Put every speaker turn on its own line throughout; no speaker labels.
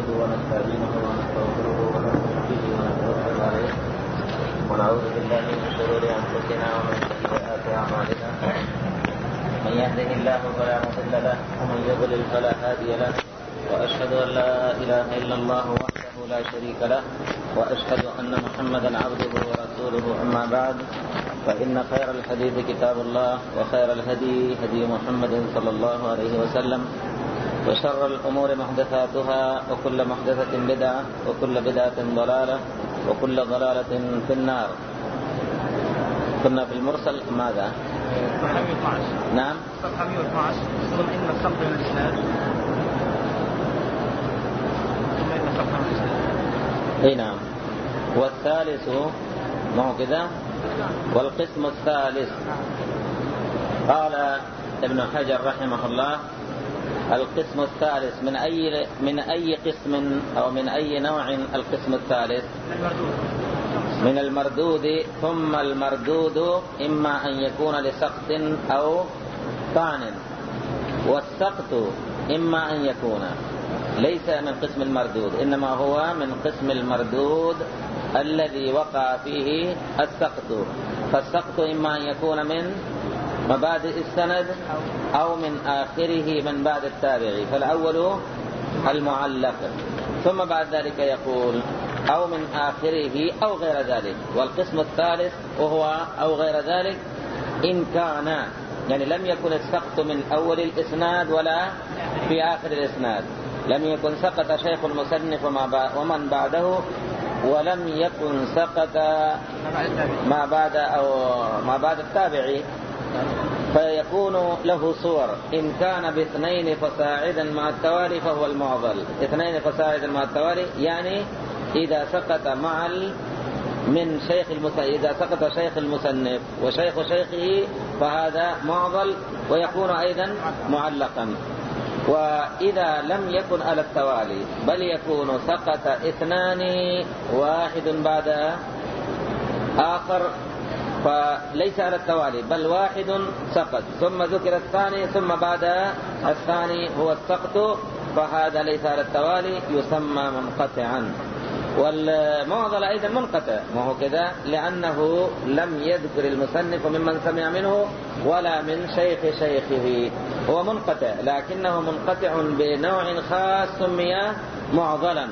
نحمده ونستعينه ونستغفره ونؤمن به ونتوكل عليه ونعوذ بالله من شرور أنفسنا ومن سيئات أعمالنا من يهده الله فلا مضل له ومن يضلل فلا هادي له وأشهد أن لا إله إلا الله وحده لا شريك له وأشهد أن محمدا عبده ورسوله. أما بعد، فإن خير الحديث كتاب الله وخير الهدي هدي محمد صلى الله عليه وسلم وشر الأمور محدثاتها وكل محدثة بدعة وكل بدعة ضلالة وكل ضلالة في النار. كنا في المرسل ماذا؟
صفحة 112.
نعم،
صفحة 112. ثم إن السقط من الإسناد. ثم إن السقط من الإسناد.
أي نعم. والثالث ما هو كذا؟ والقسم الثالث قال ابن حجر رحمه الله: القسم الثالث من أي قسم أو من أي نوع القسم الثالث؟ من المردود. ثم المردود إما أن يكون لسقط أو طعن، والسقط إما أن يكون ليس من قسم المردود، إنما هو من قسم المردود الذي وقع فيه السقط. فالسقط إما أن يكون من مبادئ السند أو من آخره من بعد التابعي، فالأول المعلق، ثم بعد ذلك يقول أو من آخره أو غير ذلك. والقسم الثالث وهو أو غير ذلك إن كان يعني لم يكن السقط من أول الإسناد ولا في آخر الإسناد، لم يكن سقط شيخ المصنف ومن بعده، ولم يكن سقط ما بعد التابعي، فيكون له صور. إن كان باثنين فصاعدا مع التوالي فهو المعضل. اثنين فصاعدا مع التوالي يعني إذا سقط من شيخ إذا سقط شيخ المصنف وشيخ شيخه فهذا معضل ويكون أيضا معلقا. وإذا لم يكن على التوالي بل يكون سقط اثنان واحد بعد آخر، فليس على التوالي بل واحد سقط ثم ذكر الثاني ثم بعد الثاني هو السقط، فهذا ليس على التوالي يسمى منقطعا. والمعضل أيضا منقطع، ما هو كذا، لأنه لم يذكر المصنف ممن سمع منه ولا من شيخ شيخه، هو منقطع لكنه منقطع بنوع خاص سمي معضلا،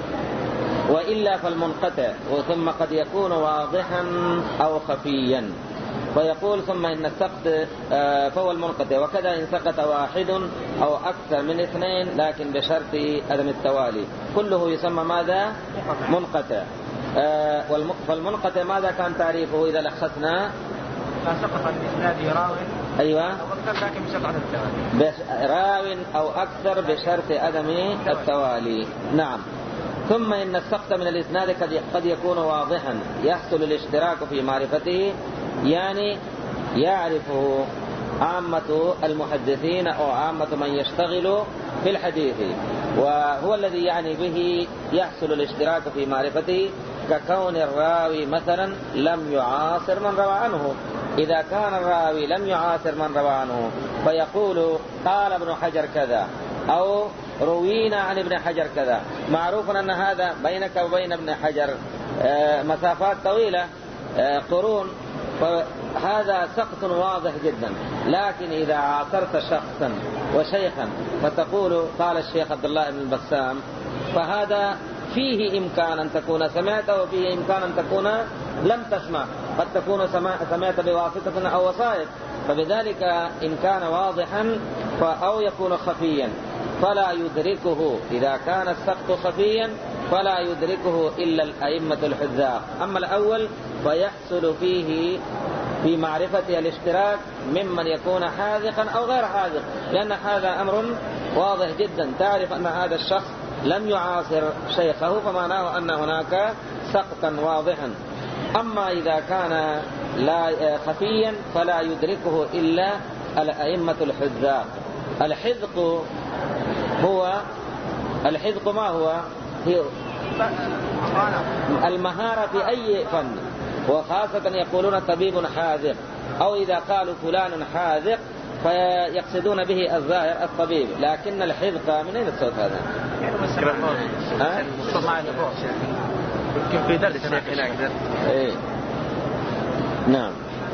وإلا فالمنقطع ثم قد يكون واضحا أو خفيا. فيقول ثم إن السقط فهو المنقطع، وكذا إن سقط واحد أو أكثر من اثنين لكن بشرط عدم التوالي كله يسمى ماذا؟ منقطع. فالمنقطع ماذا كان تعريفه إذا لخصنا؟
سقط الإسناد راو
أيوة
أو أكثر لكن بشرط عدم التوالي،
راو أو أكثر بشرط عدم التوالي. نعم. ثم إن السقط من الإسناد قد يكون واضحا يحصل الاشتراك في معرفته، يعني يعرفه عامة المحدثين أو عامة من يشتغل في الحديث، وهو الذي يعني به يحصل الاشتراك في معرفته، ككون الراوي مثلا لم يعاصر من روى عنه. إذا كان الراوي لم يعاصر من روى عنه فيقول قال ابن حجر كذا أو روينا عن ابن حجر كذا، معروف أن هذا بينك وبين ابن حجر مسافات طويلة، قرون، فهذا سقط واضح جدا. لكن إذا عاصرت شخصا وشيخا فتقول قال الشيخ عبد الله بن البسام، فهذا فيه إمكان أن تكون سمعت وفيه إمكان أن تكون لم تسمع، قد تكون سمعت بواسطة أو وسائط، فبذلك إن كان واضحا أو يكون خفيا فلا يدركه. إذا كان السقط خفيا فلا يدركه إلا الأئمة الحذاق. أما الأول فيحصل فيه في معرفة الاشتراك ممن يكون حاذقا أو غير حاذق، لأن هذا أمر واضح جدا، تعرف أن هذا الشخص لم يعاصر شيخه فمعناه أن هناك سقطا واضحا. أما إذا كان لا خفيا فلا يدركه إلا الأئمة الحذاق. الحذق ما هو؟ هي المهارة في أي فن، وخاصة يقولون طبيب حاذق، أو إذا قالوا فلان حاذق فيقصدون به الظاهر الطبيب، لكن الحذقة من أين الصوت هذا؟
يمكن في درس هناك.
إيه نعم.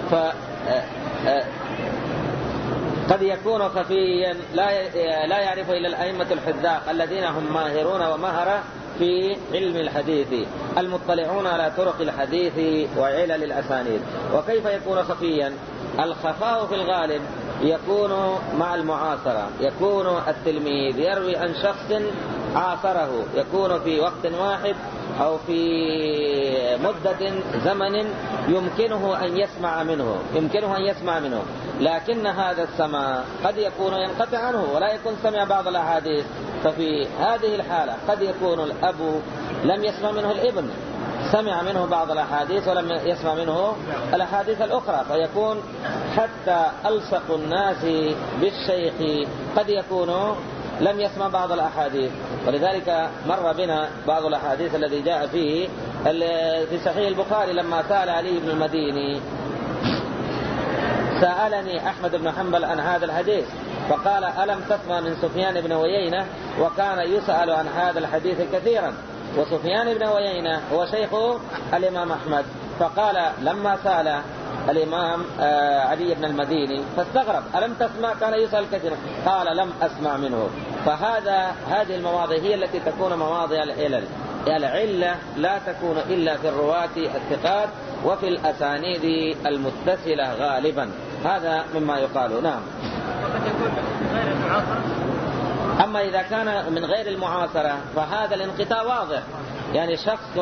قد يكون خفيا لا يعرف إلا الأئمة الحذاق الذين هم ماهرون ومهرة في علم الحديث المطلعون على طرق الحديث وعلل الأسانيد. وكيف يكون خفيا؟ الخفاء في الغالب يكون مع المعاصرة، يكون التلميذ يروي عن شخص عاصره، يكون في وقت واحد أو في مدة زمن يمكنه أن يسمع منه، لكن هذا السماع قد يكون ينقطع عنه ولا يكون سمع بعض الأحاديث. ففي هذه الحالة قد يكون الأب لم يسمع منه الابن، سمع منه بعض الأحاديث ولم يسمع منه الأحاديث الأخرى، فيكون حتى ألصق الناس بالشيخ قد يكون لم يسمع بعض الأحاديث. ولذلك مر بنا بعض الأحاديث الذي جاء فيه في صحيح البخاري لما سأل علي بن المديني: سألني أحمد بن حنبل عن هذا الحديث، فقال: ألم تسمع من سفيان بن عيينة؟ وكان يسأل عن هذا الحديث كثيرا، وسفيان بن عيينة هو شيخ الإمام أحمد. فقال لما سأل الإمام علي بن المديني فاستغرب: ألم تسمع؟ كان يسأل كثيرا. قال: لم أسمع منه. هذه المواضع هي التي تكون مواضع العلل. العلة لا تكون إلا في الرواة الثقات وفي الأسانيد المتصلة غالبا. هذا مما يقال. نعم. أما إذا كان من غير المعاصرة فهذا الانقطاع واضح، يعني شخص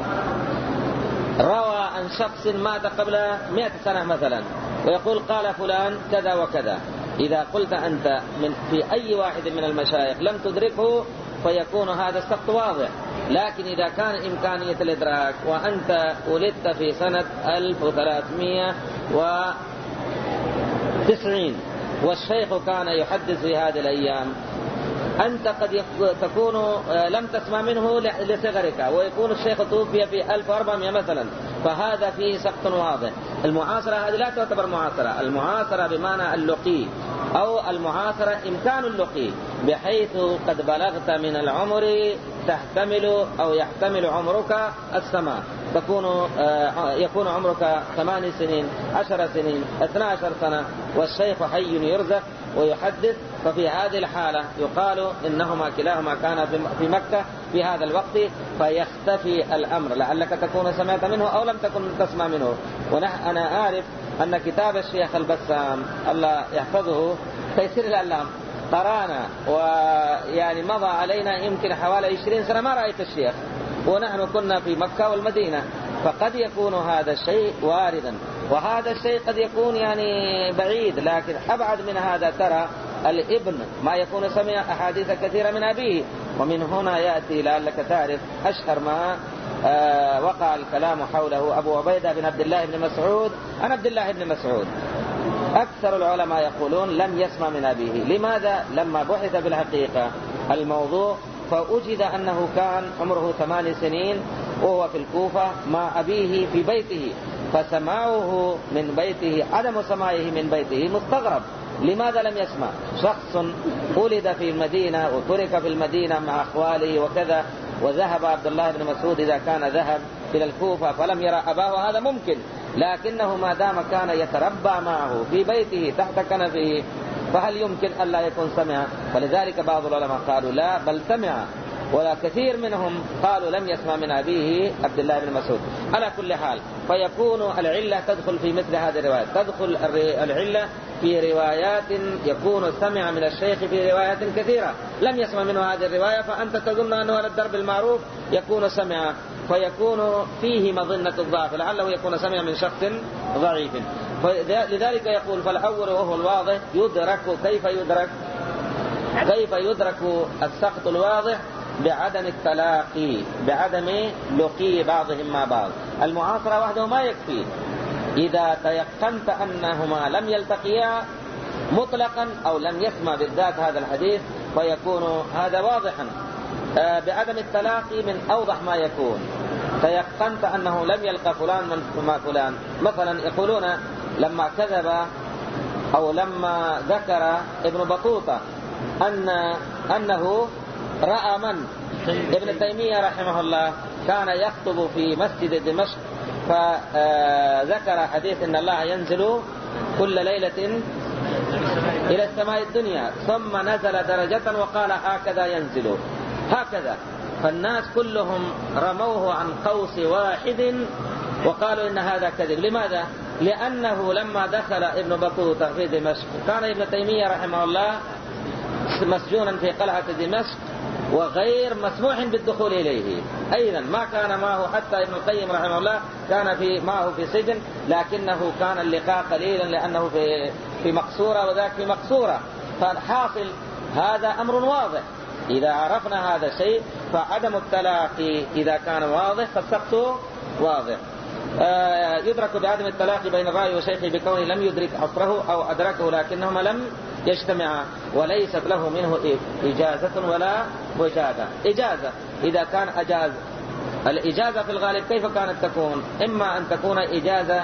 روى عن شخص مات قبل 100 سنة مثلا ويقول قال فلان كذا وكذا، إذا قلت أنت في أي واحد من المشايخ لم تدركه فيكون هذا السقط واضح. لكن إذا كان إمكانية الإدراك وأنت ولدت في سنة 1390 والشيخ كان يحدث في هذه الأيام، أنت قد تكون لم تسمع منه لصغرك، ويكون الشيخ توفي في 1400 مثلا، فهذا فيه سقط واضح. المعاصرة هذه لا تعتبر معاصرة. المعاصرة بمعنى اللقي، أو المعاصرة إمكان اللقي، بحيث قد بلغت من العمر تحتمل أو يحتمل عمرك السماع، يكون عمرك 8 سنين 10 سنين 12 سنة والشيخ حي يرزق ويحدث. ففي هذه الحالة يقال إنهما كلاهما كان في مكة في هذا الوقت، فيختفي الأمر، لعلك تكون سمعت منه أو لم تكن تسمع منه. أنا أعرف أن كتاب الشيخ البسام الله يحفظه تيسير الأعلام قرانا، ويعني مضى علينا يمكن حوالي 20 سنة ما رأيت الشيخ، ونحن كنا في مكة والمدينة. فقد يكون هذا الشيء واردا، وهذا الشيء قد يكون يعني بعيد. لكن أبعد من هذا ترى الابن ما يكون سمع أحاديث كثيرة من أبيه. ومن هنا يأتي لعلك تعرف أشهر ما وقع الكلام حوله أبو عبيدة بن عبد الله بن مسعود عن عبد الله بن مسعود. أكثر العلماء يقولون لم يسمع من أبيه. لماذا؟ لما بحث بالحقيقة الموضوع فوجد أنه كان عمره 8 سنين وهو في الكوفة مع أبيه في بيته، فسماعه من بيته عدم سماعه من بيته مستغرب. لماذا لم يسمع؟ شخص ولد في المدينة وترك في المدينة مع أخواله وكذا، وذهب عبد الله بن مسعود إذا كان ذهب إلى الكوفة فلم يرى أباه هذا ممكن، لكنه ما دام كان يتربى معه في بيته تحت كنفه فهل يمكن ألا يكون سمع؟ فلذلك بعض العلماء قالوا لا بل سمع، ولا كثير منهم قالوا لم يسمع من أبيه عبد الله بن مسعود. على كل حال فيكون العلة تدخل في مثل هذه الروايات، تدخل العلة في روايات يكون سمع من الشيخ في روايات كثيرة لم يسمع منه هذه الرواية، فأنت تظن أنه على الدرب المعروف يكون سمع، فيكون فيه مظنة الضعف، لعله يكون سمع من شخص ضعيف. لذلك يقول فالأول وهو الواضح يدرك. كيف يدرك السقط الواضح؟ بعدم التلاقي، بعدم لقي بعضهم مع بعض. المعاصرة وحده ما يكفي، إذا تيقنت أنهما لم يلتقيا مطلقا أو لم يسمع بالذات هذا الحديث فيكون هذا واضحا. بعدم التلاقي من أوضح ما يكون. تيقنت أنه لم يلقى فلان مع فلان، مثلا يقولون لما كذب أو لما ذكر ابن بطوطة أنه رأى من ابن تيمية رحمه الله كان يخطب في مسجد دمشق، فذكر حديث إن الله ينزل كل ليلة إلى السماء الدنيا ثم نزل درجة وقال هكذا ينزل هكذا، فالناس كلهم رموه عن قوس واحد وقالوا إن هذا كذب. لماذا؟ لأنه لما دخل ابن بطوطة في دمشق كان ابن تيمية رحمه الله مسجونا في قلعة دمشق وغير مسموح بالدخول إليه، أيضا ما كان معه حتى ابن القيم رحمه الله كان معه في سجن، لكنه كان اللقاء قليلا لأنه في مقصورة وذاك في مقصورة. فالحاصل هذا أمر واضح، إذا عرفنا هذا الشيء فعدم التلاقي إذا كان واضح فالسقط واضح. يدرك بعدم التلاقي بين الراوي وشيخه بكونه لم يدرك عصره أو أدركه لكنهما لم يجتمعا، وليست له منه إجازة ولا وجادة. إجازة إذا كان أجاز، الإجازة في الغالب كيف كانت تكون؟ إما أن تكون إجازة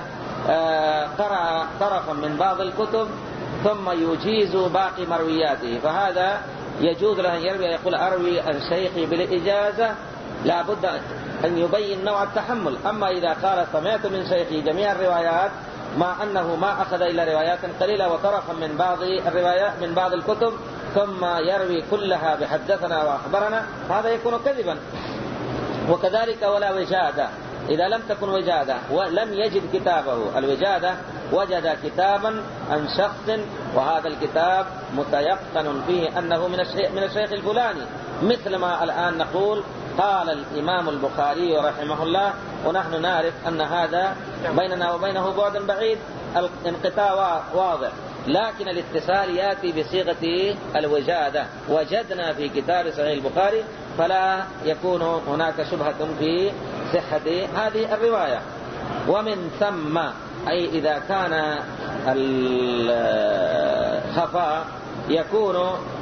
قرأ طرفا من بعض الكتب ثم يجيز باقي مروياته، فهذا يجوز له أن يروي يقول أروي عن شيخي بالإجازة، لا بد أن يبين نوع التحمل. أما إذا قال سمعت من شيخي جميع الروايات مع أنه ما أخذ إلا روايات قليلة وطرفا من بعض الروايات من بعض الكتب ثم يروي كلها بحدثنا وأخبرنا، هذا يكون كذبا. وكذلك ولا وجادة، إذا لم تكن وجادة ولم يجد كتابه، الوجادة وجد كتابا عن شخص وهذا الكتاب متيقن فيه أنه من الشيخ الفلاني، مثل ما الآن نقول قال الإمام البخاري رحمه الله ونحن نعرف أن هذا بيننا وبينه بعد بعيد، الانقطاع واضح، لكن الاتصال يأتي بصيغة الوجادة، وجدنا في كتاب صحيح البخاري، فلا يكون هناك شبهة في صحة هذه الرواية. ومن ثم أي إذا كان الخفاء يكون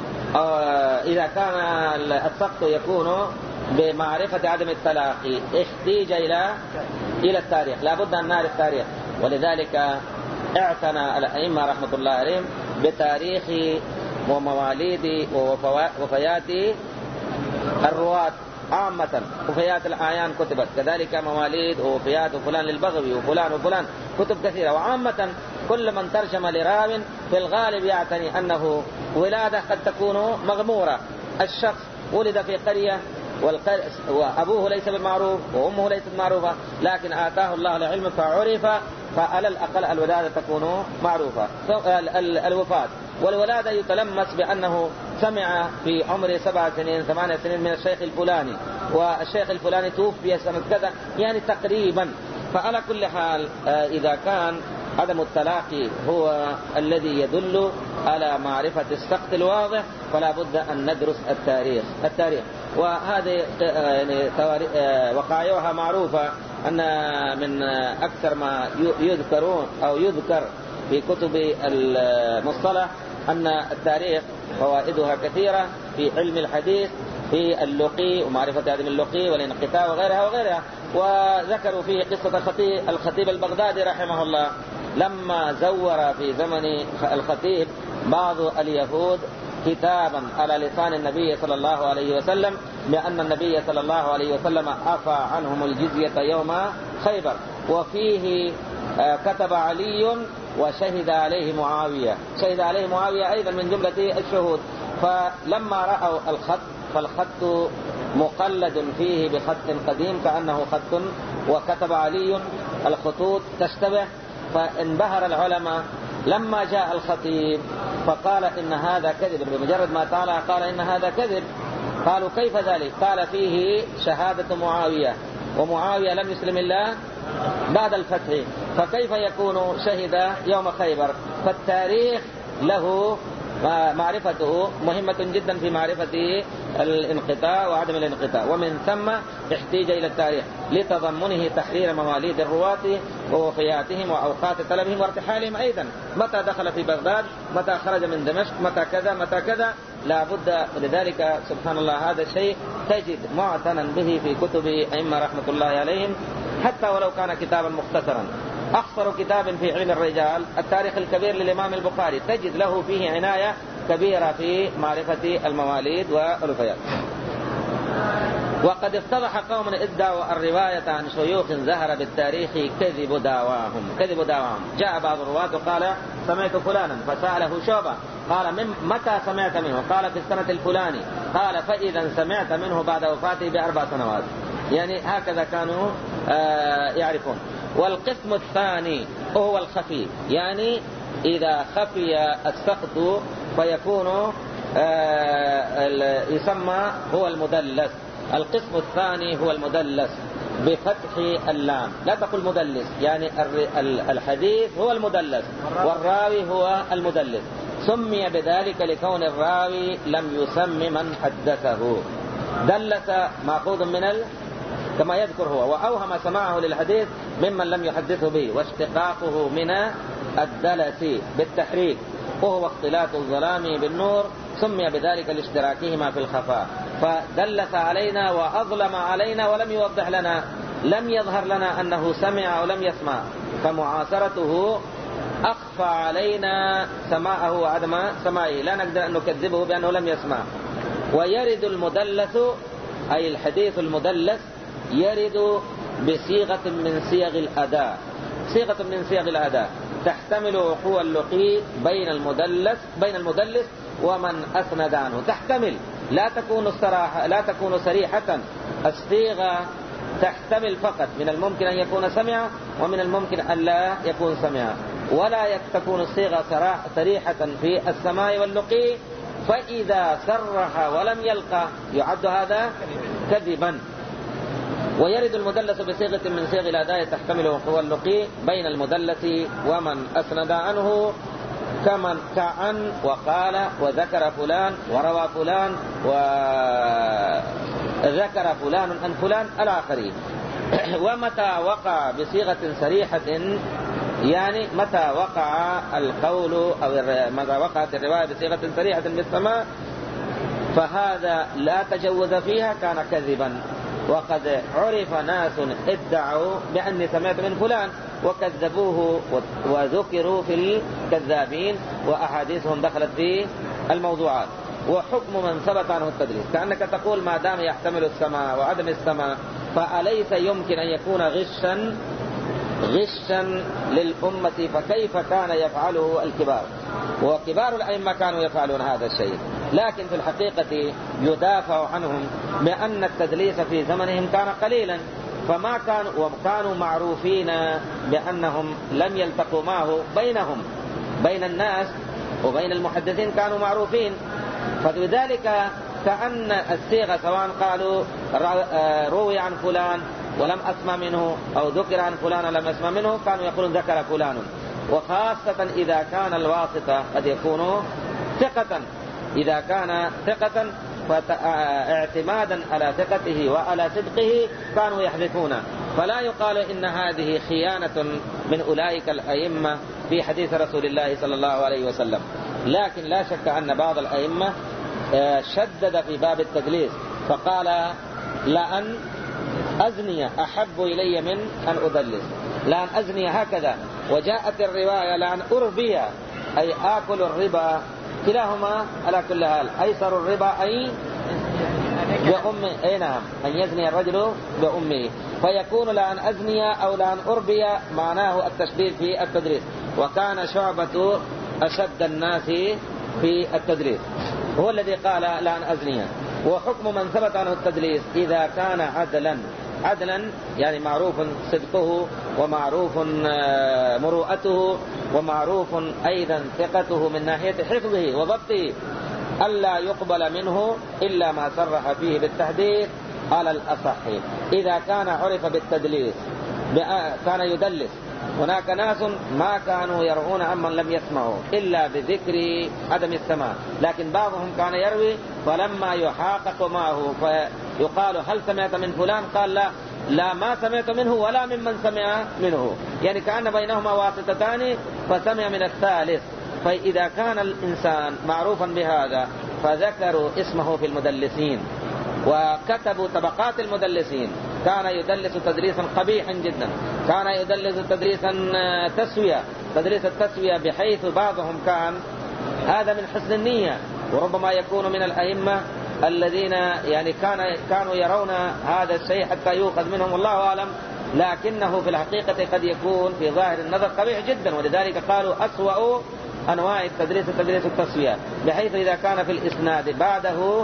إذا كان السقط يكون بمعرفة عدم التلاقي احتيج إلى التاريخ، لا بد أن نعرف تاريخ، ولذلك اعتنى الأئمة رحمة الله عليهم بتاريخ ومواليد ووفيات الرواة عامة. وفيات الأعيان كتبت، كذلك مواليد ووفيات وفلان للبغوي وفلان وفلان، كتب كثيرة. وعامة كل من ترجم لراو في الغالب يعتني أنه ولادة قد تكون مغمورة، الشخص ولد في قرية وأبوه ليس بالمعروف وأمه ليست معروفة، لكن آتاه الله العلم فعرف، فعلى الأقل الولادة تكون معروفة. الوفاة والولادة يتلمس بأنه سمع في عمر 7 سنين 8 سنين من الشيخ الفلاني، والشيخ الفلاني توفي سنة كذا، يعني تقريبا. فعلى كل حال إذا كان عدم التلاقي هو الذي يدل على معرفة السقط الواضح فلا بد أن ندرس التاريخ. وهذه يعني وقائعها معروفة، أن من أكثر ما يذكر في كتب المصطلح أن التاريخ فوائدها كثيرة في علم الحديث، في اللقي ومعرفة علم اللقي والانقطاع وغيرها. وذكروا فيه قصة الخطيب البغدادي رحمه الله لما زور في زمن الخطيب بعض اليهود كتابا على لسان النبي صلى الله عليه وسلم بأن النبي صلى الله عليه وسلم عفى عنهم الجزية يوم خيبر، وفيه كتب علي وشهد عليه معاوية، شهد عليه معاوية أيضا من جملة الشهود. فلما رأوا الخط فالخط مقلد فيه بخط قديم كأنه خط، وكتب علي الخطوط تشتبه، فانبهر العلماء. لما جاء الخطيب فقال إن هذا كذب، بمجرد ما طالع قال إن هذا كذب. قالوا كيف ذلك؟ قال فيه شهادة معاوية، ومعاوية لم يسلم الله بعد الفتح، فكيف يكون شهد يوم خيبر؟ فالتاريخ له معرفته مهمة جدا في معرفة الانقطاع وعدم الانقطاع. ومن ثم احتيج إلى التاريخ لتضمنه تحرير مواليد الرواة ووفياتهم وأوقات طلبهم وارتحالهم أيضا، متى دخل في بغداد، متى خرج من دمشق، متى كذا متى كذا، لا بد. لذلك سبحان الله هذا الشيء تجد معتنا به في كتب أئمة رحمة الله عليهم، حتى ولو كان كتابا مختصرا. أخصر كتاب في علم الرجال التاريخ الكبير للإمام البخاري، تجد له فيه عناية كبيرة في معرفة المواليد والوفيات. وقد افتضح قوم ادعوا الرواية عن شيوخ ظهر بالتاريخ كذب دعواهم. جاء بعض الرواة وقال سمعت فلانا، فسأله شعبة قال متى سمعت منه؟ قال في السنة الفلاني. قال فإذا سمعت منه بعد وفاته ب4 سنوات. يعني هكذا كانوا يعرفون. والقسم الثاني هو الخفي، يعني إذا خفي السقط فيكون يسمى هو المدلس. القسم الثاني هو المدلس بفتح اللام، لا تقل مدلس، يعني الحديث هو المدلس والراوي هو المدلس. سمي بذلك لكون الراوي لم يسم من حدثه. دلس مأخوذ من كما يذكر هو، وأوهم سماعه للحديث ممن لم يحدثه به، واشتقاقه من الدلس بالتحريك وهو اختلاط الظلام بالنور، سمي بذلك لاشتراكهما في الخفاء. فدلس علينا وأظلم علينا ولم يوضح لنا، لم يظهر لنا أنه سمع أو لم يسمع، فمعاصرته أخفى علينا سماعه وعدم سماعه، لا نقدر أن نكذبه بأنه لم يسمع. ويرد المدلس أي الحديث المدلس يرد بصيغة من صيغ الأداء، صيغة من صيغ الأداء تحتمل وقوع اللقي بين المدلس ومن أسند عنه. تحتمل، لا تكون صريحة. الصيغة تحتمل فقط، من الممكن أن يكون سمع ومن الممكن أن لا يكون سمع، ولا تكون الصيغة صريحة في السماع واللقي. فإذا صرح ولم يلقى يعد هذا كذبا. ويرد المدلس بصيغة من صيغ الأداء تحتمل وقوع اللقي بين المدلس ومن أسند عنه، كأن وقال وذكر فلان وروى فلان وذكر فلان عن فلان الآخرين. ومتى وقع بصيغة صريحة، يعني متى وقع القول أو متى وقعت الرواية بصيغة صريحة بالسماع فهذا لا تجوز فيها، كان كذبا. وقد عرف ناس ادعوا بأني سمعت من فلان وكذبوه وذكروا في الكذابين وأحاديثهم دخلت في الموضوعات. وحكم من ثبت عنه التدليس، كأنك تقول ما دام يحتمل السماع وعدم السماع فأليس يمكن أن يكون غشا للأمة، فكيف كان يفعله الكبار؟ وكبار الأئمة كانوا يفعلون هذا الشيء، لكن في الحقيقة يدافع عنهم بأن التدليس في زمنهم كان قليلا، وكانوا معروفين بأنهم لم يلتقوا معه بينهم، بين الناس وبين المحدثين كانوا معروفين. فلذلك كأن الصيغة سواء قالوا روي عن فلان ولم أسمع منه أو ذكر عن فلان ولم أسمع منه، كانوا يقولون ذكر فلان. وخاصة إذا كان الواسطة قد يكون ثقة، إذا كان ثقة فاعتمادا على ثقته وعلى صدقه كانوا يحذفون. فلا يقال إن هذه خيانة من أولئك الأئمة في حديث رسول الله صلى الله عليه وسلم. لكن لا شك أن بعض الأئمة شدد في باب التدليس، فقال لأن أزني أحب إلي من أن أدلس، لأن أزني هكذا. وجاءت الرواية لأن أربي أي آكل الربا، كلاهما على كل حال أيسر الربا أي بأمه، أي نعم، أن يزني الرجل بأمه، فيكون لأن أزني أو لأن أربي معناه التشديد في التدريس. وكان شعبة أشد الناس في التدريس، هو الذي قال لأن أزني. وحكم من ثبت عنه التدليس إذا كان عدلا يعني معروف صدقه ومعروف مروءته ومعروف أيضا ثقته من ناحية حفظه وضبطه، ألا يقبل منه إلا ما صرح فيه بالتحديث على الأصح. إذا كان عرف بالتدليس كان يدلس. هناك ناس ما كانوا يروون عمن لم يسمعوا إلا بذكر عدم السماع، لكن بعضهم كان يروي فلما يحاقق معه فيقال هل سمعت من فلان؟ قال لا ما سمعت منه ولا ممن سمع منه، يعني كأن بينهما واسطتان فسمع من الثالث. فإذا كان الإنسان معروفا بهذا فذكروا اسمه في المدلسين وكتبوا طبقات المدلسين كان يدلس تدليسا قبيحا جدا، كان يدلس تدليسا تسوية، تدليس التسوية بحيث بعضهم كان هذا من حسن النية، وربما يكون من الأئمة الذين يعني كانوا يرون هذا الشيء حتى يؤخذ منهم، والله أعلم، لكنه في الحقيقة قد يكون في ظاهر النظر قبيح جدا. ولذلك قالوا أسوأ أنواع التدليس تدليس التسوية، بحيث إذا كان في الإسناد بعده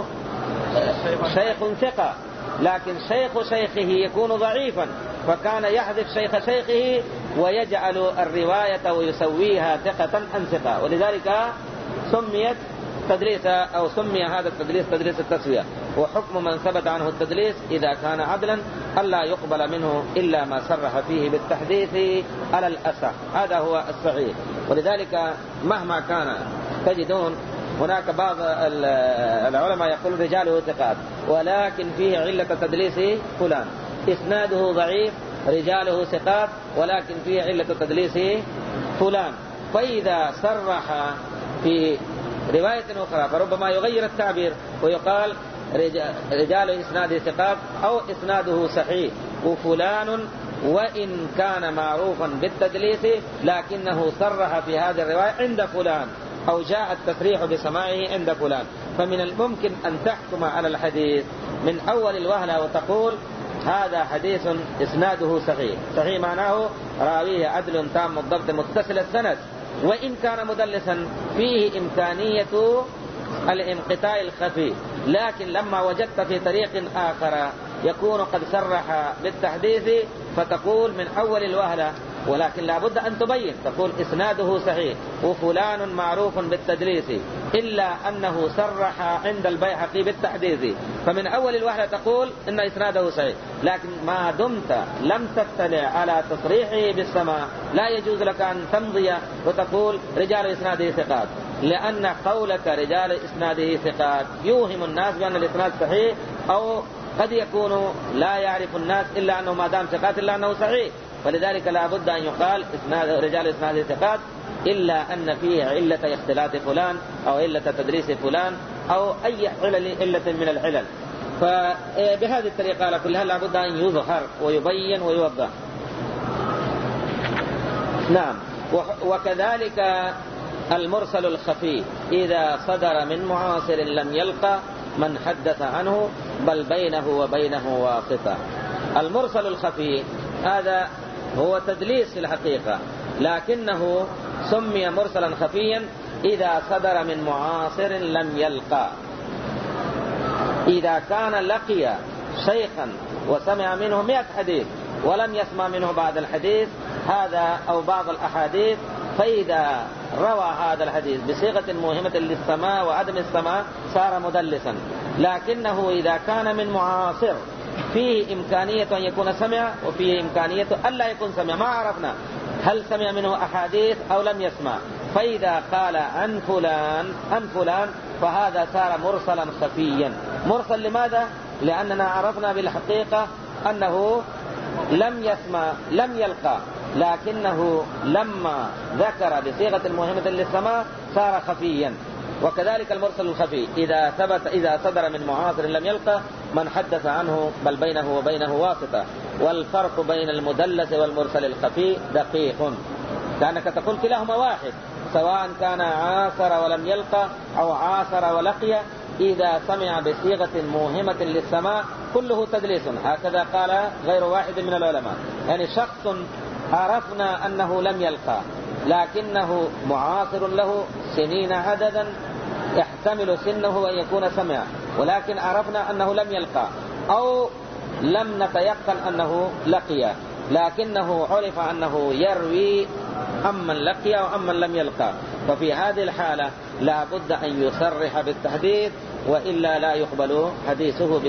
شيخ ثقة لكن شيخ شيخه يكون ضعيفا، فكان يحذف شيخ شيخه ويجعل الرواية ويسويها ثقة عن ثقة، ولذلك سميت تدليس أو سمي هذا التدليس تدليس التسوية. وحكم من ثبت عنه التدليس إذا كان عدلا ألا يقبل منه إلا ما صرح فيه بالتحديث على الأصح، هذا هو الصحيح. ولذلك مهما كان تجدون هناك بعض العلماء يقول رجاله ثقات ولكن فيه علة تدليس فلان، إسناده ضعيف رجاله ثقات ولكن فيه علة تدليس فلان، فإذا صرح في رواية أخرى فربما يغير التعبير ويقال رجال إسناده ثقات أو إسناده صحيح، وفلان وإن كان معروفا بالتدليس لكنه صرح في هذه الرواية عند فلان، أو جاء التصريح بسماعه عند فلان. فمن الممكن أن تحكم على الحديث من أول الوهلة وتقول هذا حديث إسناده صحيح، صحيح معناه راويه عدل تام الضبط متصل السند، وإن كان مدلسا فيه إمكانية الانقطاع الخفي، لكن لما وجدت في طريق آخر يكون قد صرح بالتحديث فتقول من أول الوهلة، ولكن لابد أن تبين تقول إسناده صحيح وفلان معروف بالتدليس إلا أنه صرح عند البيهقي بالتحديث، فمن أول الوهلة تقول إن إسناده صحيح، لكن ما دمت لم تطلع على تصريحه بالسماع لا يجوز لك أن تمضي وتقول رجال إسناده ثقات، لأن قولك رجال إسناده ثقات يوهم الناس بأن الإسناد صحيح، أو قد يكون لا يعرف الناس إلا أنه ما دام ثقات إلا أنه صحيح، فلذلك لا بد أن يقال رجال إسناده ثقات إلا أن فيه علة اختلاط فلان أو علة تدريس فلان أو أي علة من العلل. فبهذه الطريقة على كلها لا بد أن يظهر ويبين ويوضح. نعم. وكذلك المرسل الخفي إذا صدر من معاصر لم يلقى من حدث عنه بل بينه وبينه واسطة. المرسل الخفي هذا هو تدليس في الحقيقة، لكنه سمي مرسلا خفيا إذا صدر من معاصر لم يلقى. إذا كان لقي شيخا وسمع منه 100 حديث ولم يسمع منه بعد الحديث هذا أو بعض الأحاديث، فإذا روى هذا الحديث بصيغة موهمة للسماع وعدم السماع صار مدلسا. لكنه إذا كان من معاصر فيه إمكانية أن يكون سمع وفيه إمكانية ألا يكون سمع، ما عرفنا هل سمع منه أحاديث أو لم يسمع، فإذا قال عن فلان فهذا صار مرسلا خفيا. مرسل لماذا؟ لأننا عرفنا بالحقيقة أنه لم يسمع لم يلقى، لكنه لما ذكر بصيغة الموهمة للسماع صار خفيا. وكذلك المرسل الخفي إذا صدر من معاصر لم يلقى من حدث عنه بل بينه وبينه واسطة. والفرق بين المدلس والمرسل الخفي دقيق، كأنك تقول كلاهما واحد، سواء كان عاصر ولم يلقى أو عاصر ولقي، إذا سمع بصيغة موهمة للسماع كله تدليس. هكذا قال غير واحد من العلماء، يعني شخص عرفنا أنه لم يلقى لكنه معاصر له سنين عددا، يحتمل سنه أن يكون سمع، ولكن عرفنا أنه لم يلقى، أو لم نتيقن أنه لقي لكنه عرف أنه يروي أمن لقي وأمن لم يلقى، ففي هذه الحالة لا بد أن يصرح بالتحديث وإلا لا يقبل حديثه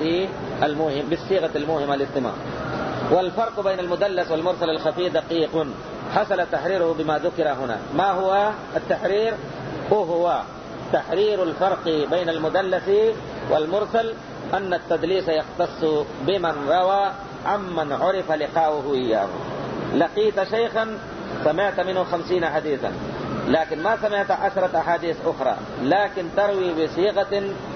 بالصيغة الموهمة للسماع. والفرق بين المدلس والمرسل الخفي دقيق حصل تحريره بما ذكر هنا. ما هو التحرير؟ هو تحرير الفرق بين المدلس والمرسل أن التدليس يختص بمن روى عمن عرف لقاؤه إياه. لقيت شيخا سمعت منه 50 حديثا لكن ما سمعت 10 أحاديث أخرى، لكن تروي بصيغة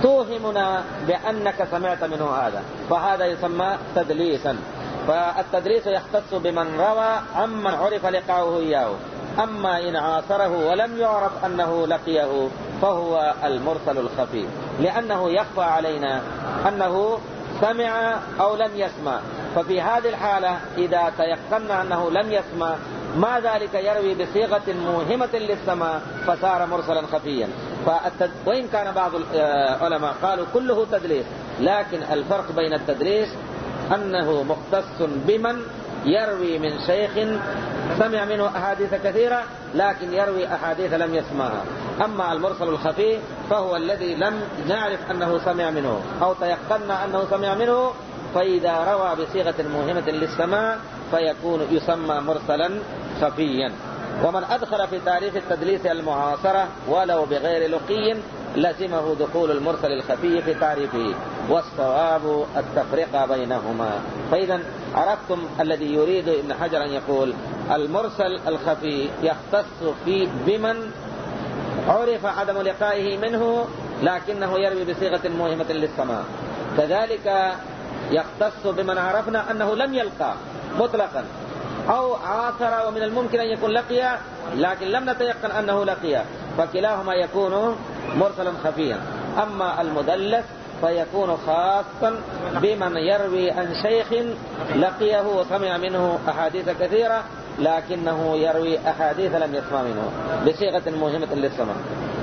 توهمنا بأنك سمعت منه هذا، فهذا يسمى تدليسا. فالتدليس يختص بمن روى عمن عرف لقاؤه إياه. أما إن عاصره ولم يعرف أنه لقيه فهو المرسل الخفي، لأنه يخفى علينا أنه سمع أو لم يسمع. ففي هذه الحالة إذا تيقنا أنه لم يسمع ما ذلك يروي بصيغة موهمة للسماع فصار مرسلا خفيا. وإن كان بعض العلماء قالوا كله تدليس، لكن الفرق بين التدليس أنه مختص بمن يروي من شيخ سمع منه أحاديث كثيرة لكن يروي أحاديث لم يسمعها. أما المرسل الخفي فهو الذي لم نعرف أنه سمع منه أو تيقنا أنه سمع منه، فإذا روى بصيغة موهمة للسماع فيكون يسمى مرسلا خفيا. ومن أدخل في تعريف التدليس المعاصرة ولو بغير لقي لزمه دخول المرسل الخفي في تعريفه، والصواب التفرقة بينهما. فإذا عرفتم الذي يريد ابن حجر أن يقول المرسل الخفي يختص بمن عرف عدم لقائه منه لكنه يروي بصيغة موهمة للسماع، كذلك يختص بمن عرفنا أنه لم يلقى مطلقا أو عاصر ومن الممكن أن يكون لقيا لكن لم نتيقن أنه لقيا، فكلاهما يكون مرسلا خفيا. أما المدلس فيكون خاصا بمن يروي عن شيخ لقيه وسمع منه أحاديث كثيرة لكنه يروي أحاديث لم يسمع منه بصيغة موهمة للسماع.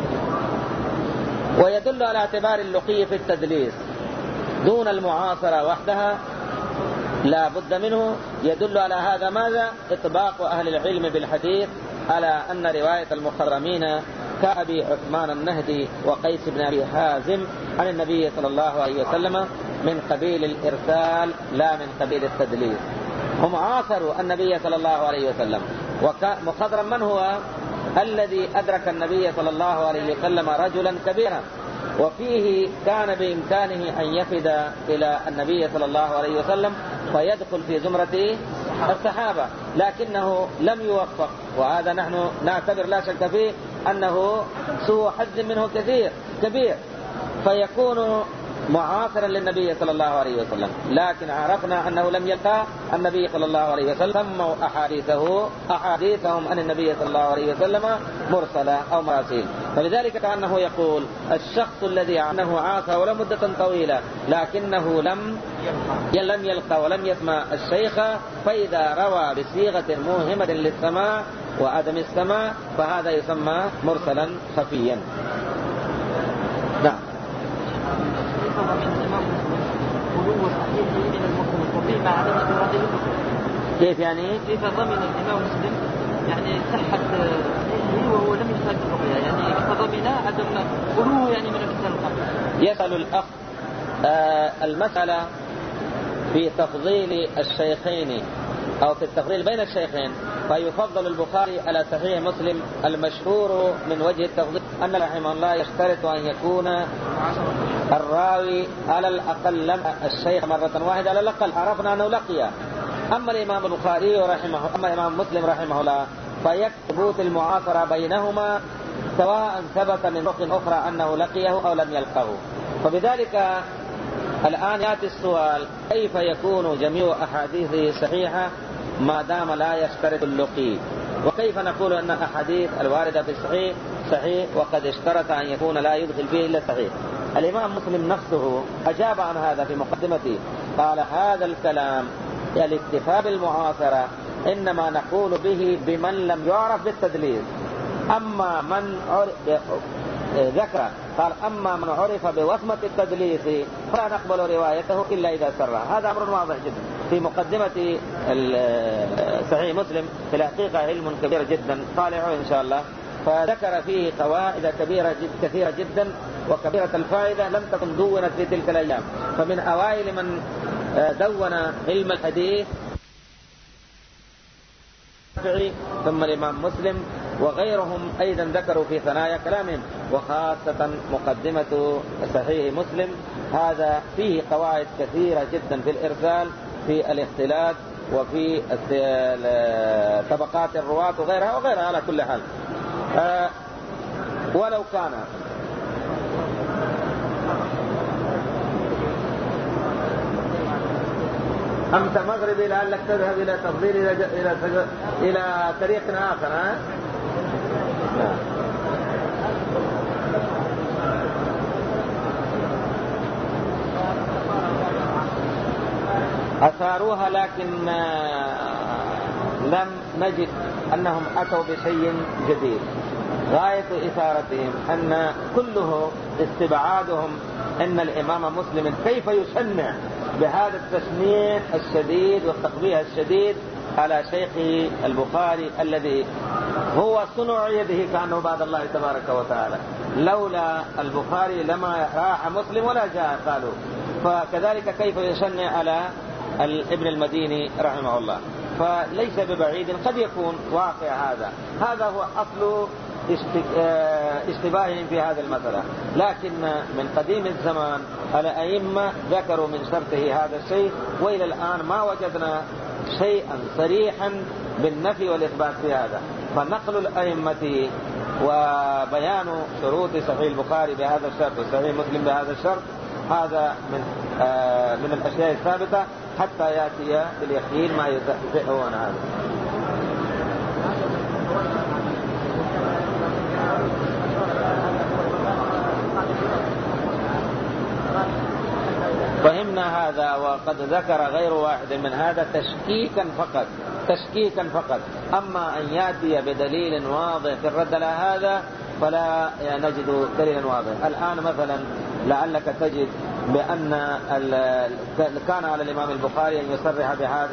ويدل على اعتبار اللقي في التدليس دون المعاصرة وحدها لا بد منه. يدل على هذا ماذا؟ إطباق أهل العلم بالحديث على أن رواية المخرمين كأبي عثمان النهدي وقيس بن أبي حازم عن النبي صلى الله عليه وسلم من قبيل الإرسال لا من قبيل التدليس. هم عاصروا النبي صلى الله عليه وسلم. ومخضرم من هو؟ الذي أدرك النبي صلى الله عليه وسلم رجلا كبيرا وفيه كان بإمكانه أن يفد إلى النبي صلى الله عليه وسلم فيدخل في زمرة الصحابة لكنه لم يوفق، وهذا نحن نعتبر لا شك فيه أنه سوء حظ منه كبير فيكون معاصرا للنبي صلى الله عليه وسلم، لكن عرفنا أنه لم يلقى النبي صلى الله عليه وسلم سموا أحاديثهم عن النبي صلى الله عليه وسلم مرسلة أو مراسيل. فلذلك كأنه يقول الشخص الذي عنه عاصر ولا مدة طويلة لكنه لم يلقى ولم يسمع الشيخ، فإذا روى بصيغة موهمة للسماع وعدم السماع فهذا يسمى مرسلا خفيا. نعم. كيف يعني؟
كيف ضمن الإمام مسلم يعني صحة وهو لم يشهد الرؤيا، يعني كيف ضمن عدم قلوه يعني من الكتاب القبل؟
يسأل الأخ المسألة في تفضيل الشيخين أو في التفضيل بين الشيخين، فيفضل البخاري على صحيح مسلم. المشهور من وجه التفضيل أن رحمه الله يشترط أن يكون الراوي على الأقل لم الشيخ مرة واحدة على الأقل، عرفنا أنه لقي. أما الإمام البخاري أما الإمام مسلم رحمه الله فيثبت المعاصرة بينهما سواء ثبت من طرق أخرى أنه لقيه أو لم يلقه. فبذلك الآن يأتي السؤال كيف يكون جميع أحاديثه صحيحة ما دام لا يشترط اللقي، وكيف نقول أن أحاديث الواردة في الصحيح صحيح وقد اشترط أن يكون لا يدخل فيه إلا صحيح. الإمام مسلم نفسه أجاب عن هذا في مقدمته، قال هذا الكلام الاكتفاء بالمعاصرة إنما نقول به بمن لم يعرف بالتدليس. أما من ذكر قال أما من عرف بوصمة التدليس فلا نقبل روايته إلا إذا سرها. هذا أمر واضح جدا في مقدمة صحيح مسلم، في الحقيقة علم كبير جدا طالعوا إن شاء الله، فذكر فيه قواعد كثيرة جدا وكبيرة الفائدة لم تكن دونت في تلك الأيام. فمن أوائل من دون علم الحديث ثم الإمام مسلم وغيرهم أيضا ذكروا في ثنايا كلامهم، وخاصة مقدمة صحيح مسلم هذا فيه قواعد كثيرة جدا في الإرسال في الاختلاط وفي طبقات الرواة وغيرها على كل حال. ولو كان أنت مغربي لعلك تذهب إلى تفضيل إلى طريق آخر. ها؟ أثاروها لكن لم نجد أنهم أتوا بشيء جديد. غاية إثارتهم أن كله استبعادهم أن الإمام مسلم كيف يشنع بهذا التشنيع الشديد والتقبيح الشديد على شيخه البخاري الذي هو صنع يده كأنه بعد الله تبارك وتعالى. لولا البخاري لما راح مسلم ولا جاء قالوا. فكذلك كيف يشنع على ابن المديني رحمه الله. فليس ببعيد قد يكون واقع هذا هو أصل اشتباههم في هذه المسألة. لكن من قديم الزمان الأئمة ذكروا من شرطه هذا الشيء، وإلى الآن ما وجدنا شيئا صريحا بالنفي والإثبات في هذا. فنقل الأئمة وبيان شروط صحيح البخاري بهذا الشرط وصحيح مسلم بهذا الشرط هذا من الأشياء الثابتة حتى يأتي باليقين ما يزحه عن هذا. فهمنا هذا. وقد ذكر غير واحد من هذا تشكيكا فقط. أما أن يأتي بدليل واضح في الرد على هذا فلا نجد دليلا واضح. الآن مثلا لعلك تجد بأن كان على الإمام البخاري أن يصرح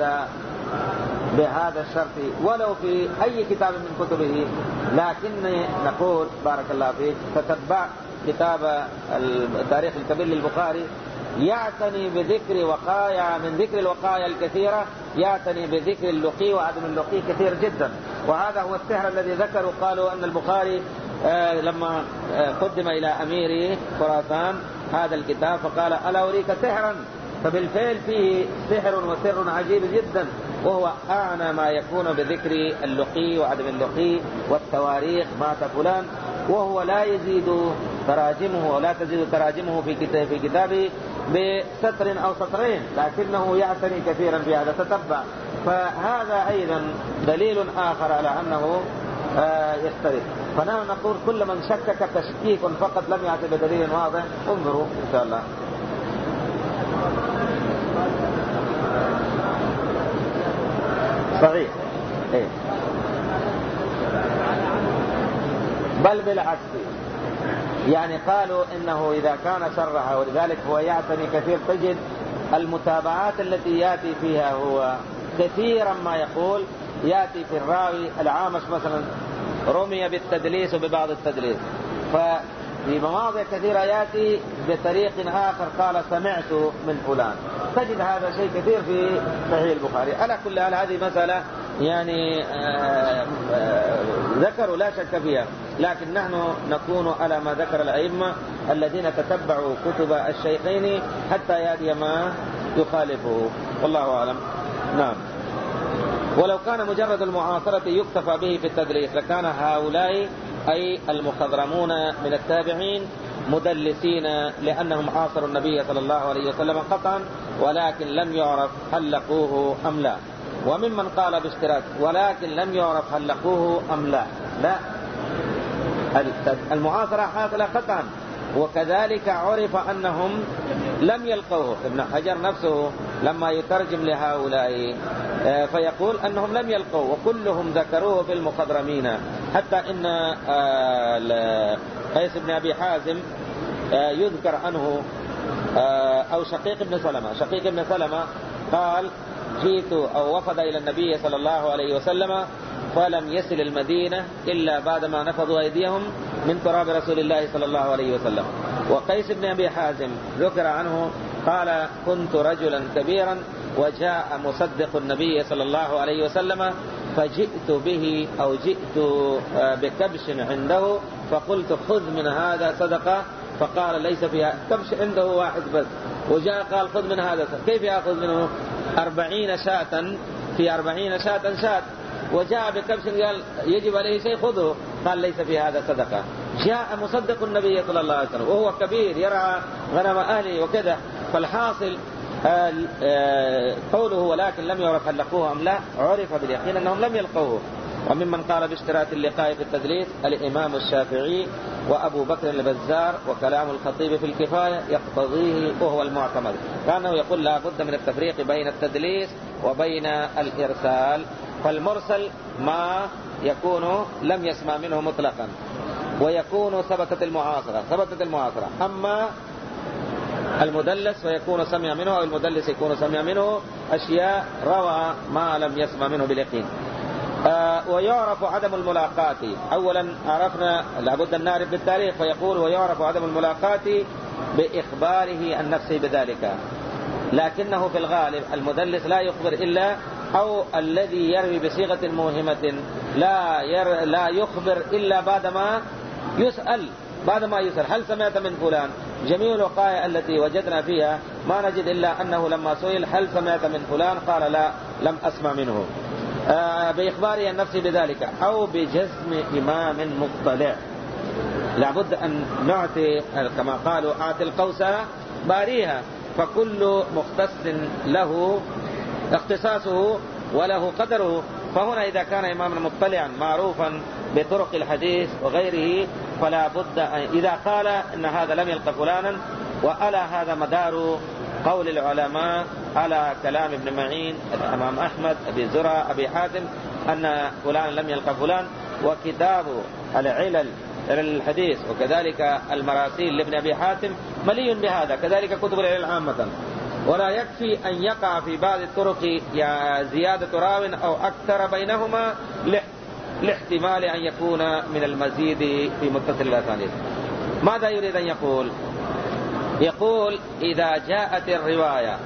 بهذا الشرط ولو في أي كتاب من كتبه. لكن نقول بارك الله فيك تتبع كتاب التاريخ الكبير للبخاري يعتني بذكر وقايا من ذكر الوقايا الكثيرة، يعتني بذكر اللقي وعدم اللقي كثير جدا. وهذا هو السحر الذي ذكروا. قالوا أن البخاري لما قدم إلى أمير خراسان هذا الكتاب فقال ألا أريك سحرا؟ فبالفعل فيه سحر وسر عجيب جدا، وهو أعنى ما يكون بذكر اللقي وعدم اللقي والتواريخ مات فلان، وهو لا يزيد تراجمه ولا تزيد تراجمه في كتابه بسطر أو سطرين، لكنه يعتني كثيرا بهذا تتبع. فهذا أيضا دليل آخر على أنه يسترد. فنحن نقول كل من شكك تشكيك فقط لم يأتي بدليل واضح انظروا إن شاء الله. صحيح إيه؟ بل بالعكس، يعني قالوا إنه إذا كان صرح ولذلك هو يعتني كثير. تجد المتابعات التي يأتي فيها هو كثيرا ما يقول يأتي في الراوي العامش مثلا رمي بالتدليس وببعض التدليس، ففي مواضع كثيرة يأتي بطريق آخر قال سمعت من فلان. تجد هذا شيء كثير في صحيح البخاري. على كل حال هذه مسألة يعني ذكروا لا شك فيها، لكن نحن نكون على ما ذكر الأئمة الذين تتبعوا كتب الشيخين حتى يأتي ما يخالفه، والله أعلم. نعم. ولو كان مجرد المعاصرة يكتفى به في التدليس لكان هؤلاء أي المخضرمون من التابعين مدلسين لأنهم عاصروا النبي صلى الله عليه وسلم قطعا، ولكن لم يعرف هل لقوه أم لا. وممن قال باشتراك ولكن لم يعرف هل لقوه أم لا. لا، المعاصرة حاصلة قطعا، وكذلك عرف أنهم لم يلقوه. ابن حجر نفسه لما يترجم لهؤلاء فيقول أنهم لم يلقوه، وكلهم ذكروه في المخضرمين. حتى إن قيس بن أبي حازم يذكر عنه أو شقيق بن سلمة قال جئت أو وفد إلى النبي صلى الله عليه وسلم فلم يصل المدينة إلا بعدما نفضوا أيديهم من تراب رسول الله صلى الله عليه وسلم. وقيس بن أبي حازم ذكر عنه قال كنت رجلا كبيرا وجاء مصدق النبي صلى الله عليه وسلم فجئت به أو جئت بكبش عنده فقلت خذ من هذا صدقة، فقال ليس فيها كبش عنده واحد بس، وجاء قال خذ من هذا كيف يأخذ منه 40 شاة في 40 شاة وجاء بكبش قال يجب عليه شيء خذه، قال ليس في هذا صدقة. جاء مصدق النبي صلى الله عليه وسلم وهو كبير يرعى غنم أهله وكذا. فالحاصل قوله ولكن لم يعرف هل لقوه أم لا، عرف باليقين أنهم لم يلقوه. وممن قال باشتراط اللقاء في التدليس الإمام الشافعي وأبو بكر البزار، وكلام الخطيب في الكفاية يقتضيه وهو المعتمد، كأنه يقول لا بد من التفريق بين التدليس وبين الإرسال. فالمرسل ما يكون لم يسمع منه مطلقا ويكون ثبتت المعاصرة، أما المدلس فيكون سمع منه، أو المدلس يكون سمع منه أشياء روى ما لم يسمع منه باليقين. ويعرف عدم الملاقات. أولا عرفنا لابد أن نعرف بالتاريخ، فيقول ويعرف عدم الملاقات بإخباره عن نفسه بذلك، لكنه في الغالب المدلس لا يخبر إلا، أو الذي يروي بصيغة موهمة لا يخبر إلا بعدما يسأل هل سمعت من فلان. جميع الوقائع التي وجدنا فيها ما نجد إلا أنه لما سئل هل سمعت من فلان قال لا لم أسمع منه، بإخباره عن نفسه بذلك، أو بجزم إمام مطلع. لابد أن نعطي كما قالوا أعطي القوس باريها، فكل مختص له اختصاصه وله قدره. فهنا إذا كان إماما مطلعا معروفا بطرق الحديث وغيره، فلا بد إذا قال إن هذا لم يلقى فلانا، وألا هذا مدار قول العلماء على كلام ابن معين الإمام أحمد أبي زرع أبي حاتم أن فلان لم يلقى فلان، وكتاب العلل الحديث وكذلك المراسيل لابن أبي حاتم مليء بهذا، كذلك كتب العلل عامة. ولا يكفي أن يقع في بعض الطرق زيادة راو أو أكثر بينهما لاحتمال أن يكون من المزيد في متصل الأسانيد. ماذا يريد أن يقول؟ يقول إذا جاءت الرواية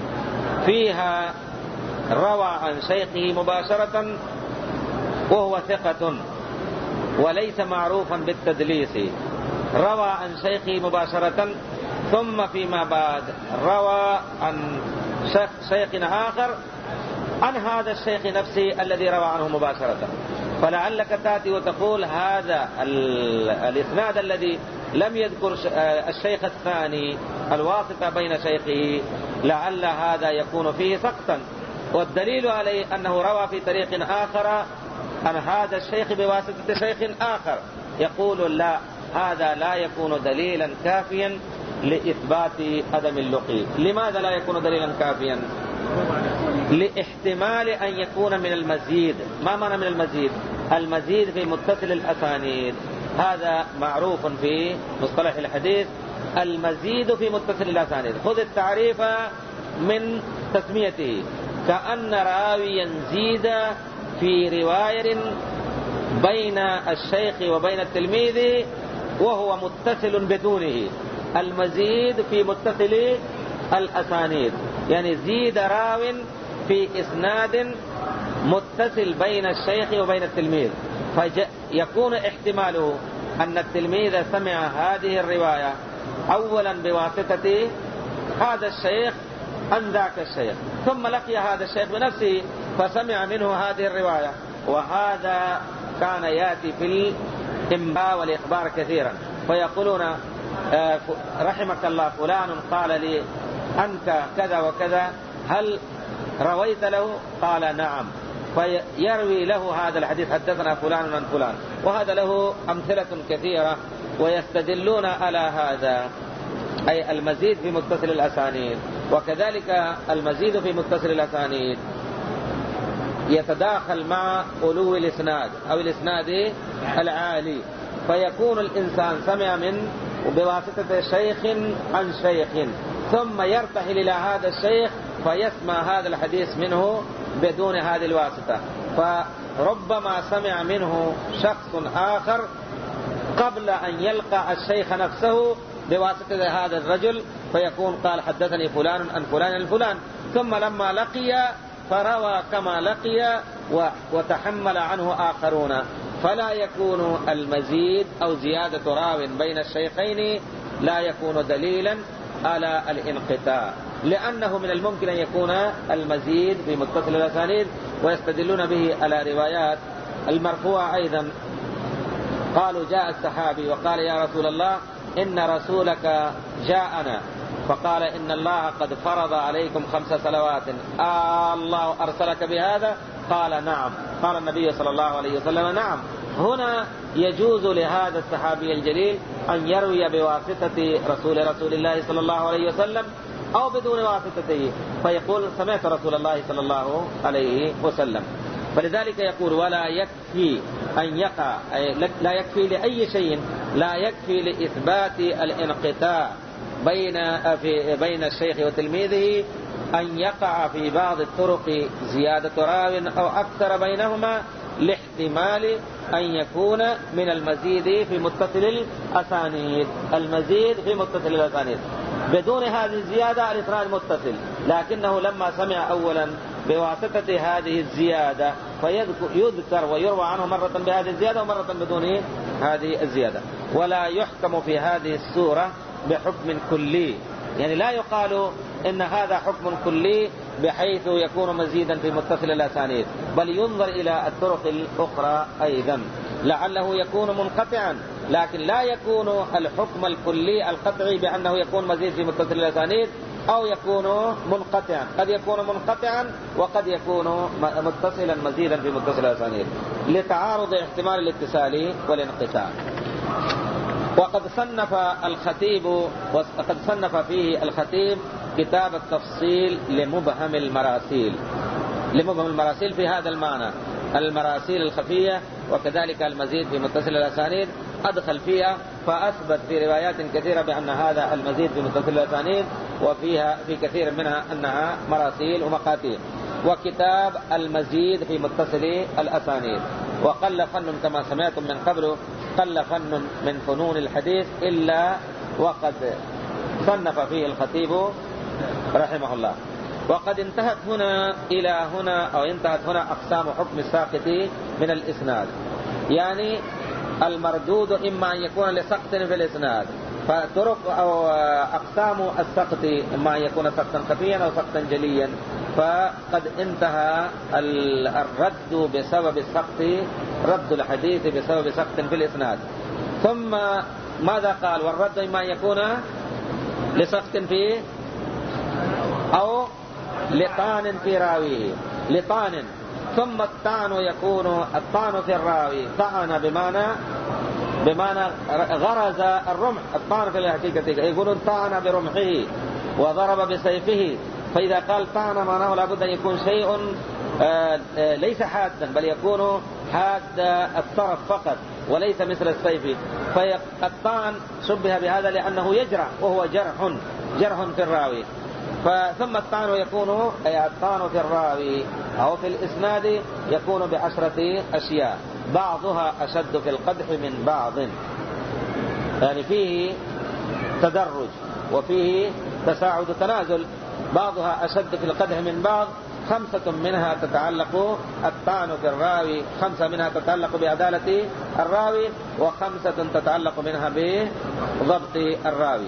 فيها روى عن شيخه مباشرة وهو ثقة وليس معروفا بالتدليس، روى عن شيخه مباشرة ثم فيما بعد روى عن شيخ آخر عن هذا الشيخ نفسه الذي روى عنه مباشرة، فلعلك تأتي وتقول هذا الإسناد الذي لم يذكر الشيخ الثاني الواسطة بين شيخه لعل هذا يكون فيه سقطا، والدليل عليه أنه روى في طريق آخر عن هذا الشيخ بواسطة شيخ آخر. يقول لا، هذا لا يكون دليلا كافيا لإثبات عدم اللقي. لماذا لا يكون دليلا كافيا؟ لاحتمال أن يكون من المزيد. ما معنى من المزيد؟ المزيد في متصل الأسانيد هذا معروف في مصطلح الحديث، المزيد في متصل الأسانيد. خذ التعريف من تسميته: كأن راويا زيد في رواية بين الشيخ وبين التلميذ وهو متصل بدونه. المزيد في متصل الأسانيد يعني زيد راو في إسناد متصل بين الشيخ وبين التلميذ، فيكون احتماله أن التلميذ سمع هذه الرواية أولا بواسطة هذا الشيخ عن ذاك الشيخ، ثم لقي هذا الشيخ بنفسه فسمع منه هذه الرواية. وهذا كان يأتي في الإنباء والإخبار كثيرا، فيقولون رحمك الله فلان قال لي عنك كذا وكذا، هل رويت له؟ قال نعم، فيروي له هذا الحديث حدثنا فلان عن فلان. وهذا له أمثلة كثيرة، ويستدلون على هذا أي المزيد في متصل الأسانيد. وكذلك المزيد في متصل الأسانيد يتداخل مع علو الإسناد أو الإسناد العالي، فيكون الإنسان سمع من بواسطة شيخ عن شيخ ثم يرتحل إلى هذا الشيخ فيسمع هذا الحديث منه بدون هذه الواسطة، فربما سمع منه شخص آخر قبل أن يلقى الشيخ نفسه بواسطة هذا الرجل، فيكون قال حدثني فلان عن فلان عن فلان، ثم لما لقي فروى كما لقي وتحمل عنه آخرون، فلا يكون المزيد أو زيادة راو بين الشيخين لا يكون دليلا على الانقطاع، لأنه من الممكن أن يكون المزيد في متصل الأسانيد. ويستدلون به على روايات المرفوعة أيضا. قالوا جاء الصحابي وقال يا رسول الله إن رسولك جاءنا فقال إن الله قد فرض عليكم 5 صلوات، الله أرسلك بهذا؟ قال نعم. قال النبي صلى الله عليه وسلم نعم. هنا يجوز لهذا الصحابي الجليل أن يروي بواسطة رسول الله صلى الله عليه وسلم أو بدون واسطته، فيقول سمعت رسول الله صلى الله عليه وسلم. فلذلك يقول ولا يكفي أن يقع، لا يكفي لأي شيء، لا يكفي لإثبات الانقطاع بين الشيخ وتلميذه أن يقع في بعض الطرق زيادة راو أو أكثر بينهما لاحتمال أن يكون من المزيد في متصل الأسانيد، المزيد في متصل الأسانيد. بدون هذه الزيادة الإسناد متصل، لكنه لما سمع أولا بواسطة هذه الزيادة فيذكر ويروى عنه مرة بهذه الزيادة ومرة بدون هذه الزيادة. ولا يحكم في هذه السورة بحكم كلي، يعني لا يقال إن هذا حكم كلي بحيث يكون مزيدا في متصل الأسانيد، بل ينظر إلى الطرق الأخرى أيضا لعله يكون منقطعا، لكن لا يكون الحكم الكلي القطعي بأنه يكون مزيد في متصل الأسانيد أو يكون منقطعا. قد يكون منقطعا وقد يكون متصلا مزيدا في متصل الأسانيد لتعارض احتمال الاتصال والانقطاع. وقد صنف فيه الخطيب كتاب التفصيل لمبهم المراسيل في هذا المعنى، المراسيل الخفية وكذلك المزيد في متصل الأسانيد أدخل فيها، فأثبت في روايات كثيرة بأن هذا المزيد في متصل الأسانيد، وفيها في كثير منها أنها مراسيل ومقاتيل. وكتاب المزيد في متصل الأسانيد. وقل فن كما سمعتم من قبل، قل فن من فنون الحديث إلا وقد صنف فيه الخطيب رحمه الله. وقد انتهت هنا أقسام حكم الساقط من الإسناد، يعني المردود إما أن يكون لسقط في الإسناد، فطرق أو أقسام السقط إما أن يكون سقطا خفيا أو سقطا جليا. فقد انتهى الرد بسبب السقط، رد الحديث بسبب سقط في الإسناد. ثم ماذا قال؟ والرد إما أن يكون لسقط فيه أو لطعن في راويه، لطعن. ثم الطعن يكون الطعن في الراوي، طعن بمعنى غرز الرمح. الطعن في الحقيقة يقولون طعن برمحه وضرب بسيفه، فإذا قال طعن معناه لابد أن يكون شيء ليس حادا، بل يكون حاد الطرف فقط وليس مثل السيف. فالطعن شبه بهذا لأنه يجرح، وهو جرح في الراوي. ثم الطعن يكون الطعن في الراوي أو في الإسناد يكون ب10 أشياء، بعضها أشد في القدح من بعض، يعني فيه تدرج وفيه تساعد تنازل. بعضها أشد في القدح من بعض، 5 منها تتعلق الطعن في الراوي، 5 منها تتعلق بعدالة الراوي، و5 تتعلق منها بضبط الراوي.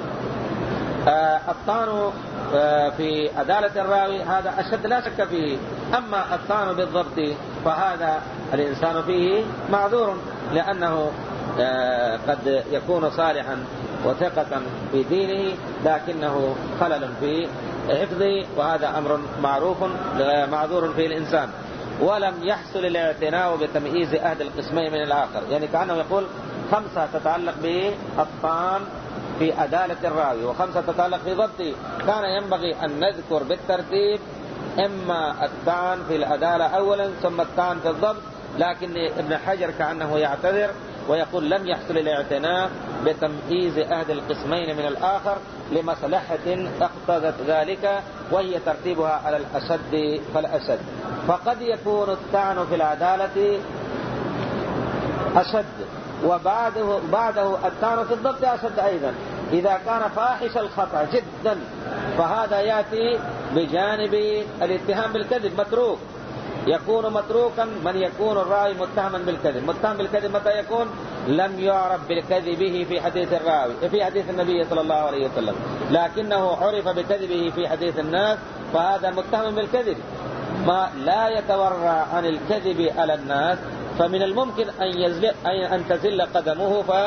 الطعن في عدالة الراوي هذا أشد لا شك فيه. أما الطعن بالضبط فهذا الإنسان فيه معذور، لأنه قد يكون صالحا وثقة في دينه لكنه خلل في حفظه، وهذا أمر معذور فيه الإنسان. ولم يحصل الاعتناء بتمييز أحد القسمين من الآخر، يعني كأنه يقول 5 تتعلق بالطعن في عدالة الراوي و5 تتعلق في ضبطه. كان ينبغي أن نذكر بالترتيب إما الطعن في العدالة أولا ثم الطعن في الضبط، لكن ابن حجر كأنه يعتذر ويقول لم يحصل الاعتناء بتمييز أحد القسمين من الآخر لمصلحة اقتضت ذلك، وهي ترتيبها على الأشد فالأشد. فقد يكون الطعن في العدالة أشد، وبعده الطعن في الضبط أشد أيضا. إذا كان فاحش الخطأ جدا فهذا يأتي بجانب الاتهام بالكذب، متروك، يكون متروكا من يكون الراوي متهما بالكذب. متهم بالكذب متى يكون؟ لم يعرف بكذبه في حديث الراوي في حديث النبي صلى الله عليه وسلم، لكنه عرف بكذبه في حديث الناس، فهذا متهم بالكذب. ما لا يتورع عن الكذب على الناس، فمن الممكن أن تزل قدمه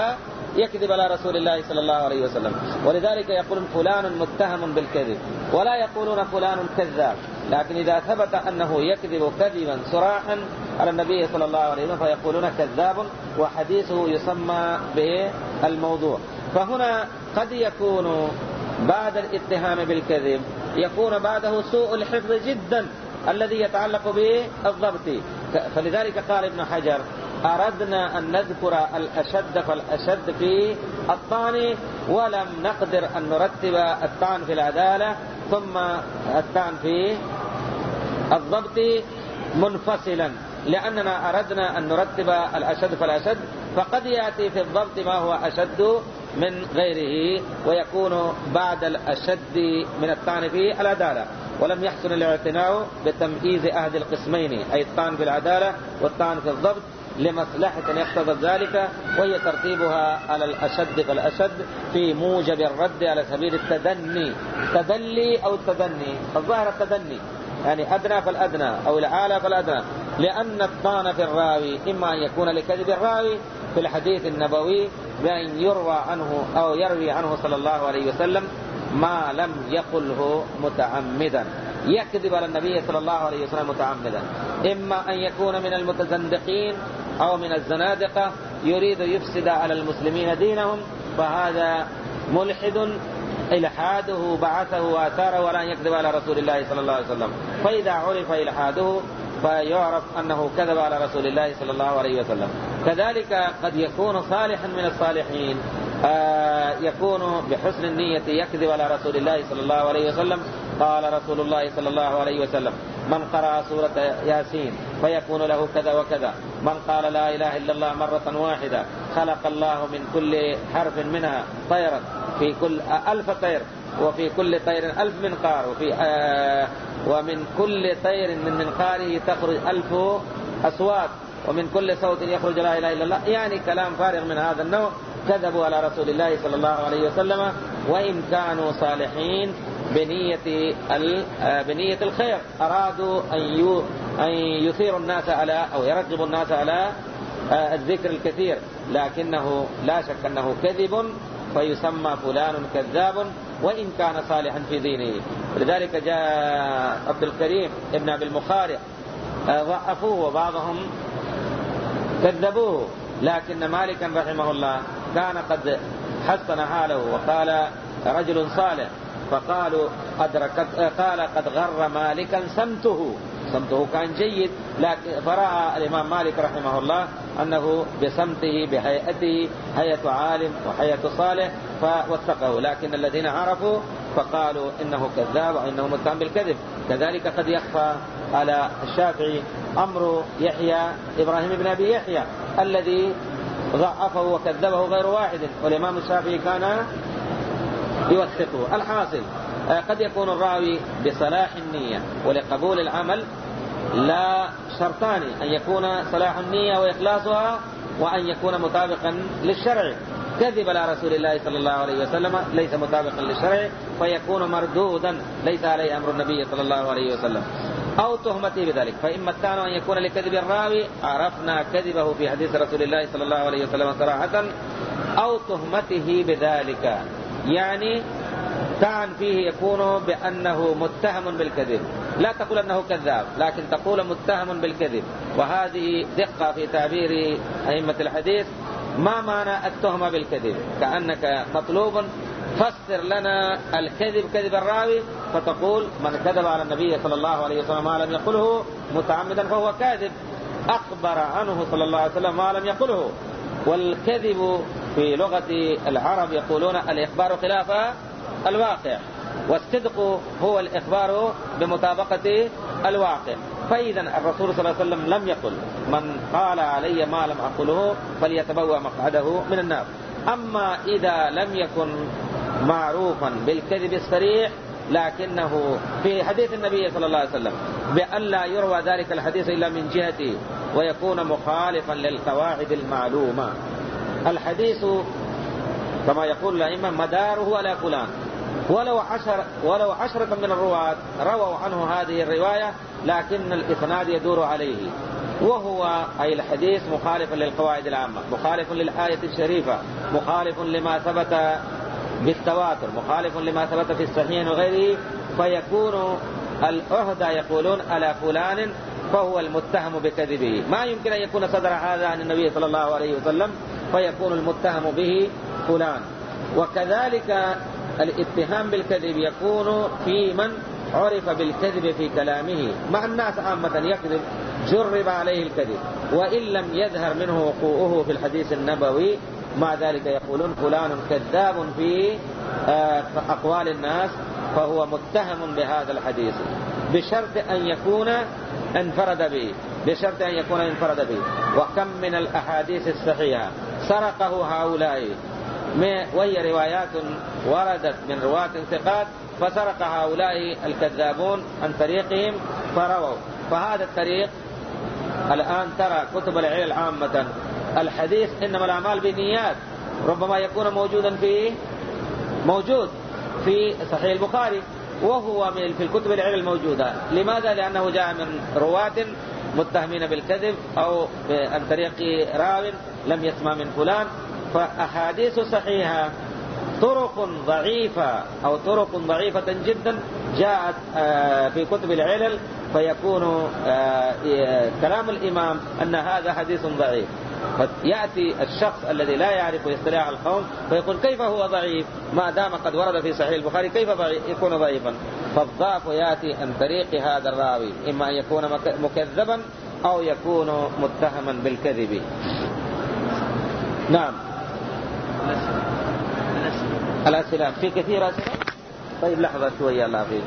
يكذب على رسول الله صلى الله عليه وسلم. ولذلك يقولون فلان متهم بالكذب، ولا يقولون فلان كذاب. لكن إذا ثبت أنه يكذب كذبا صراحا على النبي صلى الله عليه وسلم فيقولون كذاب، وحديثه يسمى بالموضوع. فهنا قد يكون بعد الاتهام بالكذب يكون بعده سوء الحفظ جدا الذي يتعلق بالضبط. فلذلك قال ابن حجر: أردنا أن نذكر الأشد فالأشد في الطعن، ولم نقدر أن نرتب الطعن في العدالة ثم الطعن في الضبط منفصلا، لأننا أردنا أن نرتب الأشد فالأشد، فقد يأتي في الضبط ما هو أشد من غيره ويكون بعد الأشد من الطعن في العدالة. ولم يحسن الاعتناء بتمييز أحد القسمين، أي الطعن في العدالة والطعن في الضبط، لمصلحة يقتضى ذلك، وهي ترتيبها على الأشد فالأشد في موجب الرد على سبيل التدني. تدلي أو التدني، الظاهر التدني يعني أدنى فالأدنى أو الأعلى فالأدنى، لأن الطعن في الراوي إما أن يكون لكذب الراوي في الحديث النبوي بأن يروى عنه أو يروي عنه صلى الله عليه وسلم ما لم يقله متعمدا، يكذب على النبي صلى الله عليه وسلم متعمدا، إما أن يكون من المتزندقين أو من الزنادقة يريد يفسد على المسلمين دينهم، فهذا ملحد إلحاده بعثه وآثاره، ولا يكذب على رسول الله صلى الله عليه وسلم. فإذا عرف إلحاده فيعرف أنه كذب على رسول الله صلى الله عليه وسلم. كذلك قد يكون صالحا من الصالحين، يكون بحسن النية يكذب على رسول الله صلى الله عليه وسلم. قال رسول الله صلى الله عليه وسلم: من قرأ سورة ياسين فيكون له كذا وكذا، من قال لا إله إلا الله مرة واحدة خلق الله من كل حرف منها طيرا، في كل 1000 طير، وفي كل طير 1000 منقار، ومن كل طير من منقاره تخرج 1000 أصوات، ومن كل صوت يخرج لا إله إلا الله. يعني كلام فارغ من هذا النوع. كذبوا على رسول الله صلى الله عليه وسلم، وإن كانوا صالحين بنية الخير، أرادوا أن يثيروا الناس على أو يرغبوا الناس على الذكر الكثير، لكنه لا شك أنه كذب، فيسمى فلان كذاب وإن كان صالحا في دينه. لذلك جاء عبد الكريم ابن أبي المخارق ضعفوه وبعضهم كذبوه، لكن مالكا رحمه الله كان قد حسن حاله وقال: رجل صالح، فقالوا قال: قد غر مالكا سمته كان جيد، لكن فرأى الإمام مالك رحمه الله أنه بسمته بهيئته هيئة عالم وهيئة صالح فوثقه، لكن الذين عرفوا فقالوا إنه كذاب وإنه متهم بالكذب. كذلك قد يخفى على الشافعي أمر يحيى إبراهيم بن أبي يحيى الذي ضعفه وكذبه غير واحد، والإمام الشافعي كان يوثقه. الحاصل قد يكون الراوي بصلاح النية ولقبول العمل، لا شرطان: أن يكون صلاح النية وإخلاصها، وأن يكون مطابقا للشرع. كذب على رسول الله صلى الله عليه وسلم ليس مطابقا للشرع، فيكون مردودا ليس عليه أمر النبي صلى الله عليه وسلم، أو تهمته بذلك. فإما كان أن يكون لكذب الراوي عرفنا كذبه في حديث رسول الله صلى الله عليه وسلم صراحة، أو تهمته بذلك، يعني طعن فيه يكون بأنه متهم بالكذب، لا تقول أنه كذاب لكن تقول متهم بالكذب. وهذه دقة في تعبير أئمة الحديث. ما معنى التهمة بالكذب؟ كأنك مطلوب فسر لنا الكذب كذب الراوي، فتقول: من كذب على النبي صلى الله عليه وسلم ما لم يقله متعمدا فهو كاذب، أخبر عنه صلى الله عليه وسلم ما لم يقله. والكذب في لغة العرب يقولون الإخبار خلاف الواقع، والصدق هو الإخبار بمطابقة الواقع. فإذا الرسول صلى الله عليه وسلم لم يقل: من قال علي ما لم أقله فليتبوأ مقعده من النار. أما إذا لم يكن معروفا بالكذب الصريح، لكنه في حديث النبي صلى الله عليه وسلم بأن لا يروى ذلك الحديث إلا من جهته ويكون مخالفا للقواعد المعلومة. الحديث كما يقول الأئمة مداره على فلان، ولو 10 من الرواة رووا عنه هذه الرواية، لكن الإسناد يدور عليه، وهو أي الحديث مخالف للقواعد العامة، مخالف للآية الشريفة، مخالف لما ثبت بالتواتر، مخالف لما ثبت في الصحيحين وغيره، فيكون العهدة يقولون على فلان فهو المتهم بكذبه. ما يمكن أن يكون صدر هذا عن النبي صلى الله عليه وسلم فيكون المتهم به فلان. وكذلك الاتهام بالكذب يكون في من عرف بالكذب في كلامه، مع الناس عامة يكذب جرب عليه الكذب وإن لم يظهر منه وقوعه في الحديث النبوي، مع ذلك يقولون فلان كذاب في أقوال الناس فهو متهم بهذا الحديث بشرط أن يكون انفرد به، بشرط أن يكون انفرد به. وكم من الأحاديث الصحيحة سرقه هؤلاء، وهي روايات وردت من رواة ثقات، فسرق هؤلاء الكذابون عن طريقهم فرووا. فهذا الطريق الآن ترى كتب العلل عامة الحديث إنما الأعمال بالنيات ربما يكون موجود في صحيح البخاري، وهو في الكتب العلل الموجودة. لماذا؟ لأنه جاء من رواة متهمين بالكذب أو عن طريق راو لم يسمع من فلان. فأحاديث صحيحة طرق ضعيفة أو طرق ضعيفة جدا جاءت في كتب العلل، فيكون كلام الإمام أن هذا حديث ضعيف. فيأتي الشخص الذي لا يعرف اصطلاح القوم فيقول كيف هو ضعيف ما دام قد ورد في صحيح البخاري، كيف يكون ضعيفا؟ فالضعف يأتي عن طريق هذا الراوي، إما أن يكون مكذبا أو يكون متهما بالكذب. نعم. الأسئلة في كثير أسئلة. طيب لحظة شوية الله فيه.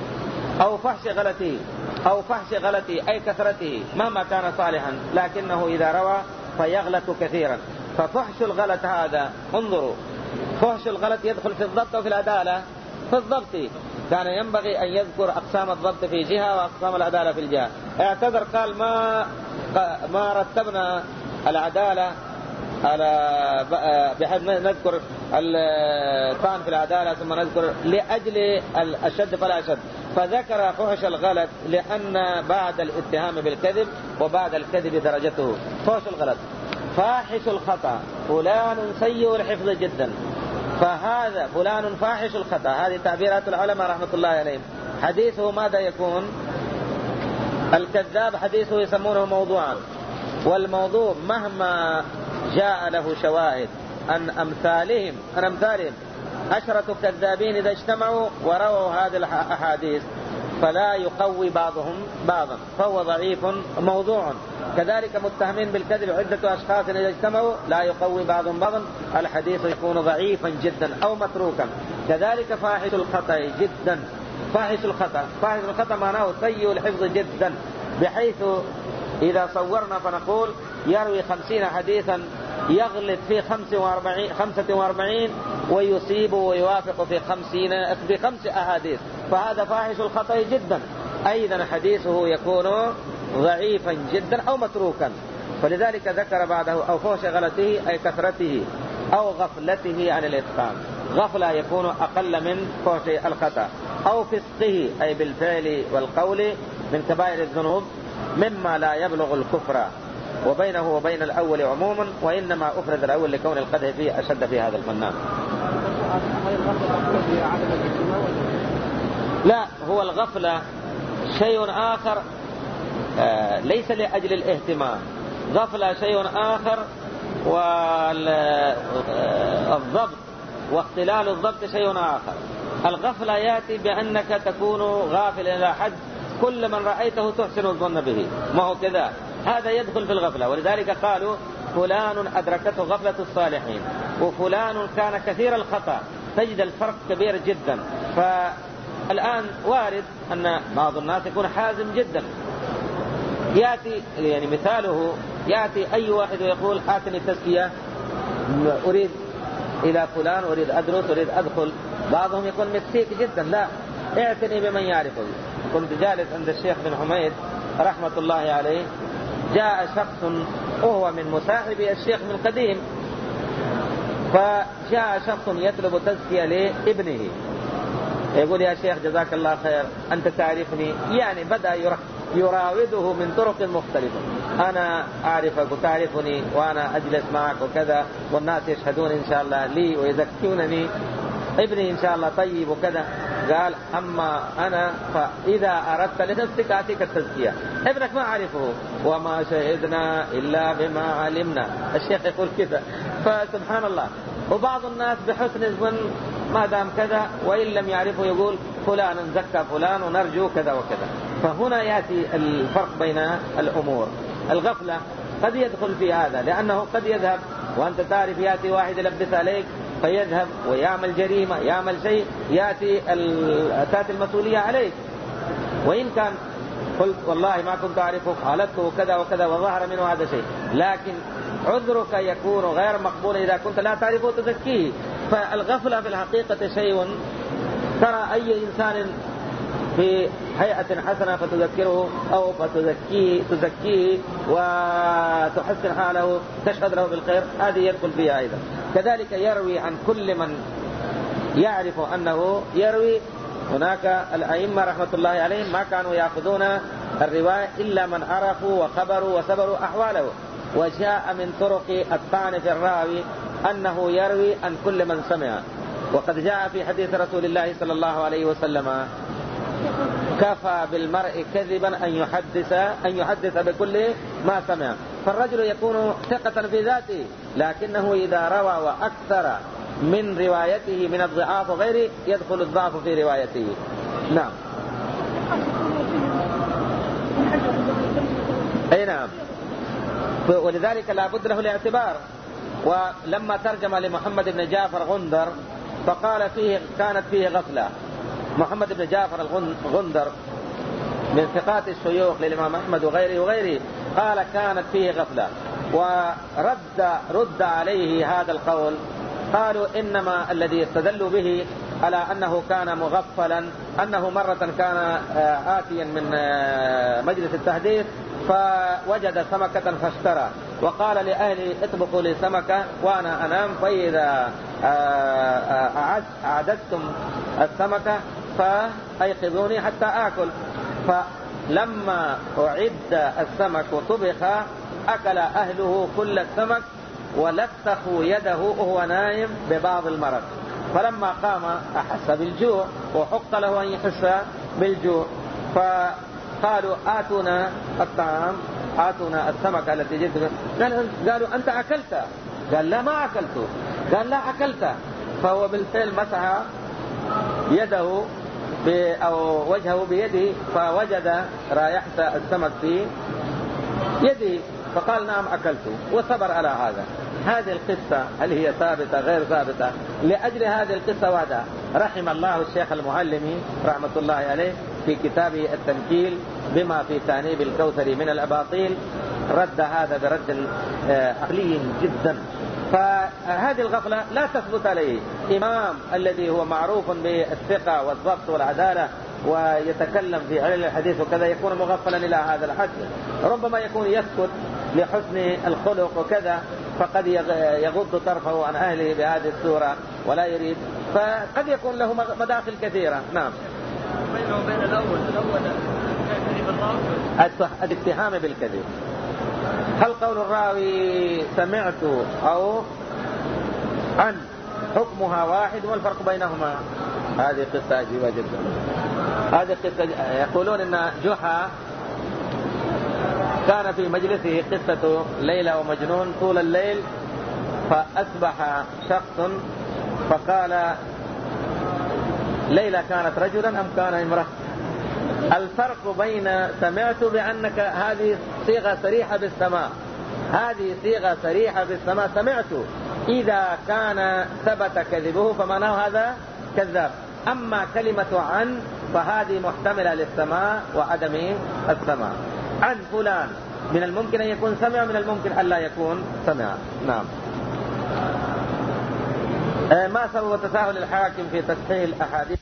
أو فحش غلطه أي كثرته مهما كان صالحا، لكنه إذا روى فيغلط كثيرا. ففحش الغلط هذا انظروا، فحش الغلط يدخل في الضبط وفي العدالة. في الضبط كان ينبغي أن يذكر أقسام الضبط في جهة وأقسام العدالة في الجهة. اعتذر قال ما رتبنا العدالة على بحيث نذكر الطعن في العدالة ثم نذكر لأجل الشد فلا أشد، فذكر فحش الغلط لأن بعد الاتهام بالكذب وبعد الكذب درجته. فحش الغلط. فاحش الخطأ فلان سيء الحفظ جدا، فهذا فلان فاحش الخطأ، هذه تعبيرات العلماء رحمة الله عليهم. حديثه ماذا يكون؟ الكذاب حديثه يسمونه موضوعا، والموضوع مهما جاء له شواهد عن أمثالهم 10 كذابين إذا اجتمعوا ورووا هذه الأحاديث فلا يقوي بعضهم بعضا، فهو ضعيف موضوع. كذلك متهمين بالكذب عدة أشخاص إذا اجتمعوا لا يقوي بعضهم بعضا، الحديث يكون ضعيفا جدا أو متروكا. كذلك فاحش الخطأ جدا. فاحش الخطأ معناه سيء الحفظ جدا، بحيث إذا صورنا فنقول يروي 50 حديثا يغلط في 45 ويصيب ويوافق في 5 أحاديث، فهذا فاحش الخطأ جدا. أيضا حديثه يكون ضعيفا جدا أو متروكا. فلذلك ذكر بعده أو فحش غلطه أي كثرته أو غفلته عن الإتقان. غفلة يكون أقل من فحش الخطأ. أو فسقه أي بالفعل والقول من كبائر الذنوب مما لا يبلغ الكفر، وبينه وبين الأول عموما، وإنما أفرد الأول لكون القدح فيه أشد في هذا المنام. لا، هو الغفلة شيء آخر ليس لأجل الاهتمام، غفلة شيء آخر، والضبط واختلال الضبط شيء آخر. الغفلة يأتي بأنك تكون غافل إلى حد كل من رأيته تحسن الظن به، ما هو كذا، هذا يدخل في الغفلة. ولذلك قالوا فلان أدركته غفلة الصالحين، وفلان كان كثير الخطأ، تجد الفرق كبير جدا. فالآن وارد أن بعض الناس يكون حازم جدا، يأتي يعني مثاله يأتي أي واحد ويقول آتني تزكية، أريد إلى فلان، أريد أدرس، أريد أدخل. بعضهم يكون مسيك جدا، لا، اعتني بمن يعرفه. كنت جالس عند الشيخ بن حميد رحمة الله عليه، جاء شخص وهو من مصاحبي الشيخ من قديم، فجاء شخص يطلب تزكية لابنه، يقول يا شيخ جزاك الله خير أنت تعرفني، يعني بدأ يراوده من طرق مختلفة. أنا أعرفك وتعرفني وأنا أجلس معك وكذا، والناس يشهدون إن شاء الله لي ويزكونني، ابني إن شاء الله طيب وكذا. قال أما أنا فإذا أردت لنفسك أعطيك التزكية، ابنك ما أعرفه، وما شهدنا إلا بما علمنا. الشيخ يقول كذا. فسبحان الله. وبعض الناس بحسن الظن ما دام كذا، وإن لم يعرفه يقول فلان زكى فلان ونرجو كذا وكذا. فهنا يأتي الفرق بين الأمور. الغفلة قد يدخل في هذا، لأنه قد يذهب وأنت تعرف، يأتي واحد يلبس عليك فيذهب ويعمل جريمة، يعمل شيء، تأتي المسؤولية عليك. وإن كان قلت والله ما كنت أعرفه، خالطته كذا وكذا وظهر منه هذا شيء، لكن عذرك يكون غير مقبول إذا كنت لا تعرفه تزكيه. فالغفلة في الحقيقة شيء، ترى أي إنسان في هيئة حسنة فتذكره أو تزكيه وتحسن حاله، تشهد له بالخير، هذه يدخل فيها أيضا. كذلك يروي عن كل من يعرف أنه يروي. هناك الأئمة رحمة الله عليهم ما كانوا يأخذون الرواية إلا من عرفوا وخبروا وسبروا أحواله. وجاء من طرق الطعن في الراوي أنه يروي عن كل من سمع. وقد جاء في حديث رسول الله صلى الله عليه وسلم: كفى بالمرء كذبا أن يحدث بكل ما سمع. فالرجل يكون ثقة في ذاته، لكنه إذا روى وأكثر من روايته من الضعاف وغيره يدخل الضعف في روايته. نعم. أي نعم. ولذلك لا بد له الاعتبار. ولما ترجم لمحمد بن جعفر غندر فقال كانت فيه غفلة. محمد بن جعفر الغندر من ثقات الشيوخ للإمام أحمد وغيره قال كانت فيه غفلة. ورد عليه هذا القول، قالوا إنما الذي استدلوا به على أنه كان مغفلا أنه مرة كان آتيا من مجلس التحديث فوجد سمكة فاشترى، وقال لأهلي اطبخوا لي سمكة وأنا أنام، فإذا أعددتم السمكة فأيقظوني حتى آكل. فلما أعد السمك وطبخ أكل أهله كل السمك ولتخوا يده وهو نايم ببعض المرض. فلما قام أحس بالجوع وحق له أن يحس بالجوع، فقالوا آتونا الطعام، آتونا السمكة التي جئت. قالوا أنت أكلت؟ قال لا ما أكلته. قال لا أكلت. فهو بالفعل مسح يده أو وجهه بيده فوجد رائحة السمك في يده، فقال نعم أكلته وصبر على هذا. هذه القصة هل هي ثابتة غير ثابتة؟ لأجل هذه القصة وحدها رحم الله الشيخ المعلمي رحمة الله عليه في كتابه التنكيل بما في تانيب الكوثري من الأباطيل، رد هذا برد عقلي جدا. فهذه الغفلة لا تثبت عليه. إمام الذي هو معروف بالثقة والضبط والعدالة ويتكلم في علم الحديث وكذا يكون مغفلا إلى هذا الحد. ربما يكون يسكت لحسن الخلق وكذا، فقد يغض طرفه عن أهله بهذه الصورة ولا يريد، فقد يكون له مداخل كثيرة. نعم.
بينه وبين الأول
الاتهام بالكذب. هل قول الراوي سمعت أو عن حكمها واحد والفرق بينهما؟ هذه قصة عجيبة جدا. هذه قصة يقولون إن جحا كان في مجلسه قصة ليلى ومجنون طول الليل، فأصبح شخص فقال ليلى كانت رجلا أم كان امرأة؟ الفرق بين سمعت بأنك هذه صيغة صريحة بالسماع، هذه صيغة صريحة بالسماع سمعت، إذا كان ثبت كذبه فمعناه هذا كذاب. أما كلمة عن فهذه محتملة للسماع وعدم السماع. عن فلان من الممكن أن يكون سمع، من الممكن أن لا يكون سمع. نعم. ما سبب تساهل الحاكم في تصحيح الأحاديث؟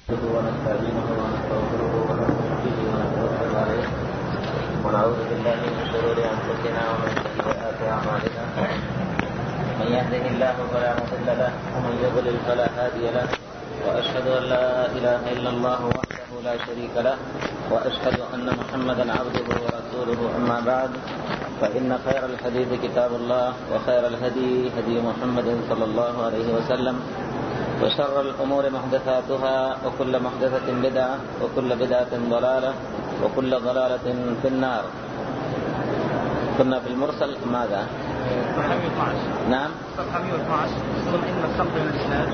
ونستعينه ونستغفره ونؤمن به ونتوكل عليه ونعوذ بالله من شرور انفسنا ومن سيئات اعمالنا من يهده الله فلا مضل له ومن يضلل فلا هادي له واشهد ان لا اله الا الله وحده لا شريك له واشهد ان محمدا عبده ورسوله اما بعد فان خير الحديث كتاب الله وخير الهدي هدي محمد صلى الله عليه وسلم وشر الأمور محدثاتها وكل محدثة بدعة وكل بدعة ضلالة وكل ضلالة في النار. كنا في المرسل ماذا؟
صفحة 112.
نعم
صفحة 112 ثم إن السقط من الإسناد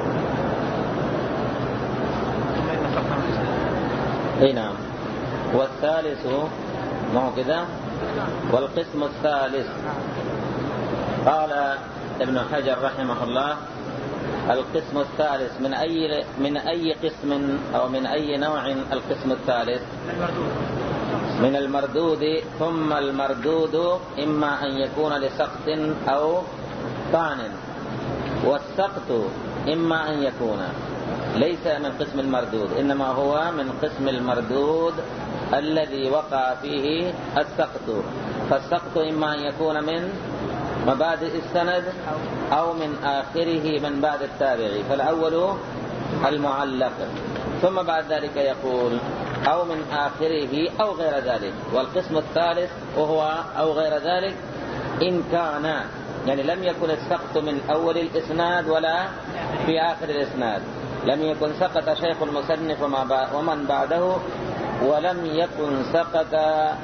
اي نعم. والثالث ما هو كذا. والقسم الثالث قال ابن حجر رحمه الله القسم الثالث من أي قسم أو من أي نوع القسم الثالث؟ من المردود. ثم المردود إما أن يكون لسقط أو طعن، والسقط إما أن يكون ليس من قسم المردود إنما هو من قسم المردود الذي وقع فيه السقط. فالسقط إما أن يكون من مبادئ السند أو من آخره من بعد التابعي، فالأول المعلق ثم بعد ذلك يقول أو من آخره أو غير ذلك. والقسم الثالث وهو أو غير ذلك إن كان يعني لم يكن السقط من أول الإسناد ولا في آخر الإسناد، لم يكن سقط شيخ المصنف ومن بعده، ولم يكن سقط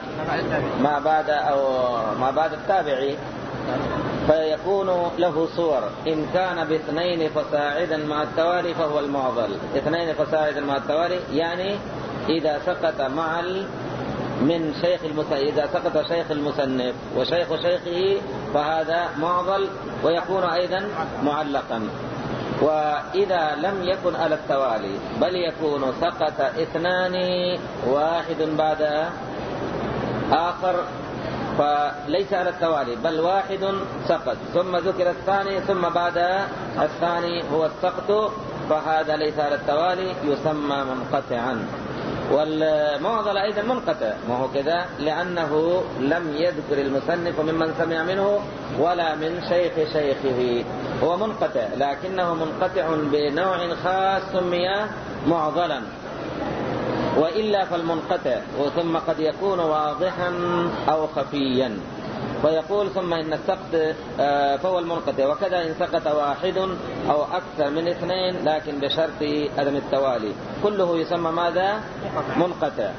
ما بعد التابعي، فيكون له صور. إن كان باثنين فصاعدا مع التوالي فهو المعضل. اثنين فصاعدا مع التوالي يعني إذا سقط من شيخ إذا سقط شيخ المصنف وشيخ شيخه فهذا معضل ويكون أيضا معلقا. وإذا لم يكن على التوالي بل يكون سقط اثنان واحد بعد آخر فليس على التوالي بل واحد سقط ثم ذكر الثاني ثم بعد الثاني هو السقط، فهذا ليس على التوالي يسمى منقطعا. والمعضل أيضا منقطع، ما هو كذا لأنه لم يذكر المصنف ممن سمع منه ولا من شيخ شيخه، هو منقطع لكنه منقطع بنوع خاص سمي معضلا، وإلا فالمنقطع ثم قد يكون واضحا أو خفيا. فيقول ثم إن السقط فهو المنقطع، وكذا إن سقط واحد أو أكثر من اثنين لكن بشرط عدم التوالي كله يسمى ماذا؟ منقطع.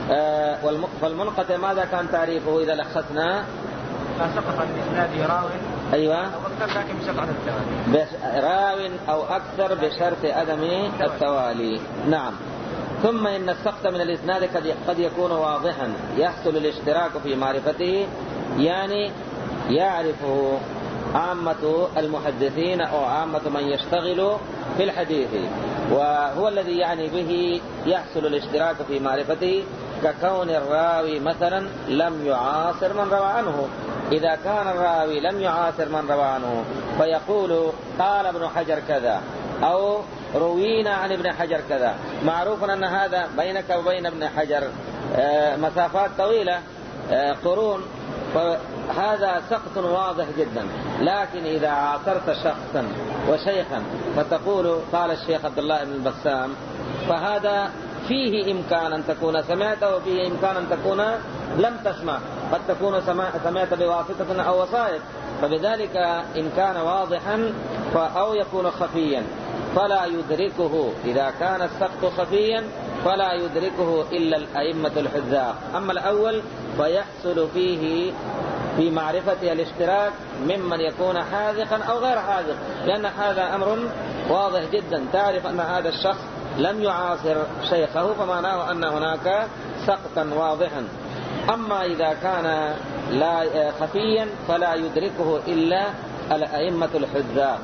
فالمنقطع ماذا كان تعريفه إذا لخصنا؟
سقط الإسناد راو
أيوة
أو أكثر لكن بشرط عدم التوالي،
راو أو أكثر بشرط عدم التوالي. نعم. ثم إن السقط من الإسناد قد يكون واضحا يحصل الاشتراك في معرفته، يعني يعرفه عامة المحدثين أو عامة من يشتغل في الحديث، وهو الذي يعني به يحصل الاشتراك في معرفته، ككون الراوي مثلا لم يعاصر من روى عنه. إذا كان الراوي لم يعاصر من روى عنه فيقول قال ابن حجر كذا أو روينا عن ابن حجر كذا، معروف أن هذا بينك وبين ابن حجر مسافات طويلة قرون، فهذا سقط واضح جدا. لكن إذا عاصرت شخصا وشيخا فتقول قال الشيخ عبد الله بن البسام، فهذا فيه إمكان أن تكون سمعت وفيه إمكان أن تكون لم تسمع، قد تكون سمعت بواسطة أو وسائط، فبذلك إن كان واضحا أو يكون خفيا فلا يدركه. إذا كان السقط خفيا فلا يدركه إلا الأئمة الحذاق. أما الأول فيحصل فيه في معرفة الاشتراك ممن يكون حاذقا أو غير حاذق، لأن هذا أمر واضح جدا، تعرف أن هذا الشخص لم يعاصر شيخه فمعناه أن هناك سقطا واضحا. أما إذا كان لا خفيا فلا يدركه إلا الأئمة الحذاق.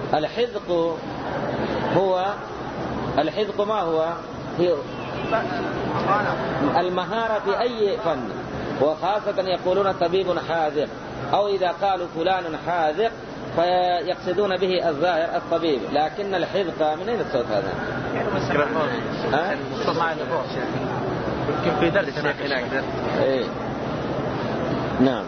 الحذق ما هو؟ هي المهارة في أي فن، وخاصة يقولون طبيب حاذق، أو إذا قالوا فلان حاذق فيقصدون به الظاهر الطبيب، لكن الحذقة من أين الصوت هذا؟
يمكن في درس هناك.
إيه نعم.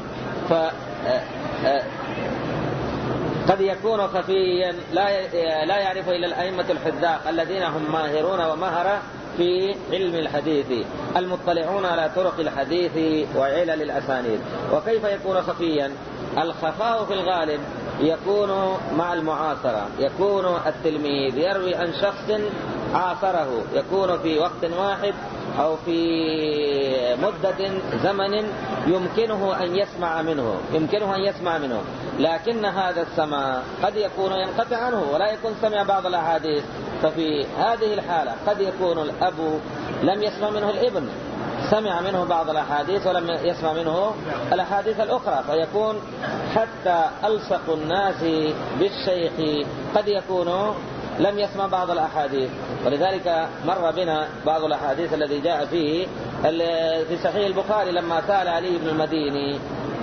قد يكون خفيا لا يعرف إلا الأئمة الحذاق الذين هم ماهرون ومهرة في علم الحديث المطلعون على طرق الحديث وعلل الأسانيد. وكيف يكون خفيا؟ الخفاء في الغالب يكون مع المعاصرة، يكون التلميذ يروي عن شخص عاصره، يكون في وقت واحد أو في مدة زمن يمكنه أن يسمع منه، لكن هذا السماع قد يكون ينقطع عنه ولا يكون سمع بعض الأحاديث. ففي هذه الحالة قد يكون الأب لم يسمع منه الابن، سمع منه بعض الأحاديث ولم يسمع منه الأحاديث الأخرى، فيكون حتى ألصق الناس بالشيخ قد يكون لم يسمع بعض الأحاديث. ولذلك مر بنا بعض الأحاديث الذي جاء فيه في صحيح البخاري لما سأل علي بن المديني: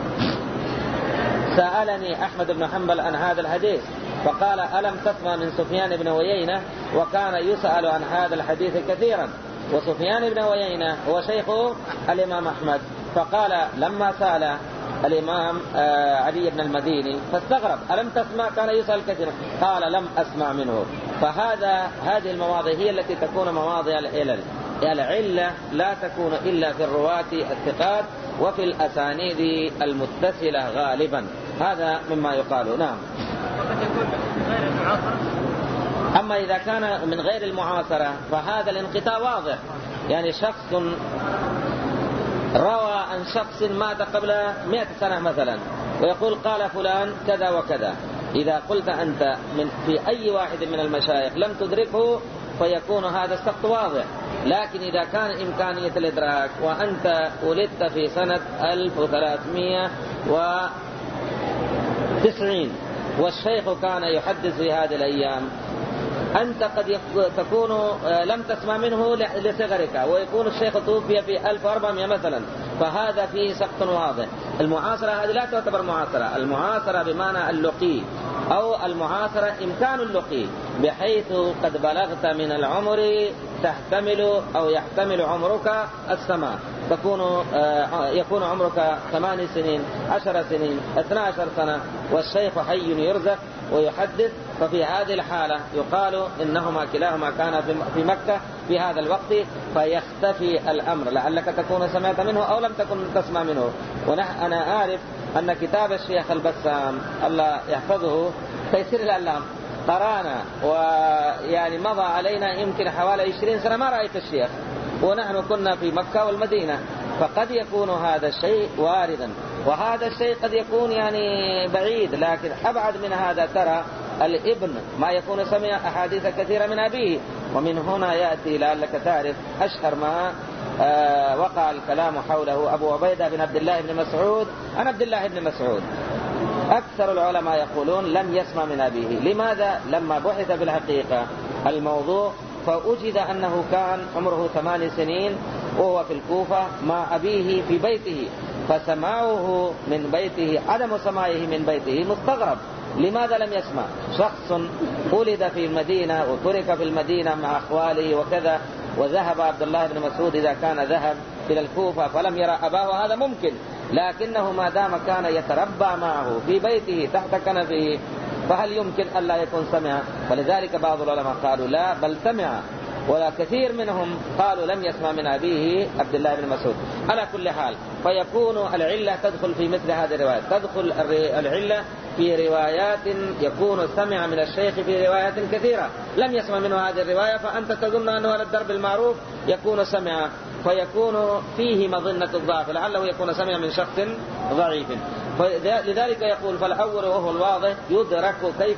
سألني أحمد بن حنبل عن هذا الحديث، فقال: ألم تسمع من سفيان بن عيينة؟ وكان يسأل عن هذا الحديث كثيرا، وسفيان بن عيينة هو شيخ الإمام أحمد. فقال لما سأل الإمام علي بن المديني فاستغرب: ألم تسمع؟ كان يسأل كثيرا. قال: لم أسمع منه. هذه المواضع هي التي تكون مواضع العلل. العلة لا تكون إلا في الرواة الثقات وفي الأسانيد المتصلة غالبا، هذا مما يقال. نعم. أما إذا كان من غير المعاصرة فهذا الانقطاع واضح، يعني شخص روى عن شخص مات قبل 100 سنة مثلا ويقول قال فلان كذا وكذا، إذا قلت أنت في أي واحد من المشايخ لم تدركه فيكون هذا السقط واضح. لكن إذا كان إمكانية الإدراك وأنت ولدت في سنة 1390 والشيخ كان يحدث في هذه الأيام، أنت قد تكون لم تسمع منه لصغرك، ويكون الشيخ توفي في 1400 مثلا، فهذا فيه سقط واضح. المعاصرة هذه لا تعتبر معاصرة. المعاصرة بمعنى اللقي، أو المعاصرة إمكان اللقي، بحيث قد بلغت من العمر تحتمل أو يحتمل عمرك السماع، يكون عمرك 8 سنين 10 سنين 12 سنة والشيخ حي يرزق ويحدث، ففي هذه الحالة يقال إنهما كلاهما كان في مكة في هذا الوقت، فيختفي الأمر، لعلك تكون سمعت منه أو لم تكن تسمع منه. أنا أعرف أن كتاب الشيخ البسام الله يحفظه تيسير الأعلام قرانا، ويعني مضى علينا يمكن حوالي 20 سنة ما رأيت الشيخ، ونحن كنا في مكة والمدينة، فقد يكون هذا الشيء واردا، وهذا الشيء قد يكون يعني بعيد. لكن أبعد من هذا ترى الابن ما يكون سمع أحاديث كثيرة من أبيه، ومن هنا يأتي لعلك تعرف أشهر ما وقع الكلام حوله أبو عبيدة بن عبد الله بن مسعود عن عبد الله بن مسعود. أكثر العلماء يقولون لم يسمع من أبيه. لماذا؟ لما بحث بالحقيقة الموضوع فأجد أنه كان عمره 8 سنين وهو في الكوفة مع أبيه في بيته، فسماعه من بيته عدم سماعه من بيته مستغرب. لماذا لم يسمع؟ شخص ولد في المدينة وترك في المدينة مع أخواله وكذا، وذهب عبد الله بن مسعود إذا كان ذهب إلى الكوفة فلم يرى أباه هذا ممكن، لكنه ما دام كان يتربى معه في بيته تحت كنفه فهل يمكن ألا يكون سمع؟ فلذلك بعض العلماء قالوا لا بل سمع، ولا كثير منهم قالوا لم يسمع من أبيه عبد الله بن مسعود. على كل حال فيكون العلة تدخل في مثل هذه الروايات، تدخل العلة في روايات يكون سمع من الشيخ في روايات كثيرة لم يسمع منه هذه الرواية، فأنت تظن أنه على الدرب المعروف يكون سمع، فيكون فيه مظنة الضعف، لعله يكون سمع من شخص ضعيف. لذلك يقول فالأول وهو الواضح يدرك.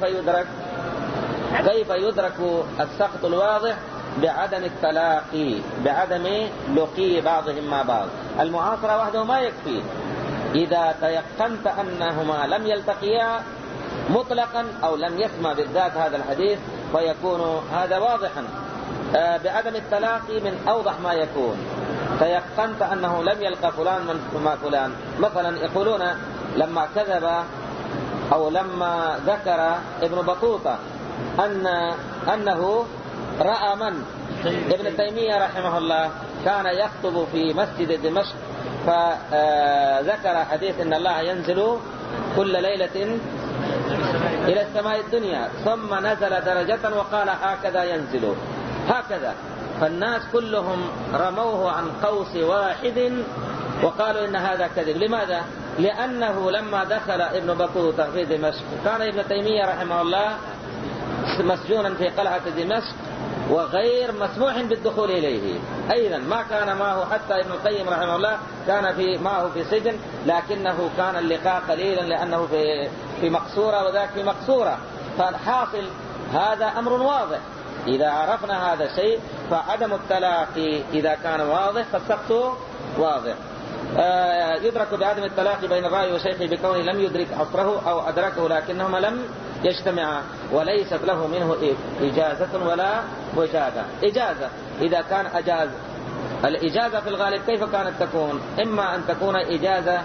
كيف يدرك السقط الواضح؟ بعدم التلاقي، بعدم لقي بعضهم مع بعض. المعاصرة وحده ما يكفي، إذا تيقنت أنهما لم يلتقيا مطلقا أو لم يسمع بالذات هذا الحديث فيكون هذا واضحا. بعدم التلاقي من أوضح ما يكون، تيقنت أنه لم يلقى فلان مع فلان. مثلا يقولون لما كذب أو لما ذكر ابن بطوطة أنه رأى من ابن تيمية رحمه الله كان يخطب في مسجد دمشق، فذكر حديث إن الله ينزل كل ليلة إلى السماء الدنيا ثم نزل درجة وقال هكذا ينزل هكذا، فالناس كلهم رموه عن قوس واحد وقالوا إن هذا كذب. لماذا؟ لأنه لما دخل ابن بطوطة في دمشق كان ابن تيمية رحمه الله مسجونا في قلعة دمشق وغير مسموح بالدخول إليه أيضا، ما كان معه حتى ابن القيم رحمه الله كان معه في سجن، لكنه كان اللقاء قليلا لأنه في مقصورة وذاك في مقصورة. فالحاصل هذا أمر واضح، إذا عرفنا هذا الشيء فعدم التلاقي إذا كان واضح فالسقط واضح. يدرك بعدم التلاقي بين الراوي وشيخه بكونه لم يدرك عصره أو أدركه لكنهما لم يجتمعا وليست له منه إجازة ولا وجادة. إجازة إذا كان أجاز، الإجازة في الغالب كيف كانت تكون؟ إما أن تكون إجازة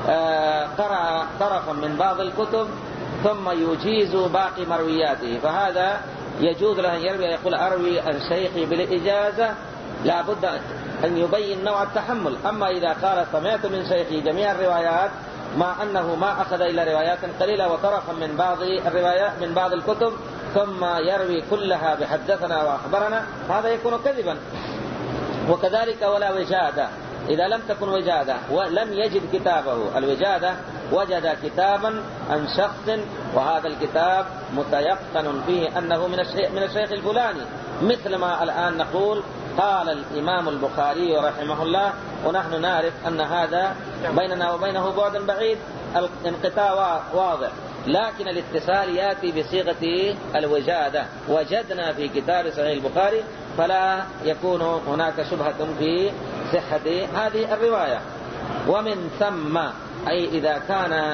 قرأ طرفا من بعض الكتب ثم يجيز باقي مروياته، فهذا يجوز له أن يروي يقول أروي عن شيخي بالإجازة، لا بد أن يبين نوع التحمل. أما إذا قال سمعت من شيخي جميع الروايات مع أنه ما أخذ إلا روايات قليلة وطرفا من بعض الروايات من بعض الكتب ثم يروي كلها بحدثنا وأخبرنا، هذا يكون كذبا. وكذلك ولا وجادة، إذا لم تكن وجادة ولم يجد كتابه، الوجادة وجد كتابا عن شخص وهذا الكتاب متيقن فيه أنه من الشيخ الفلاني، مثل ما الآن نقول قال الإمام البخاري رحمه الله ونحن نعرف أن هذا بيننا وبينه بعد بعيد، الانقطاع واضح، لكن الاتصال يأتي بصيغة الوجادة، وجدنا في كتاب صحيح البخاري، فلا يكون هناك شبهة في صحة هذه الرواية. ومن ثم أي إذا كان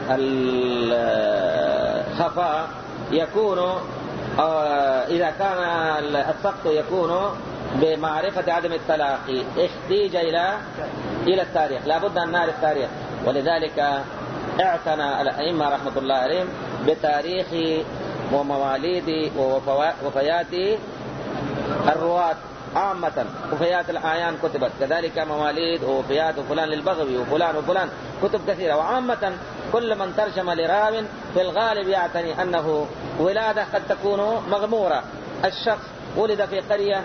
الخفاء يكون إذا كان السقط يكون بمعرفة عدم التلاقي احتيج إلى التاريخ، لا بد أن نعرف تاريخ، ولذلك اعتنى الأئمة رحمة الله عليهم بتاريخ ومواليد ووفيات الرواة عامة. وفيات الأعيان كتبت كذلك، مواليد ووفيات وفلان للبغوي وفلان وفلان، كتب كثيرة. وعامة كل من ترجم لراو في الغالب يعتني أنه ولادة قد تكون مغمورة، الشخص ولد في قرية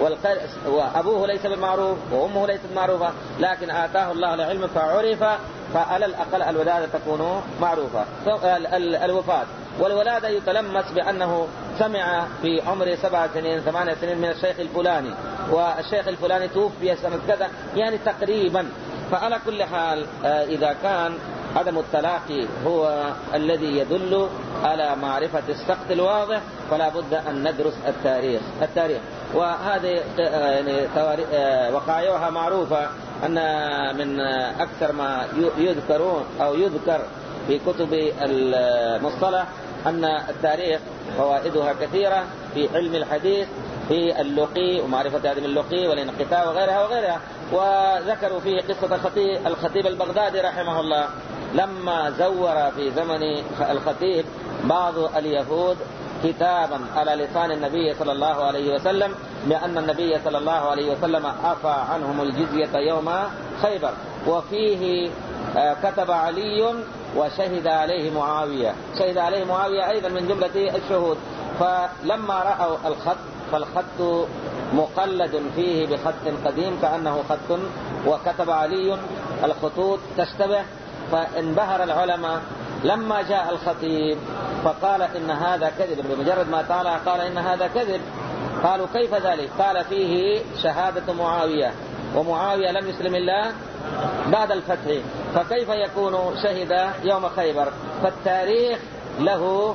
وأبوه ليس بالمعروف وأمه ليست معروفة، لكن آتاه الله العلم فعرف، فعلى الأقل الولادة تكون معروفة. الوفاة والولادة يتلمس بأنه سمع في عمر 7 سنين 8 سنين من الشيخ الفلاني، والشيخ الفلاني توفي سنة كذا، يعني تقريبا. فعلى كل حال إذا كان عدم التلاقي هو الذي يدل على معرفة السقط الواضح فلا بد أن ندرس التاريخ. وهذه يعني وقائعها معروفة، أن من أكثر ما يذكرون أو يذكر في كتب المصطلح أن التاريخ فوائدها كثيرة في علم الحديث، في اللقي ومعرفة عدم اللقي والانقطاع وغيرها. وذكروا فيه قصة الخطيب البغدادي رحمه الله لما زور في زمن الخطيب بعض اليهود كتابا على لسان النبي صلى الله عليه وسلم بأن النبي صلى الله عليه وسلم عفى عنهم الجزية يوم خيبر، وفيه كتب علي وشهد عليه معاوية، شهد عليه معاوية أيضا من جملة الشهود. فلما رأوا الخط فالخط مقلد فيه بخط قديم كأنه خط، وكتب علي الخطوط تشتبه، فانبهر العلماء. لما جاء الخطيب فقال إن هذا كذب، بمجرد ما طالع قال إن هذا كذب. قالوا كيف ذلك؟ قال فيه شهادة معاوية، ومعاوية لم يسلم الله بعد الفتح، فكيف يكون شهد يوم خيبر؟ فالتاريخ له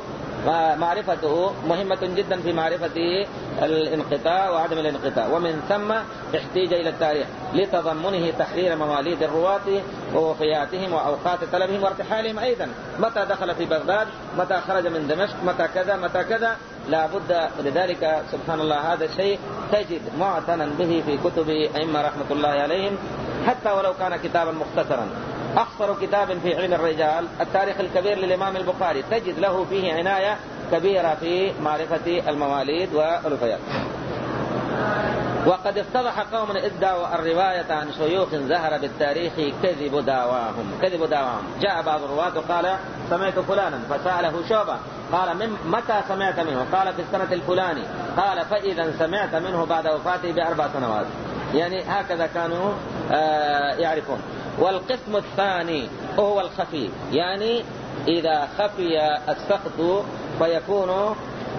معرفته مهمة جدا في معرفة الانقطاع وعدم الانقطاع. ومن ثم احتيج إلى التاريخ لتضمنه تحرير مواليد الرواة ووفياتهم وأوقات طلبهم وارتحالهم أيضا، متى دخل في بغداد، متى خرج من دمشق، متى كذا متى كذا، لا بد. لذلك سبحان الله هذا الشيء تجد معتنا به في كتب أئمة رحمة الله عليهم، حتى ولو كان كتابا مختصرا. أخصر كتاب في علم الرجال التاريخ الكبير للإمام البخاري، تجد له فيه عناية كبيرة في معرفة المواليد والوفيات. وقد افتضح قوم ادعوا الرواية عن شيوخ ظهر بالتاريخ كذب دعواهم. جاء بعض الرواة وقال سمعت فلانا، فسأله شعبة قال متى سمعت منه؟ قال في السنة الفلاني. قال فإذا سمعت منه بعد وفاته ب4 سنوات. يعني هكذا كانوا يعرفون. والقسم الثاني هو الخفي، يعني إذا خفي السقط فيكون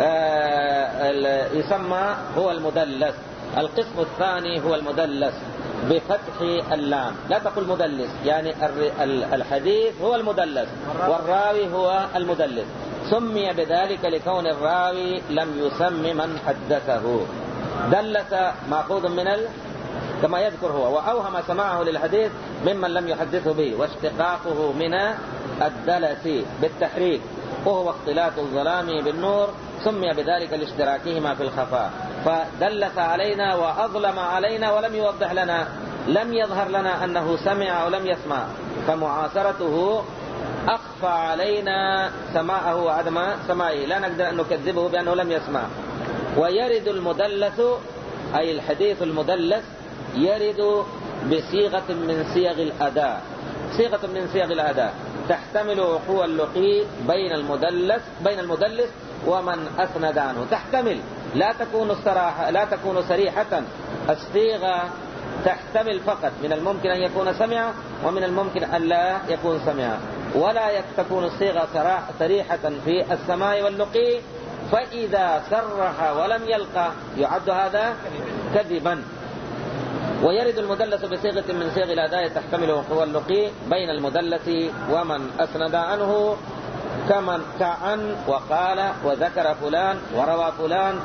يسمى هو المدلس. القسم الثاني هو المدلس بفتح اللام، لا تقل مدلس، يعني الحديث هو المدلس والراوي هو المدلس. سمي بذلك لكون الراوي لم يسم من حدثه. دلس مأخوذ من كما يذكر هو، وأوهم سماعه للحديث ممن لم يحدثه به، واشتقاقه من الدلس بالتحريك وهو اختلاط الظلام بالنور، سمي بذلك لاشتراكهما في الخفاء. فدلس علينا وأظلم علينا ولم يوضح لنا، لم يظهر لنا أنه سمع أو لم يسمع، فمعاصرته أخفى علينا سماعه وعدم سماعه، لا نقدر أن نكذبه بأنه لم يسمع. ويرد المدلس أي الحديث المدلس يرد بصيغة من صيغ الأداء، صيغة من صيغ الأداء تحتمل وقوع اللقي بين المدلس ومن أسند عنه. تحتمل، لا تكون صريحة. الصيغة تحتمل فقط، من الممكن أن يكون سمع ومن الممكن أن لا يكون سمع، ولا تكون الصيغة صريحة في السماع واللقي. فإذا صرح ولم يلقى يعد هذا كذبا. ويرد المدلس بصيغة من صيغ الأداء تحتمل وقوع اللقي بين المدلس ومن أسند عنه، كأن وقال وذكر فلان وروى فلان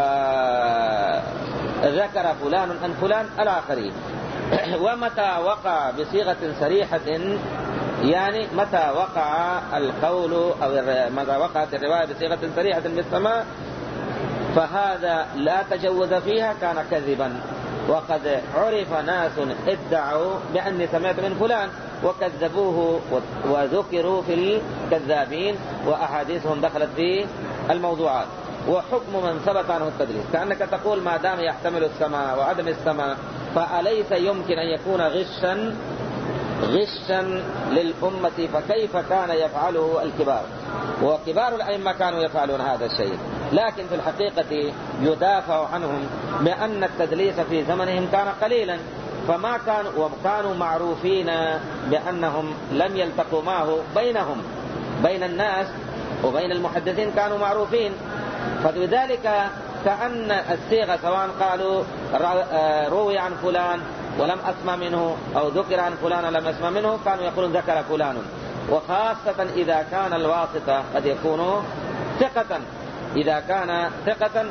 وذكر فلان عن فلان الآخرين. ومتى وقع بصيغة صريحة، يعني متى وقع القول أو متى وقعت الرواية بصيغة صريحة بالسماع فهذا لا تجوز فيها، كان كذبا. وقد عرف ناس ادعوا بأني سمعت من فلان وكذبوه وذكروا في الكذابين وأحاديثهم دخلت في الموضوعات. وحكم من ثبت عنه التدليس، كأنك تقول ما دام يحتمل السماع وعدم السماع فأليس يمكن أن يكون غشا للأمة، فكيف كان يفعله الكبار؟ وكبار الأئمة كانوا يفعلون هذا الشيء، لكن في الحقيقة يدافع عنهم بأن التدليس في زمنهم كان قليلا، وكانوا معروفين بأنهم لم يلتقوا معه بين الناس وبين المحدثين كانوا معروفين. فلذلك كأن الصيغة سواء قالوا روي عن فلان ولم أسمع منه أو ذكر عن فلان ولم أسمع منه كانوا يقولون ذكر فلان. وخاصة إذا كان الواسطة قد يكون ثقة، إذا كان ثقة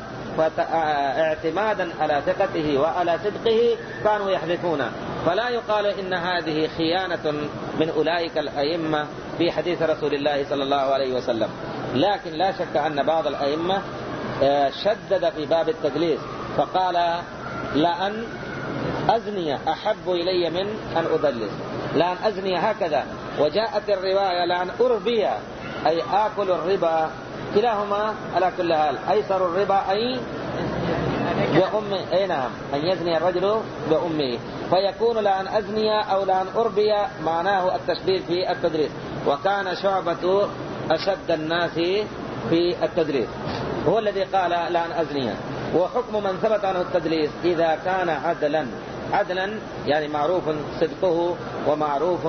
فاعتمادا على ثقته وعلى صدقه كانوا يحذفون. فلا يقال إن هذه خيانة من أولئك الأئمة في حديث رسول الله صلى الله عليه وسلم. لكن لا شك أن بعض الأئمة شدد في باب التدليس فقال لأن أزني أحب إلي من أن أدلس، لأن أزني هكذا. وجاءت الرواية لأن أربي أي آكل الربا، كلاهما على كل حال أيسر الربا أي بأمه، أي نعم أن يزني الرجل بأمه، فيكون لأن أزني أو لأن أربي معناه التشديد في التدليس. وكان شعبة أشد الناس في التدليس، هو الذي قال لأن أزني. وحكم من ثبت عنه التدليس إذا كان عدلا يعني معروف صدقه ومعروف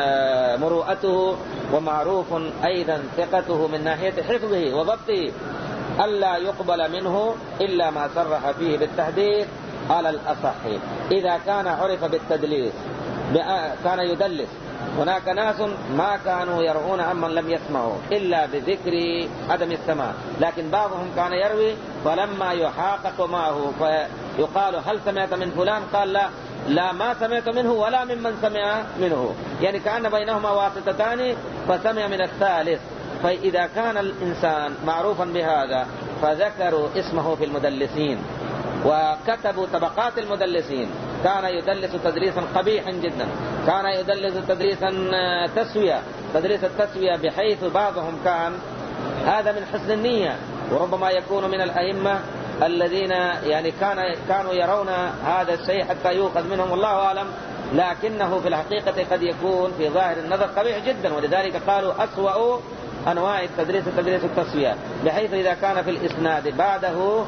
مروءته ومعروف أيضا ثقته من ناحية حفظه وضبطه، ألا يقبل منه إلا ما صرح فيه بالتحديث على الأصح. إذا كان عرف بالتدليس كان يدلس. هناك ناس ما كانوا يروون عمن لم يسمعوا إلا بذكر عدم السماع، لكن بعضهم كان يروي فلما يحاقق معه فيقال هل سمعت من فلان؟ قال لا ما سمعت منه ولا ممن سمع منه، يعني كأن بينهما واسطتان فسمع من الثالث. فإذا كان الإنسان معروفا بهذا فذكروا اسمه في المدلسين وكتبوا طبقات المدلسين كان يدلس تدريسا قبيحا جدا، كان يدلس تدريسا تسوية، تدريس التسوية، بحيث بعضهم كان هذا من حسن النية، وربما يكون من الأئمة الذين يعني كانوا يرون هذا الشيء حتى يؤخذ منهم، والله أعلم، لكنه في الحقيقة قد يكون في ظاهر النظر قبيح جدا. ولذلك قالوا أسوأ أنواع التدريس تدريس التسوية، بحيث إذا كان في الإسناد بعده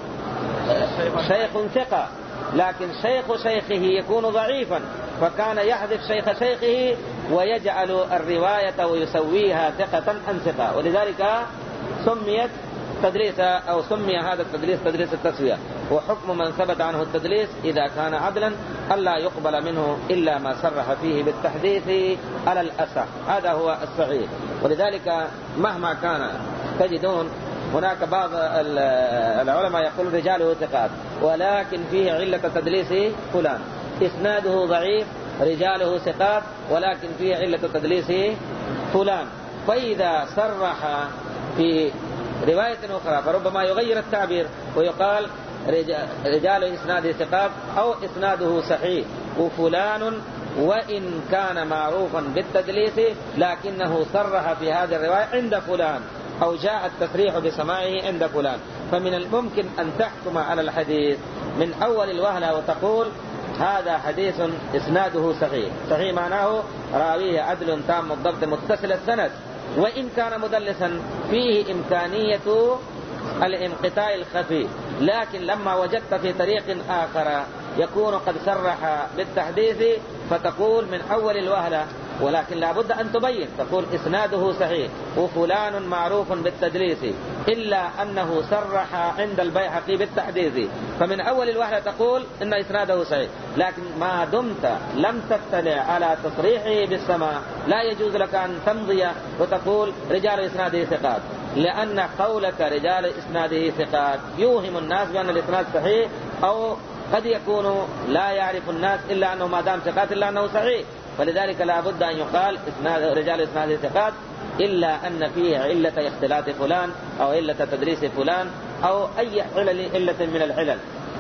شيخ ثقة لكن شيخ شيخه يكون ضعيفا، فكان يحذف شيخ شيخه ويجعل الرواية ويسويها ثقة عن ثقة، ولذلك سميت تدريس أو سمي هذا التدريس تدريس التسوية. وحكم من ثبت عنه التدريس إذا كان عدلا ألا يقبل منه إلا ما صرح فيه بالتحديث على الأصح، هذا هو الصحيح. ولذلك مهما كان تجدون هناك بعض العلماء يقول رجاله ثقات ولكن فيه علة تدليس فلان، إسناده ضعيف رجاله ثقات ولكن فيه علة تدليس فلان، فإذا صرح في رواية أخرى فربما يغير التعبير ويقال رجال إسناده ثقات أو إسناده صحيح، وفلان وإن كان معروفا بالتدليس لكنه صرح في هذه الرواية عند فلان، أو جاء التصريح بسماعه عند فلان. فمن الممكن أن تحكم على الحديث من أول الوهلة وتقول هذا حديث إسناده صحيح، صحيح معناه راويه عدل تام الضبط متصل السند، وإن كان مدلسا فيه إمكانية الانقطاع الخفي، لكن لما وجدت في طريق آخر يكون قد صرح بالتحديث فتقول من أول الوهلة، ولكن لابد أن تبين تقول إسناده صحيح وفلان معروف بالتدليس إلا أنه صرح عند البيهقي بالتحديث، فمن أول الوهلة تقول إن إسناده صحيح، لكن ما دمت لم تطلع على تصريحه بالسماع لا يجوز لك أن تمضي وتقول رجال إسناده ثقات، لأن قولك رجال إسناده ثقات يوهم الناس بأن الإسناد صحيح، أو قد يكون لا يعرف الناس إلا أنه ما دام ثقات إلا أنه صحيح، فلذلك لا بد أن يقال رجال إسناده ثقات إلا أن فيه علة اختلاط فلان أو علة تدريس فلان أو أي علة من العلل.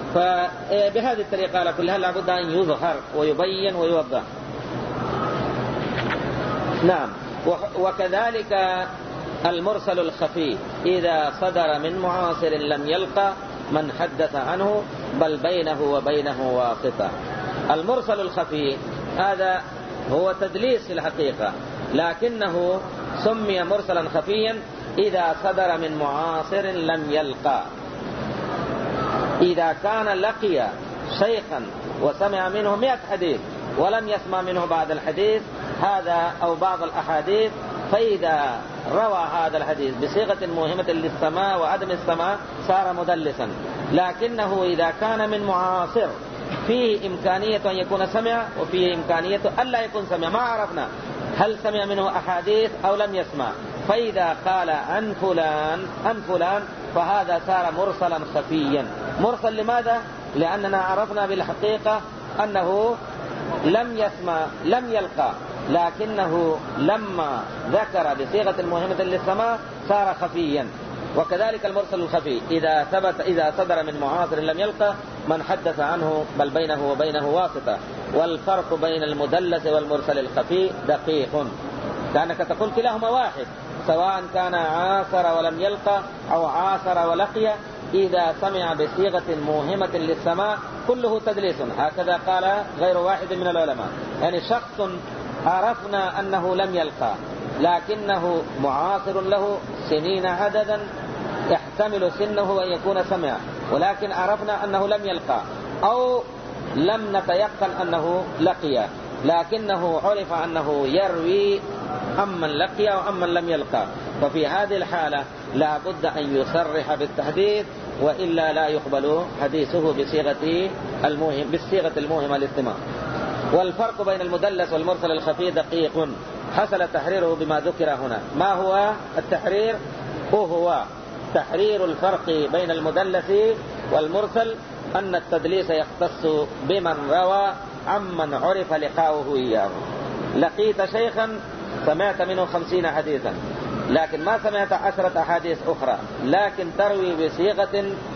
فبهذه الطريقة على كلها لا بد أن يظهر ويبين ويوضح. نعم. وكذلك المرسل الخفي إذا صدر من معاصر لم يلقى من حدث عنه بل بينه وبينه واسطة. المرسل الخفي هذا هو تدليس في الحقيقة، لكنه سمي مرسلا خفيا إذا صدر من معاصر لم يلقى. إذا كان لقي شيخا وسمع منه 100 حديث ولم يسمع منه بعد الحديث هذا أو بعض الأحاديث، فإذا روى هذا الحديث بصيغة موهمة للسماع وعدم السماع صار مدلسا. لكنه إذا كان من معاصر فيه إمكانية أن يكون سمع وفيه إمكانية ألا يكون سمع، ما عرفنا هل سمع منه أحاديث أو لم يسمع، فإذا قال عن فلان فهذا صار مرسلا خفيا. مرسل لماذا؟ لأننا عرفنا بالحقيقة أنه لم يسمع لم يلقى، لكنه لما ذكر بصيغة الموهمة للسماع صار خفيا. وكذلك المرسل الخفي إذا صدر من معاصر لم يلقى من حدث عنه بل بينه وبينه واسطة. والفرق بين المدلس والمرسل الخفي دقيق، كأنك تقول كلاهما واحد، سواء كان عاصر ولم يلقى أو عاصر ولقي، إذا سمع بصيغة موهمة للسماع كله تدليس. هكذا قال غير واحد من العلماء، يعني شخص عرفنا أنه لم يلقى لكنه معاصر له سنين عددا، يحتمل سنه أن يكون سمع، ولكن عرفنا أنه لم يلقى، أو لم نتيقن أنه لقي لكنه عرف أنه يروي أمن لقي وأمن لم يلقى، ففي هذه الحالة لا بد أن يصرح بالتحديث وإلا لا يقبل حديثه بالصيغة الموهمة للاستماع. والفرق بين المدلس والمرسل الخفي دقيق حصل تحريره بما ذكر هنا. ما هو التحرير؟ هو تحرير الفرق بين المدلس والمرسل أن التدليس يختص بمن روى عمن عرف لقاؤه إياه. لقيت شيخا سمعت منه 50 حديثا لكن ما سمعت 10 أحاديث أخرى، لكن تروي بصيغة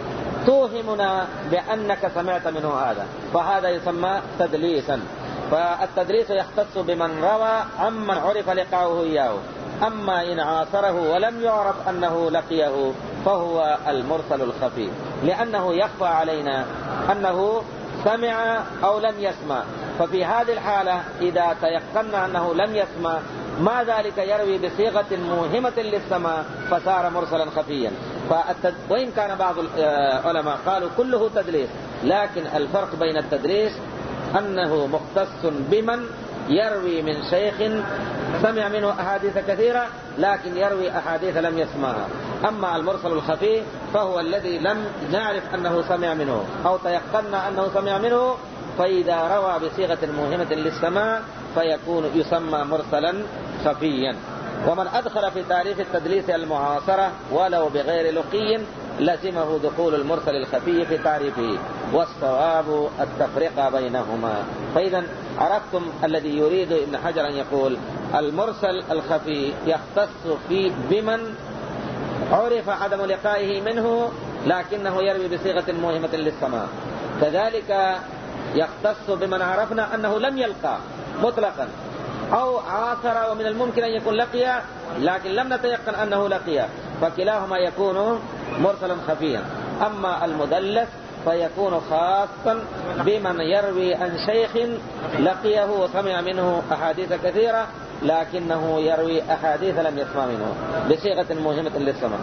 توهمنا بأنك سمعت منه هذا، فهذا يسمى تدليسا. فالتدليس يختص بمن روى عمن عرف لقاؤه إياه. أما إن عاصره ولم يعرف أنه لقيه فهو المرسل الخفي، لأنه يخفى علينا أنه سمع أو لم يسمع. ففي هذه الحالة إذا تيقنا أنه لم يسمع ما ذلك يروي بصيغة موهمة للسماع فصار مرسلا خفيا. وإن كان بعض العلماء قالوا كله تدليس، لكن الفرق بين التدليس أنه مختص بمن يروي من شيخ سمع منه أحاديث كثيرة لكن يروي أحاديث لم يسمعها. أما المرسل الخفي فهو الذي لم نعرف أنه سمع منه أو تيقنا أنه سمع منه، فإذا روى بصيغة موهمة للسماع فيكون يسمى مرسلا خفيا. ومن أدخل في تعريف التدليس المعاصرة ولو بغير لقي لزمه دخول المرسل الخفي في تعريفه، والصواب التفرقة بينهما. فإذا عرفتم الذي يريد ابن حجر أن يقول المرسل الخفي يختص بمن عرف عدم لقائه منه لكنه يروي بصيغة موهمة للسماع، كذلك يختص بمن عرفنا أنه لم يلقى مطلقا أو عاصر ومن الممكن أن يكون لقي لكن لم نتيقن أنه لقي، فكلاهما يكون مرسلا خفيا. أما المدلس فيكون خاصا بمن يروي عن شيخ لقيه وسمع منه أحاديث كثيرة لكنه يروي أحاديث لم يسمع منه بصيغة موهمة للسماع.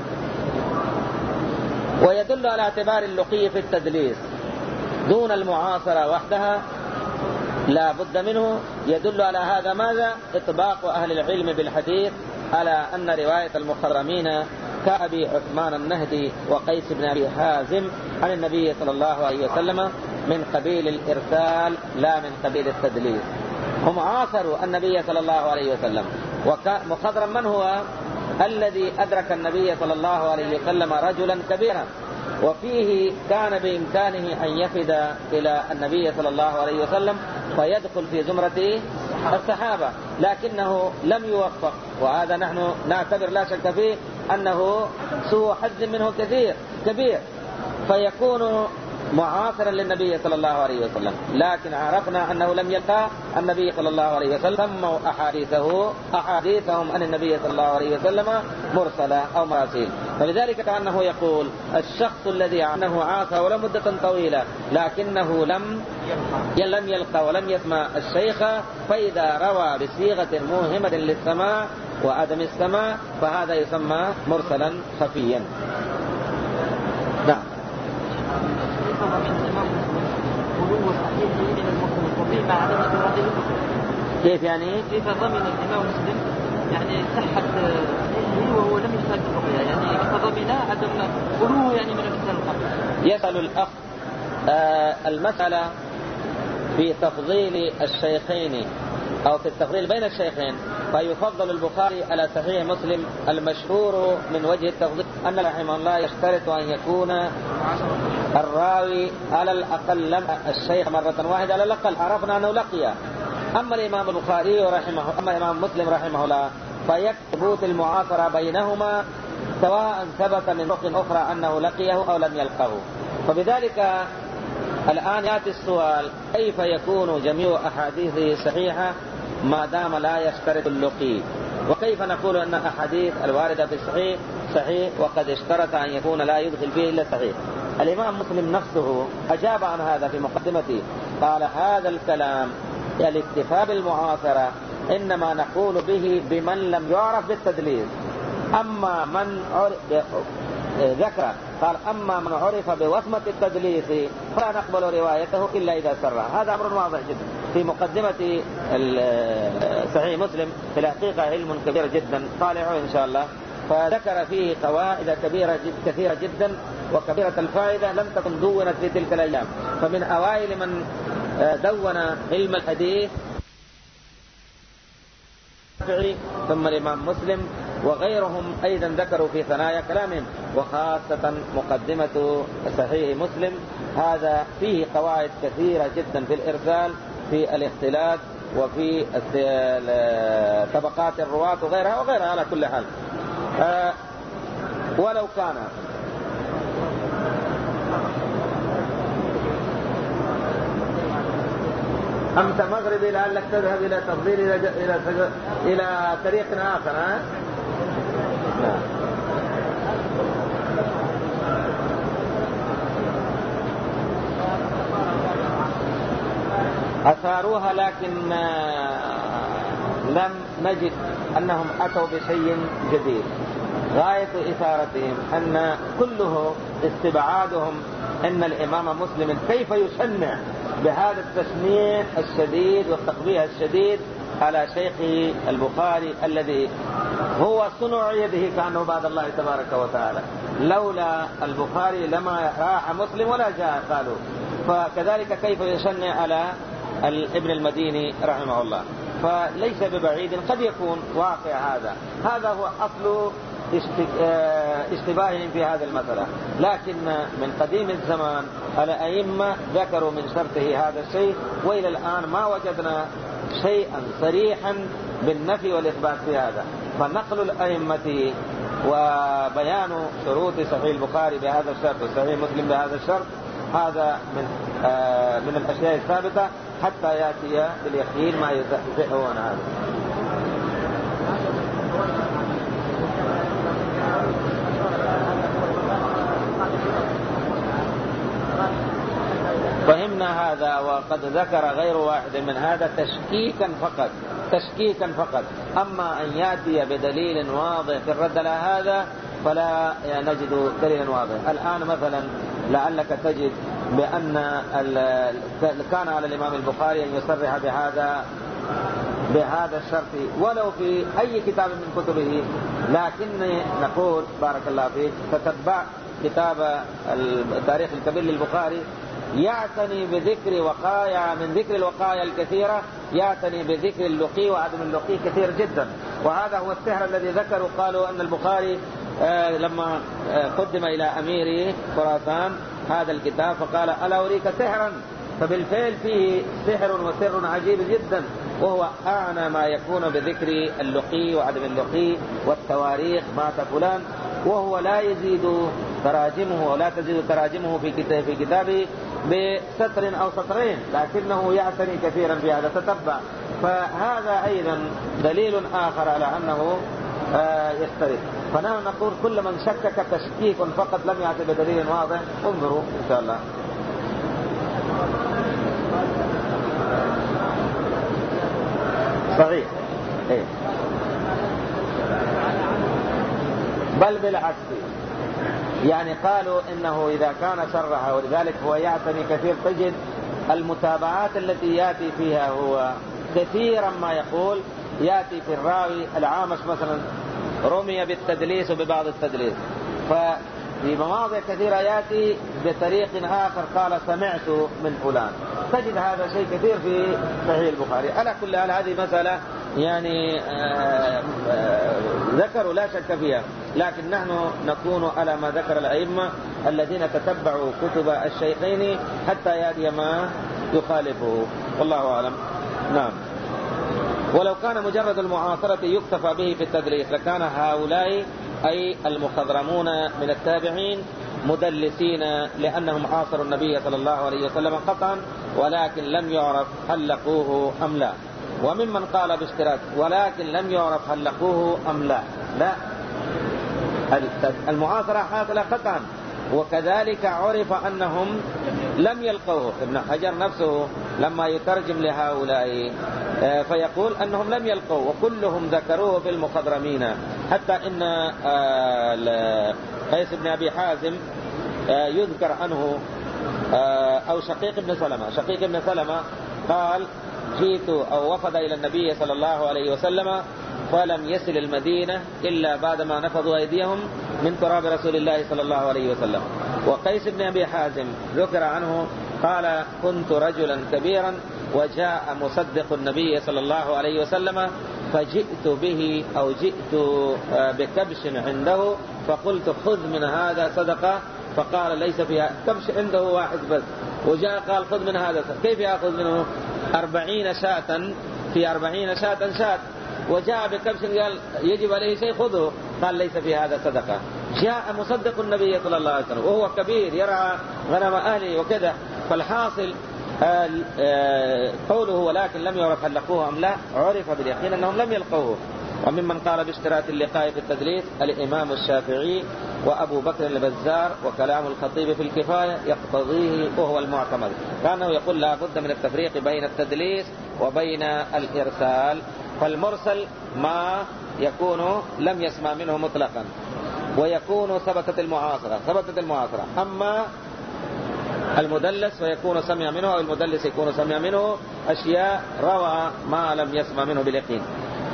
ويدل على اعتبار اللقي في التدليس دون المعاصرة وحدها لا بد منه. يدل على هذا ماذا؟ إطباق أهل العلم بالحديث على أن رواية المخرمين كأبي عثمان النهدي وقيس بن أبي حازم عن النبي صلى الله عليه وسلم من قبيل الإرسال لا من قبيل التدليس. هم عاصروا النبي صلى الله عليه وسلم. ومخضرم من هو؟ الذي أدرك النبي صلى الله عليه وسلم رجلا كبيرا وفيه كان بإمكانه أن يفد إلى النبي صلى الله عليه وسلم فيدخل في زمرة الصحابة لكنه لم يوفق، وهذا نحن نعتبر لا شك فيه أنه سوء حظ منه كبير فيكون معاصرا للنبي صلى الله عليه وسلم، لكن عرفنا أنه لم يلقى النبي صلى الله عليه وسلم سموا أحاديثهم عن النبي صلى الله عليه وسلم مرسلة أو مراسيل. فلذلك كأنه يقول الشخص الذي عنه عاصر ولا مدة طويلة لكنه لم يلقى ولم يسمع الشيخ، فإذا روى بصيغة موهمة للسماع وعدم السماع فهذا يسمى مرسلا خفيا. نعم. كيف يعني؟
كيف ضمن الإمام مسلم يعني صحة وهو لم يشهد الرقية، يعني كيف ضمن عدم قلوه يعني من الكتاب القبل؟
يسأل الأخ المسألة في تفضيل الشيخين أو في التفضيل بين الشيخين، فيفضل البخاري على صحيح مسلم. المشهور من وجه التفضيل أن رحمه الله يشترط أن يكون الراوي على الأقل لم الشيخ مرة واحدة على الأقل عرفنا أنه لقي. أما الإمام البخاري أما الإمام مسلم رحمه الله فيثبت المعاصرة بينهما سواء ثبت من طرق أخرى أنه لقيه أو لم يلقه. فبذلك الآن يأتي السؤال كيف يكون جميع أحاديثه صحيحة ما دام لا يشترط اللقي؟ وكيف نقول أن أحاديث الواردة في الصحيح صحيح وقد اشترط أن يكون لا يدخل فيه إلا صحيح؟ الإمام مسلم نفسه أجاب عن هذا في مقدمته، قال هذا الكلام الاكتفاء بالمعاصرة إنما نقول به بمن لم يعرف بالتدليس. أما من ذكر قال أما من عرف بوصمة التدليس فلا نقبل روايته إلا إذا سرها. هذا أمر واضح جدا في مقدمة صحيح مسلم، في الحقيقة علم كبير جدا طالعوا إن شاء الله، فذكر فيه قواعد كثيرة جدا وكبيرة الفائدة لم تكن دونت في تلك الأيام. فمن أوائل من دون علم الحديث ثم الإمام مسلم وغيرهم أيضا ذكروا في ثنايا كلامهم، وخاصة مقدمة صحيح مسلم هذا فيه قواعد كثيرة جدا في الإرسال في الاختلاط وفي طبقات الرواة وغيرها على كل حال. ولو كان أنت مغربي لعلك تذهب إلى تفضيل إلى طريق آخر. ها؟ أثاروها لكن لم نجد أنهم أتوا بشيء جديد. غاية إثارتهم أن كله استبعادهم أن الإمام مسلم كيف يشنع بهذا التشنيع الشديد والتقبيح الشديد على شيخه البخاري الذي هو صنع يده كأنه بعد الله تبارك وتعالى. لولا البخاري لما راح مسلم ولا جاء قالوا. فكذلك كيف يشنع على ابن المديني رحمه الله. فليس ببعيد قد يكون واقع هذا هو أصل اشتباههم في هذا المسألة. لكن من قديم الزمان الأئمة ذكروا من شرطه هذا الشيء، وإلى الآن ما وجدنا شيئا صريحا بالنفي والإثبات في هذا. فنقل الأئمة وبيان شروط صحيح البخاري بهذا الشرط وصحيح مسلم بهذا الشرط هذا من الأشياء الثابتة حتى يأتي باليقين ما يزحون هذا. فهمنا هذا. وقد ذكر غير واحد من هذا تشكيكا فقط. أما أن يأتي بدليل واضح في الرد على هذا فلا نجد دليلا واضح. الآن مثلا لعلك تجد بأن كان على الإمام البخاري أن يصرح بهذا الشرط ولو في أي كتاب من كتبه. لكن نقول بارك الله فيك تتبع كتاب التاريخ الكبير للبخاري يعتني بذكر وقايا من ذكر الوقايا الكثيرة، يعتني بذكر اللقي وعدم اللقي كثير جدا. وهذا هو السحر الذي ذكروا. قالوا أن البخاري لما قدم إلى أمير خراسان هذا الكتاب فقال ألا أريك سحرا؟ فبالفعل فيه سحر وسر عجيب جدا، وهو أعنى ما يكون بذكر اللقي وعدم اللقي والتواريخ مات فلان، وهو لا يزيد تراجمه ولا تزيد تراجمه في كتابه بسطر أو سطرين، لكنه يعتني كثيرا بهذا تتبع. فهذا أيضا دليل آخر على أنه يسترد. فنحن نقول كل من شكك تشكيك فقط لم يأتي بدليل واضح انظروا إن شاء الله. صحيح إيه. بل بالعكس، يعني قالوا إنه إذا كان شرها ولذلك هو يعتني كثير. تجد المتابعات التي يأتي فيها هو كثيرا ما يقول يأتي في الراوي العامش مثلا رمي بالتدليس وببعض التدليس، ففي مواضع كثيرة يأتي بطريق آخر قال سمعت من فلان. تجد هذا شيء كثير في صحيح البخاري. على كل حال هذه مسألة يعني ذكروا لا شك فيها، لكن نحن نكون على ما ذكر الأئمة الذين تتبعوا كتب الشيخين حتى يأتي ما يخالفه، والله أعلم. نعم. ولو كان مجرد المعاصرة يكتفى به في التدريس لكان هؤلاء أي المخضرمون من التابعين مدلسين لأنهم عاصروا النبي صلى الله عليه وسلم قطعا، ولكن لم يعرف هل لقوه أم لا. وممن قال باشتراك ولكن لم يعرف هل لقوه أم لا. لا، المعاصرة حاصلة قطعا، وكذلك عرف أنهم لم يلقوه. ابن حجر نفسه لما يترجم لهؤلاء فيقول أنهم لم يلقوه، وكلهم ذكروه في المخضرمين. حتى إن قيس بن أبي حازم يذكر عنه أو شقيق بن سلمة قال جئت أو وفد إلى النبي صلى الله عليه وسلم فلم يصل المدينة إلا بعدما نفضوا أيديهم من تراب رسول الله صلى الله عليه وسلم. وقيس بن أبي حازم ذكر عنه قال كنت رجلا كبيرا وجاء مصدق النبي صلى الله عليه وسلم فجئت به أو جئت بكبش عنده فقلت خذ من هذا صدقة، فقال ليس فيها كبش عنده واحد بس، وجاء قال خذ من هذا كيف يأخذ منه 40 شاة في 40 شاة وجاء بكبش قال يجب عليه شيء خذه، قال ليس في هذا صدقة. جاء مصدق النبي صلى الله عليه وسلم وهو كبير يرعى غنم أهله وكذا. فالحاصل قوله ولكن لم يعرف هل لقوه أم لا، عرف باليقين أنهم لم يلقوه. وممن قال باشتراط اللقاء في التدليس الإمام الشافعي وأبو بكر البزار، وكلام الخطيب في الكفاية يقتضيه وهو المعتمد، كانه يقول لا بد من التفريق بين التدليس وبين الإرسال. فالمرسل ما يكون لم يسمع منه مطلقا، ويكون ثبتت المعاصرة. أما المدلس فيكون سمع منه، أو المدلس يكون سمع منه أشياء روى ما لم يسمع منه باليقين.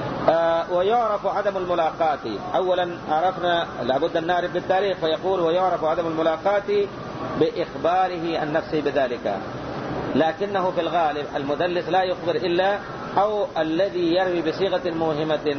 ويعرف عدم الملاقات. أولا عرفنا لابد أن نعرف بالتاريخ، فيقول ويعرف عدم الملاقات بإخباره عن نفسه بذلك، لكنه في الغالب المدلس لا يخبر إلا، أو الذي يروي بصيغة موهمة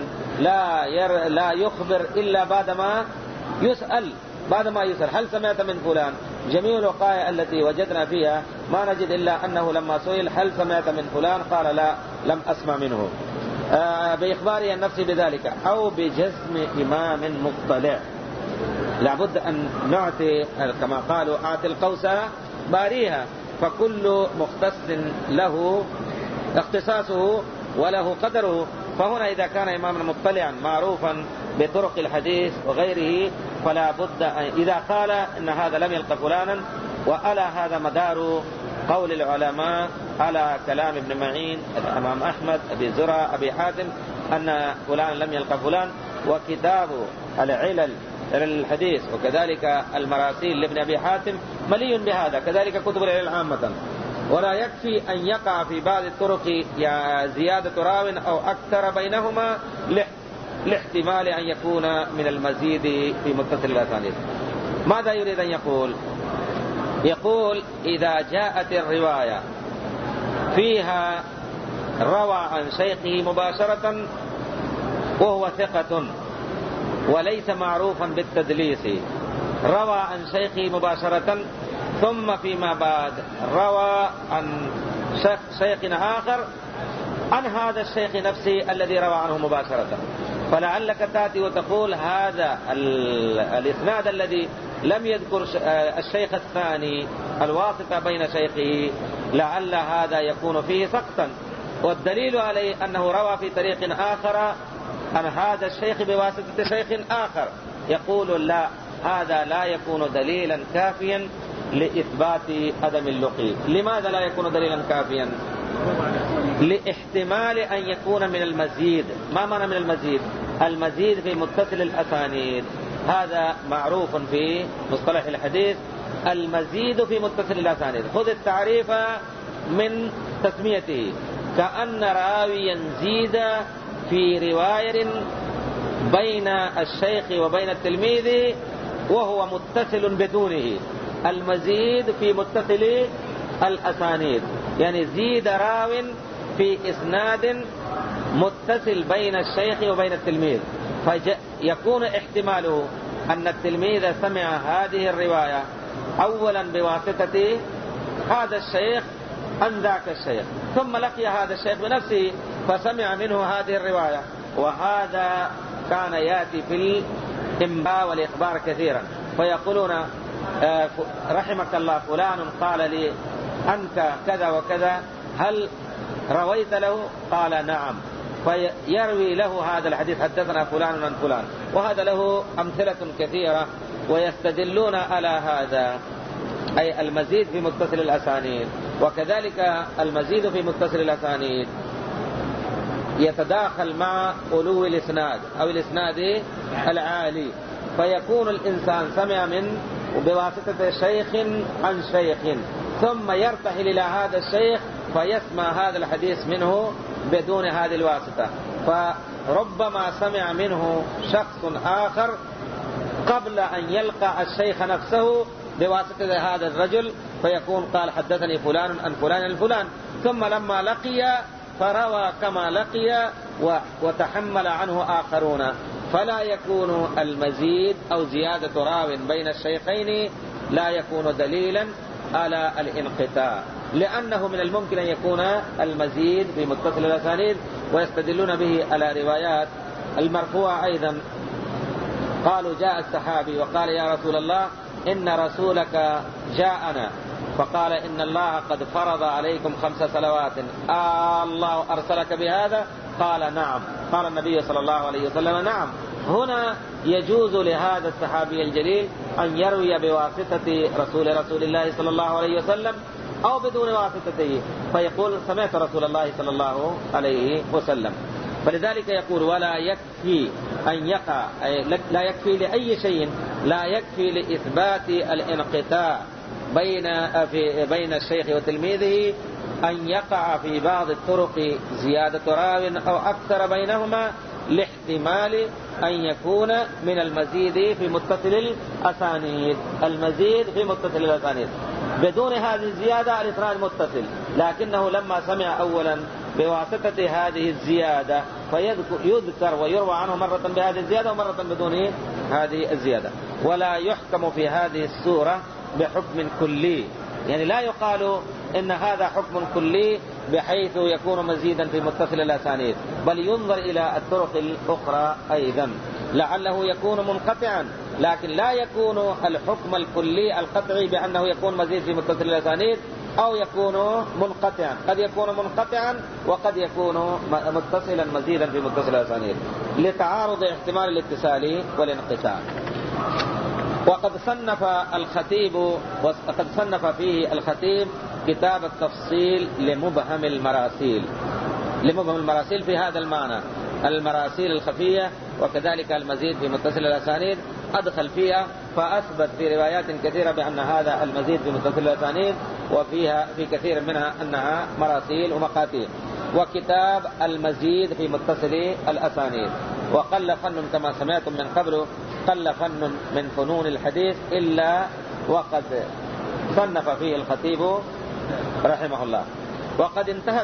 لا يخبر إلا بعدما يسأل هل سمعت من فلان. جميع الوقائع التي وجدنا فيها ما نجد إلا أنه لما سئل هل سمعت من فلان قال لا لم أسمع منه، بإخباره عن نفسه بذلك، أو بجزم إمام مطلع. لابد أن نعطي كما قالوا أعطي القوس باريها، فكل مختص له اختصاصه وله قدره. فهنا إذا كان إماما مطلعا معروفا بطرق الحديث وغيره، فلا بد إذا قال إن هذا لم يلقى فلانا، وألا هذا مدار قول العلماء على كلام ابن معين، الإمام أحمد، أبي زرع، أبي حاتم، أن فلان لم يلقى فلان. وكتاب العلل الحديث وكذلك المراسيل لابن أبي حاتم مليء بهذا، كذلك كتب العلل عامة. ولا يكفي أن يقع في بعض الطرق زيادة راو أو أكثر بينهما لاحتمال أن يكون من المزيد في متصل الأسانيد. ماذا يريد أن يقول؟ يقول إذا جاءت الرواية فيها روى عن شيخه مباشرة وهو ثقة وليس معروفا بالتدليس، روى عن شيخه مباشرة ثم فيما بعد روى عن شيخ آخر عن هذا الشيخ نفسه الذي روى عنه مباشرة، فلعلك تأتي وتقول هذا الإسناد الذي لم يذكر الشيخ الثاني الواسطة بين شيخه لعل هذا يكون فيه سقطا، والدليل عليه أنه روى في طريق آخر عن هذا الشيخ بواسطة شيخ آخر. يقول لا، هذا لا يكون دليلا كافيا لإثبات عدم اللقي. لماذا لا يكون دليلا كافيا؟ لاحتمال أن يكون من المزيد. ما معنى من المزيد؟ المزيد في متصل الأسانيد، هذا معروف في مصطلح الحديث، المزيد في متصل الأسانيد. خذ التعريف من تسميته: كأن راويا زيد في رواية بين الشيخ وبين التلميذ وهو متصل بدونه. المزيد في متصل الأسانيد يعني زيد راو في إسناد متصل بين الشيخ وبين التلميذ، فيكون احتماله أن التلميذ سمع هذه الرواية أولا بواسطة هذا الشيخ عن ذاك الشيخ، ثم لقي هذا الشيخ بنفسه فسمع منه هذه الرواية. وهذا كان يأتي في الإنباء والإخبار كثيرا، فيقولون رحمك الله فلان قال لي عنك كذا وكذا، هل رويت له؟ قال نعم، فيروي له هذا الحديث حدثنا فلان عن فلان. وهذا له أمثلة كثيرة، ويستدلون على هذا، أي المزيد في متصل الأسانيد. وكذلك المزيد في متصل الأسانيد يتداخل مع علو الإسناد أو الإسناد العالي، فيكون الإنسان سمع من بواسطة شيخ عن شيخ، ثم يرتحل إلى هذا الشيخ فيسمع هذا الحديث منه بدون هذه الواسطة، فربما سمع منه شخص آخر قبل أن يلقى الشيخ نفسه بواسطة هذا الرجل، فيكون قال حدثني فلان عن فلان عن فلان، ثم لما لقي فروى كما لقي وتحمل عنه آخرون، فلا يكون المزيد أو زيادة راو بين الشيخين لا يكون دليلا على الانقطاع، لأنه من الممكن أن يكون المزيد في متصل الأسانيد. ويستدلون به على روايات المرفوعة أيضا. قالوا جاء الصحابي وقال يا رسول الله إن رسولك جاءنا فقال إن الله قد فرض عليكم 5 صلوات، الله أرسلك بهذا؟ قال نعم. قال النبي صلى الله عليه وسلم نعم. هنا يجوز لهذا الصحابي الجليل أن يروي بواسطة رسول الله صلى الله عليه وسلم أو بدون واسطته، فيقول سمعت رسول الله صلى الله عليه وسلم. فلذلك يقول ولا يكفي أن يقع، لا يكفي لأي شيء، لا يكفي لإثبات الانقطاع بين الشيخ وتلميذه أن يقع في بعض الطرق زيادة راو أو أكثر بينهما لاحتمال أن يكون من المزيد في متصل الأسانيد، المزيد في متصل الأسانيد. بدون هذه الزيادة الإسناد متصل، لكنه لما سمع أولا بواسطة هذه الزيادة فيذكر ويروى عنه مرة بهذه الزيادة ومرة بدون هذه الزيادة. ولا يحكم في هذه السورة بحكم كلي، يعني لا يقال إن هذا حكم كلي بحيث يكون مزيدا في متصل الأسانيد، بل ينظر إلى الطرق الأخرى أيضا لعله يكون منقطعا، لكن لا يكون الحكم الكلي القطعي بأنه يكون مزيد في متصل الأسانيد أو يكون منقطعا. قد يكون منقطعا وقد يكون متصلا مزيدا في متصل الأسانيد لتعارض احتمال الاتصال والانقطاع. وقد صنف فيه الخطيب كتاب التفصيل لمبهم المراسيل في هذا المعنى، المراسيل الخفية وكذلك المزيد في متصل الأسانيد أدخل فيها، فأثبت في روايات كثيرة بأن هذا المزيد في متصل الأسانيد، وفيها في كثير منها أنها مراسيل ومقاتيل. وكتاب المزيد في متصل الأسانيد. وقل فن كما سمعتم من قبل، قل فن من فنون الحديث إلا وقد صنف فيه الخطيب رحمه الله. وقد انتهت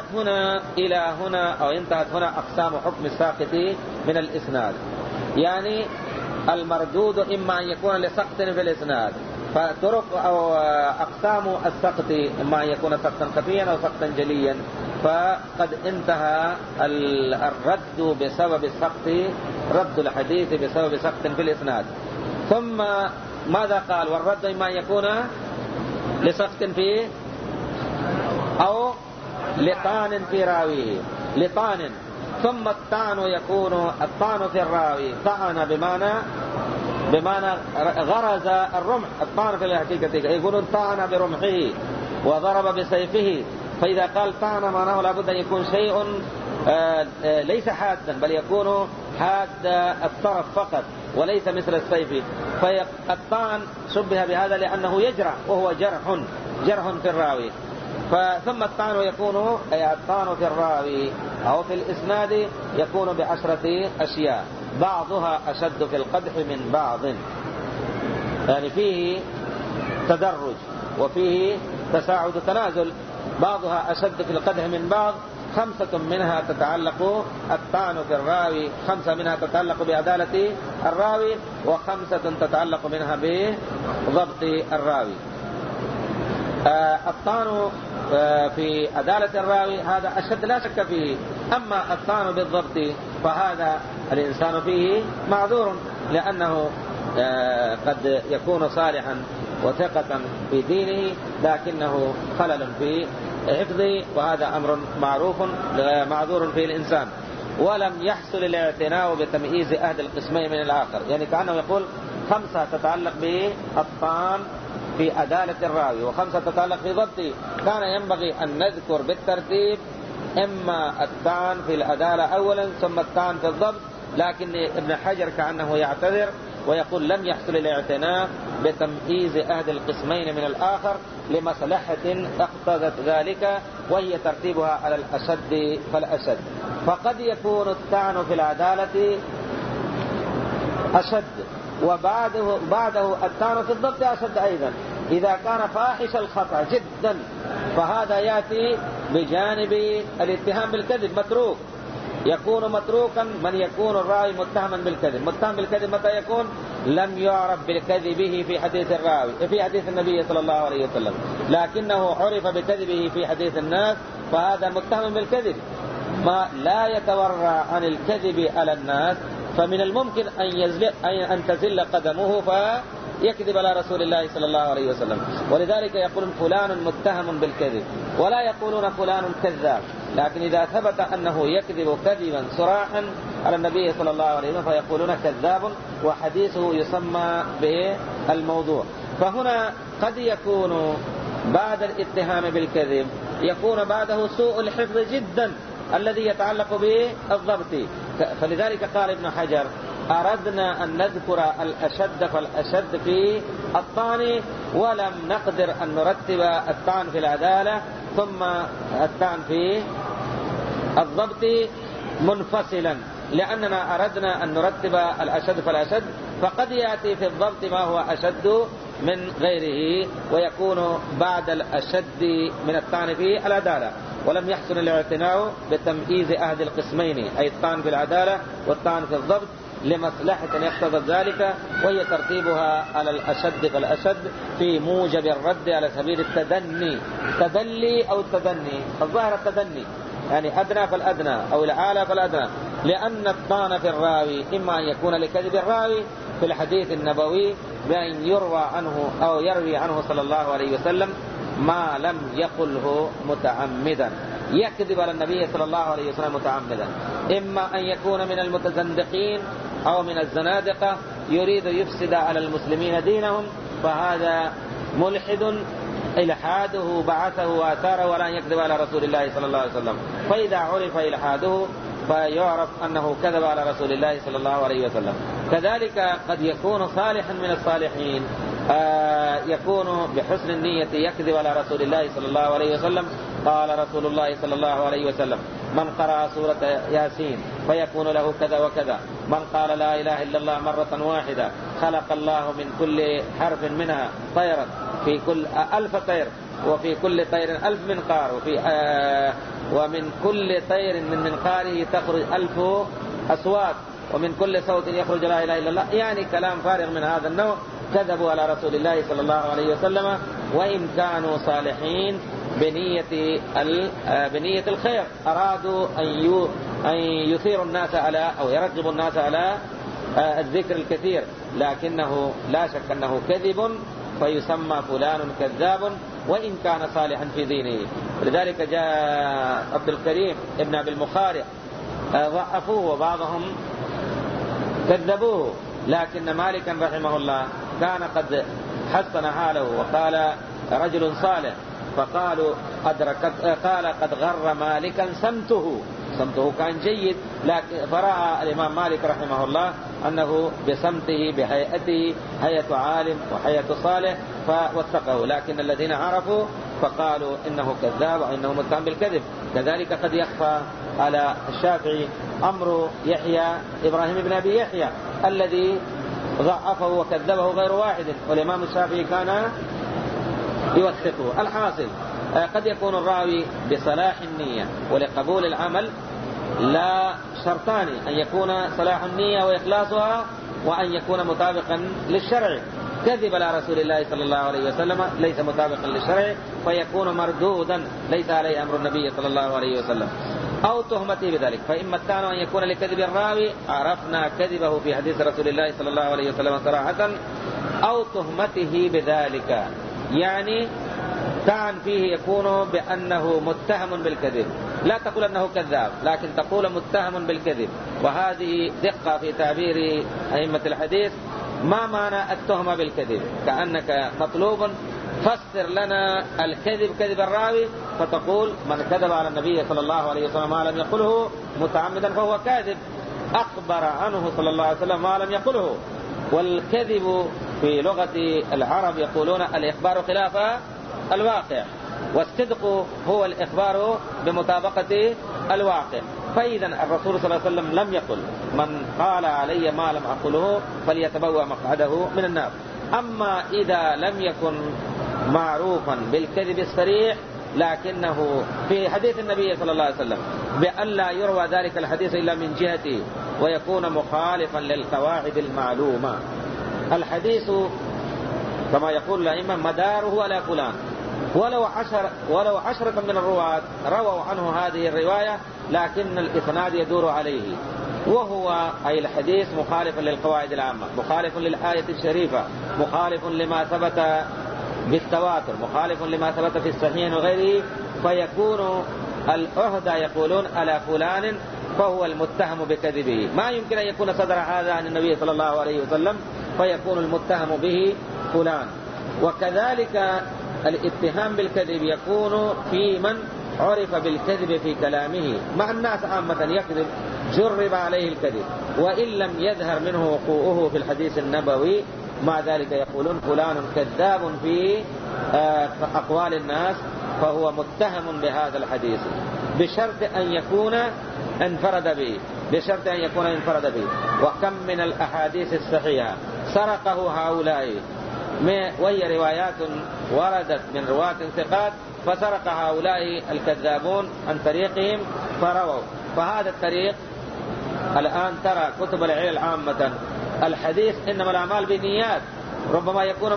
هنا أقسام حكم الساقط من الإسناد، يعني المردود إما أن يكون لسقط في الإسناد، فطرق أو أقسام السقط إما أن يكون سقطا خفيا أو سقطا جليا. فقد انتهى الرد بسبب السقط، رد الحديث بسبب سقط في الإسناد. ثم ماذا قال؟ والرد إما أن يكون لسقط فيه أو لطعن في راويه، لطعن. ثم الطعن يكون الطعن في الراوي، طعن بمعنى غرز الرمح. الطعن في الحقيقة يقولون طعن برمحه وضرب بسيفه، فإذا قال طعن معناه لابد أن يكون شيء ليس حادا، بل يكون حاد الطرف فقط وليس مثل السيف. فالطعن شبه بهذا لأنه يجرح، وهو جرح في الراوي. ثم الطعن يكون الطعن في الراوي أو في الإسناد يكون ب10 أشياء، بعضها أشد في القدح من بعض، يعني فيه تدرج وفيه تساعد تنازل. بعضها أشد في القدح من بعض، 5 منها تتعلق الطعن في الراوي، 5 منها تتعلق بعدالة الراوي، و5 تتعلق منها بضبط الراوي. الطعن في عدالة الراوي هذا أشد لا شك فيه. أما الطعن بالضبط فهذا الإنسان فيه معذور، لأنه قد يكون صالحا وثقة في دينه لكنه خلل في حفظه، وهذا أمر معذور فيه الإنسان. ولم يحصل الاعتناء بتمييز أحد القسمين من الآخر، يعني كأنه يقول 5 تتعلق بالطعن في عدالة الراوي و5 تتعلق في ضبطه. كان ينبغي أن نذكر بالترتيب إما الطعن في العدالة أولا ثم الطعن في الضبط، لكن ابن حجر كأنه يعتذر ويقول لم يحصل الاعتناء بتمييز أحد القسمين من الآخر لمصلحة اقتضت ذلك، وهي ترتيبها على الأشد فالأشد. فقد يكون الطعن في العدالة أشد، وبعده الطعن في الضبط أشد أيضا. إذا كان فاحش الخطأ جدا فهذا يأتي بجانب الاتهام بالكذب، متروك، يكون متروكا من يكون الراوي متهما بالكذب. متهم بالكذب متى يكون؟ لم يعرف بكذبه في حديث الراوي في حديث النبي صلى الله عليه وسلم، لكنه عرف بكذبه في حديث الناس، فهذا متهم بالكذب. ما لا يتورع عن الكذب على الناس، فمن الممكن أن تزل قدمه يكذب على رسول الله صلى الله عليه وسلم. ولذلك يقولون فلان متهم بالكذب، ولا يقولون فلان كذاب. لكن إذا ثبت أنه يكذب كذبا صراحا على النبي صلى الله عليه وسلم فيقولون كذاب، وحديثه يسمى بالموضوع. فهنا قد يكون بعد الاتهام بالكذب يكون بعده سوء الحفظ جدا الذي يتعلق بالضبط. فلذلك قال ابن حجر: أردنا أن نذكر الأشد فالأشد في الطعن، ولم نقدر أن نرتب الطعن في العدالة ثم الطعن في الضبط منفصلا، لأننا أردنا أن نرتب الأشد فالأشد، فقد يأتي في الضبط ما هو أشد من غيره ويكون بعد الأشد من الطعن في العدالة. ولم يحسن الاعتناء بتمييز أحد القسمين، أي الطعن في العدالة والطعن في الضبط، لمصلحة يقتضى ذلك، وهي ترتيبها على الأشد فالأشد في موجب الرد على سبيل التدني. تدلي أو التدني، الظاهر التدني يعني أدنى فالأدنى أو الأعلى فالأدنى، لأن الطعن في الراوي إما أن يكون لكذب الراوي في الحديث النبوي بأن يروى عنه أو يروي عنه صلى الله عليه وسلم ما لم يقله متعمدا، يكذب على النبي صلى الله عليه وسلم متعمدا، إما أن يكون من المتزندقين أو من الزنادقة يريد يفسد على المسلمين دينهم، فهذا ملحد إلحاده بعثه وآثاره، ولا يكذب على رسول الله صلى الله عليه وسلم. فإذا عرف إلحاده فيعرف أنه كذب على رسول الله صلى الله عليه وسلم. كذلك قد يكون صالحا من الصالحين، يكون بحسن النية يكذب على رسول الله صلى الله عليه وسلم. قال رسول الله صلى الله عليه وسلم: من قرأ سورة ياسين فيكون له كذا وكذا، من قال لا إله إلا الله مرة واحدة خلق الله من كل حرف منها طيرا، في كل 1000 طير، وفي كل طير 1000 منقار، ومن كل طير من منقاره تخرج 1000 أصوات، ومن كل صوت يخرج لا إله إلا الله. يعني كلام فارغ من هذا النوع. كذبوا على رسول الله صلى الله عليه وسلم، وإن كانوا صالحين بنية الخير، أرادوا أن يثيروا الناس على أو يرغبوا الناس على الذكر الكثير، لكنه لا شك أنه كذب، فيسمى فلان كذاب وإن كان صالحا في دينه. لذلك جاء عبد الكريم ابن أبي المخارق ضعفوه وبعضهم كذبوه، لكن مالكا رحمه الله كان قد حسن حاله وقال: رجل صالح، فقالوا قال: قد غر مالكا سمته كان جيد، لكن فرأى الإمام مالك رحمه الله أنه بسمته بهيئته هيئة عالم وهيئة صالح فوثقه، لكن الذين عرفوا فقالوا إنه كذاب وإنه متهم بالكذب. كذلك قد يخفى على الشافعي أمر يحيى إبراهيم بن أبي يحيى الذي ضعفه وكذبه غير واحد، والإمام الشافعي كان يوثقه. الحاصل قد يكون الراوي بصلاح النية ولقبول العمل، لا شرطان: أن يكون صلاح النية وإخلاصها، وأن يكون مطابقا للشرع. كذب على رسول الله صلى الله عليه وسلم ليس مطابقا للشرع، فيكون مردودا ليس عليه أمر النبي صلى الله عليه وسلم، أو تهمته بذلك. فإما كان أن يكون لكذب الراوي عرفنا كذبه في حديث رسول الله صلى الله عليه وسلم صراحة، أو تهمته بذلك، يعني طعن فيه يكون بأنه متهم بالكذب، لا تقول أنه كذاب لكن تقول متهم بالكذب. وهذه دقة في تعبير أئمة الحديث. ما معنى التهمة بالكذب؟ كأنك مطلوب فسر لنا الكذب كذب الراوي، فتقول: من كذب على النبي صلى الله عليه وسلم ما لم يقله متعمدا فهو كاذب، أخبر عنه صلى الله عليه وسلم ما لم يقله. والكذب في لغة العرب يقولون الإخبار خلاف الواقع، والصدق هو الإخبار بمطابقة الواقع. فإذا الرسول صلى الله عليه وسلم لم يقل: من قال علي ما لم أقله فليتبوأ مقعده من النار. أما إذا لم يكن معروفا بالكذب الصريح، لكنه في حديث النبي صلى الله عليه وسلم بأن لا يروى ذلك الحديث إلا من جهته ويكون مخالفا للقواعد المعلومة. الحديث كما يقول الأئمة مداره على فلان، ولو 10 من الرواة رووا عنه هذه الرواية، لكن الإسناد يدور عليه، وهو أي الحديث مخالف للقواعد العامة، مخالف للآية الشريفة، مخالف لما ثبت بالتواتر، مخالف لما ثبت في الصحيحين وغيره، فيكون العهدة يقولون على فلان فهو المتهم بكذبه. ما يمكن أن يكون صدر هذا عن النبي صلى الله عليه وسلم فيكون المتهم به فلان. وكذلك الاتهام بالكذب يكون في من عرف بالكذب في كلامه، مع الناس عامة يكذب جرب عليه الكذب وإن لم يظهر منه وقوعه في الحديث النبوي، مع ذلك يقولون فلان كذاب في أقوال الناس فهو متهم بهذا الحديث بشرط أن يكون انفرد به، بشرط أن يكون انفرد به. وكم من الأحاديث الصحيحة سرقه هؤلاء وهي روايات وردت من رواة ثقات، فسرق هؤلاء الكذابون عن طريقهم فرووا. فهذا الطريق الآن ترى كتب العلل عامة الحديث إنما الأعمال بالنيات ربما يكون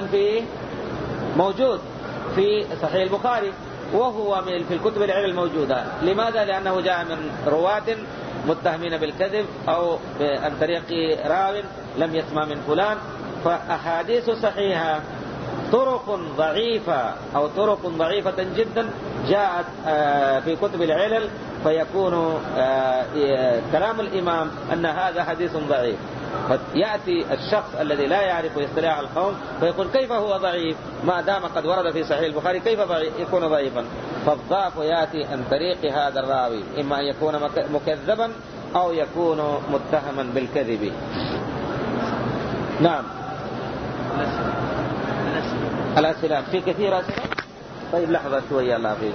موجود في صحيح البخاري وهو في الكتب العلل الموجودة. لماذا؟ لأنه جاء من رواة متهمين بالكذب أو عن طريق راو لم يسمع من فلان. فأحاديث صحيحة طرق ضعيفة أو طرق ضعيفة جدا جاءت في كتب العلل، فيكون كلام الإمام أن هذا حديث ضعيف. فيأتي الشخص الذي لا يعرف اصطلاح القوم فيقول كيف هو ضعيف ما دام قد ورد في صحيح البخاري، كيف يكون ضعيفا؟ فالضعف يأتي عن طريق هذا الراوي، إما أن يكون مكذبا أو يكون متهما بالكذب. نعم. الأسئلة في كثير أسئلة. طيب لحظة شوية الله فيه.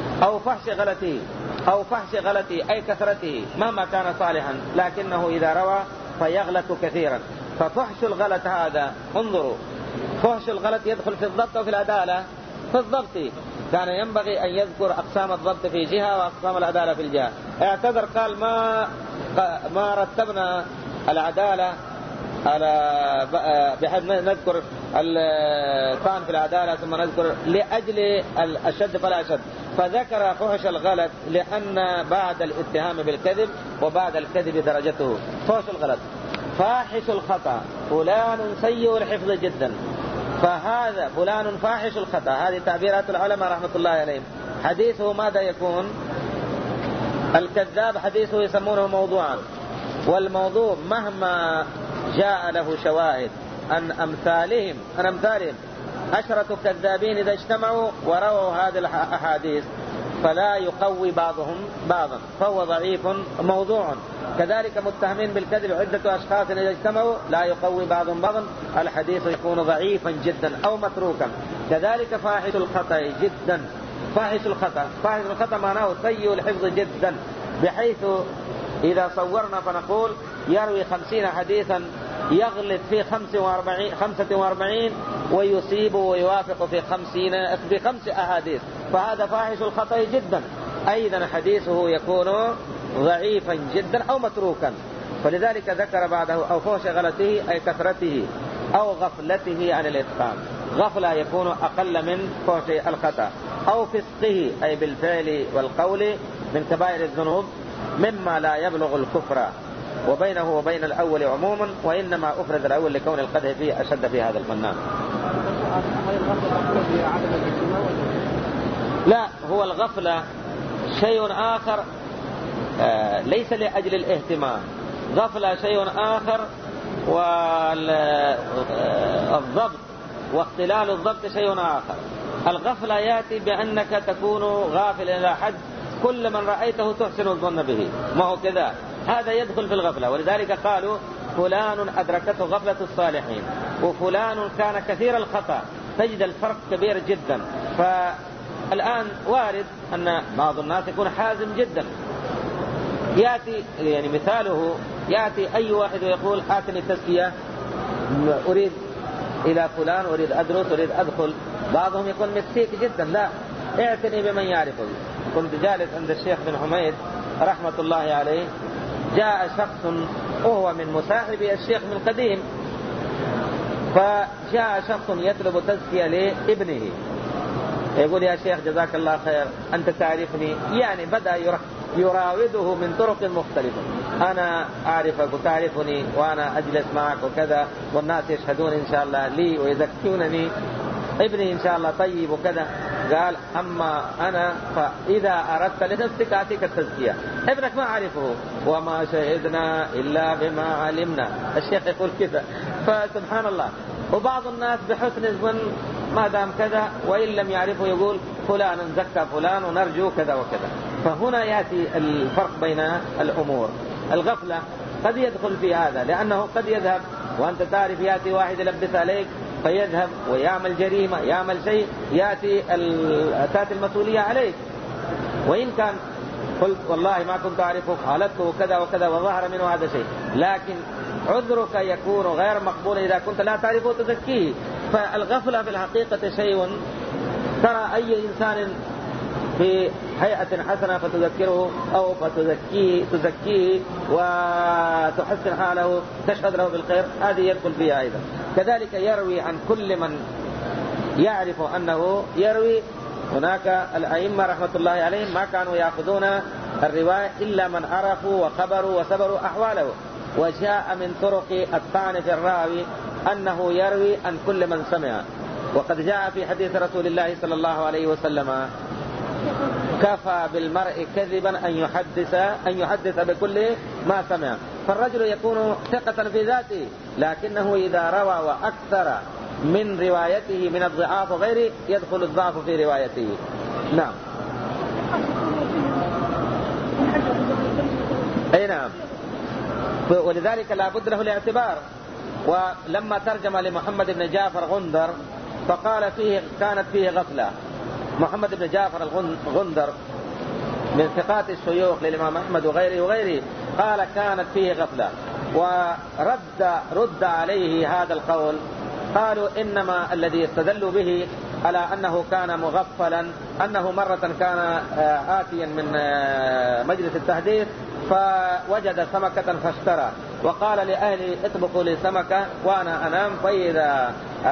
أو فحش غلطه أي كثرته مهما كان صالحا لكنه إذا روى فيغلط كثيرا. ففحش الغلط هذا انظروا، فحش الغلط يدخل في الضبط وفي العدالة. في الضبط كان ينبغي أن يذكر أقسام الضبط في جهة وأقسام العدالة في الجهة. اعتذر قال ما رتبنا العدالة على بحيث نذكر الطعن في العدالة ثم نذكر لأجل الشد فلا أشد. فذكر فحش الغلط لأن بعد الاتهام بالكذب وبعد الكذب درجته. فحش الغلط. فاحش الخطأ فلان سيء الحفظ جدا، فهذا فلان فاحش الخطأ. هذه تعبيرات العلماء رحمة الله عليهم. حديثه ماذا يكون؟ الكذاب حديثه يسمونه موضوعا، والموضوع مهما جاء له شواهد عن أمثالهم 10 كذابين إذا اجتمعوا ورووا هذه الأحاديث فلا يقوي بعضهم بعضا فهو ضعيف موضوع. كذلك متهمين بالكذب عدة أشخاص إذا اجتمعوا لا يقوي بعضهم بعضا، الحديث يكون ضعيفا جدا أو متروكا. كذلك فاحش الخطأ جدا. فاحش الخطأ معناه سيء الحفظ جدا، بحيث إذا صورنا فنقول يروي 50 حديثا يغلط في 45 ويصيب ويوافق في 5 أحاديث، فهذا فاحش الخطأ جدا. أيضا حديثه يكون ضعيفا جدا أو متروكا. فلذلك ذكر بعده أو فحش غلطه أي كثرته أو غفلته عن الإتقان. غفلة يكون أقل من فحش الخطأ. أو فسقه أي بالفعل والقول من كبائر الذنوب مما لا يبلغ الكفر، وبينه وبين الأول عموما، وإنما أفرد الأول لكون القدح فيه أشد في هذا المنام. لا، هو الغفلة شيء آخر ليس لأجل الاهتمام. غفلة شيء آخر، والضبط واختلال الضبط شيء آخر. الغفلة يأتي بأنك تكون غافل إلى حد كل من رأيته تحسن الظن به، ما هو كذا، هذا يدخل في الغفلة. ولذلك قالوا فلان أدركته غفلة الصالحين، وفلان كان كثير الخطأ، تجد الفرق كبير جدا. فالآن وارد أن بعض الناس يكون حازم جدا، يأتي يعني مثاله يأتي أي واحد ويقول آتني تزكية، أريد إلى فلان، أريد أدرس، أريد أدخل. بعضهم يكون مسيك جدا، لا، اعتني بمن يعرفه. كنت جالس عند الشيخ بن حميد رحمة الله عليه، جاء شخص وهو من مصاحبي الشيخ من قديم، فجاء شخص يطلب تزكية لابنه، يقول يا شيخ جزاك الله خير أنت تعرفني، يعني بدأ يراوده من طرق مختلفة. أنا أعرفك وتعرفني وأنا أجلس معك وكذا، والناس يشهدون إن شاء الله لي ويذكرونني، ابني إن شاء الله طيب وكذا. قال أما أنا فإذا أردت لنفسك أعطيك التزكية، ابنك ما أعرفه، وما شهدنا إلا بما علمنا. الشيخ يقول كذا. فسبحان الله. وبعض الناس بحسن الظن ما دام كذا، وإن لم يعرفه يقول فلان زكى فلان ونرجو كذا وكذا. فهنا يأتي الفرق بين الأمور. الغفلة قد يدخل في هذا، لأنه قد يذهب وأنت تعرف، يأتي واحد يلبس عليك فيذهب ويعمل جريمة، يعمل شيء، تأتي المسؤولية عليك. وإن كان قلت والله ما كنت أعرفه خالته كذا وكذا وظهر منه هذا شيء، لكن عذرك يكون غير مقبول إذا كنت لا تعرفه تزكيه. فالغفلة في الحقيقة شيء، ترى أي إنسان في هيئة حسنة فتذكره أو تزكيه وتحسن حاله، تشهد له بالخير، هذه يدخل فيها أيضا. كذلك يروي عن كل من يعرف أنه يروي. هناك الأئمة رحمة الله عليهم ما كانوا يأخذون الرواية إلا من عرفوا وخبروا وسبروا أحواله. وجاء من طرق الطعن في الراوي أنه يروي عن كل من سمع. وقد جاء في حديث رسول الله صلى الله عليه وسلم: كفى بالمرء كذبا أن يحدث بكل ما سمع. فالرجل يكون ثقة في ذاته، لكنه إذا روى وأكثر من روايته من الضعاف وغيره يدخل الضعف في روايته. نعم. أي نعم. ولذلك لا بد له الاعتبار. ولما ترجم لمحمد بن جعفر غندر فقال كانت فيه غفلة. محمد بن جعفر الغندر من ثقات الشيوخ للإمام أحمد وغيره قال كانت فيه غفلة. ورد عليه هذا القول، قالوا إنما الذي يستدل به على أنه كان مغفلا أنه مرة كان آتيا من مجلس التحديث فوجد سمكة فاشترى، وقال لأهلي اطبخوا لي سمكة وأنا أنام، فإذا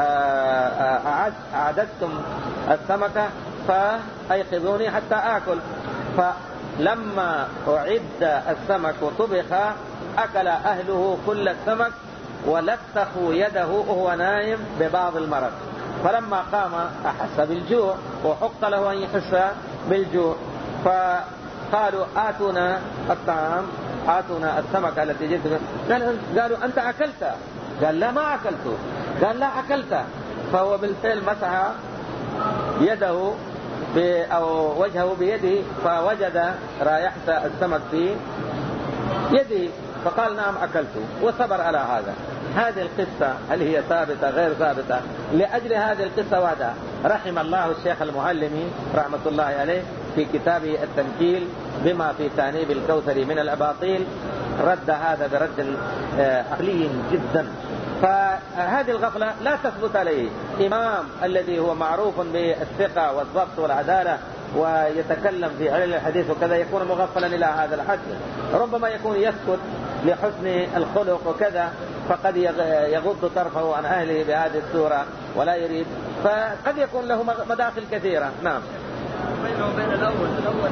أعددتم السمكة فأيقظوني حتى آكل. فلما أعد السمك وطبخ أكل أهله كل السمك ولتخوا يده وهو نائم ببعض المرض. فلما قام أحس بالجوع وحق له أن يحس بالجوع، فقالوا آتونا الطعام، آتونا السمكة التي جئت. قالوا أنت أكلت؟ قال لا ما أكلته. قال لا أكلت. فهو بالفعل مسح يده أو وجهه بيده فوجد رائحة السمك في يده، فقال نعم أكلته وصبر على هذا. هذه القصة هل هي ثابتة غير ثابتة؟ لأجل هذه القصة وحدها رحم الله الشيخ المعلمي رحمة الله عليه في كتابه التنكيل بما في تانيب الكوثري من الأباطيل، رد هذا برد عقلي جدا. فهذه الغفلة لا تثبت عليه. إمام الذي هو معروف بالثقة والضبط والعدالة ويتكلم في علم الحديث وكذا يكون مغفلا إلى هذا الحد. ربما يكون يسكت لحسن الخلق وكذا، فقد يغض طرفه عن أهله بهذه الصورة ولا يريد، فقد يكون له مداخل كثيرة. نعم.
بينه وبين الأول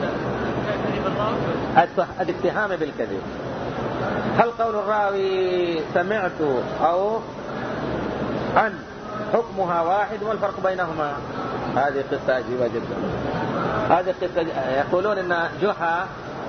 الاتهام بالكذب. هل قول الراوي سمعت أو عن حكمها واحد والفرق بينهما؟ هذه قصة عجيبة جدا. هذه قصة يقولون إن جحا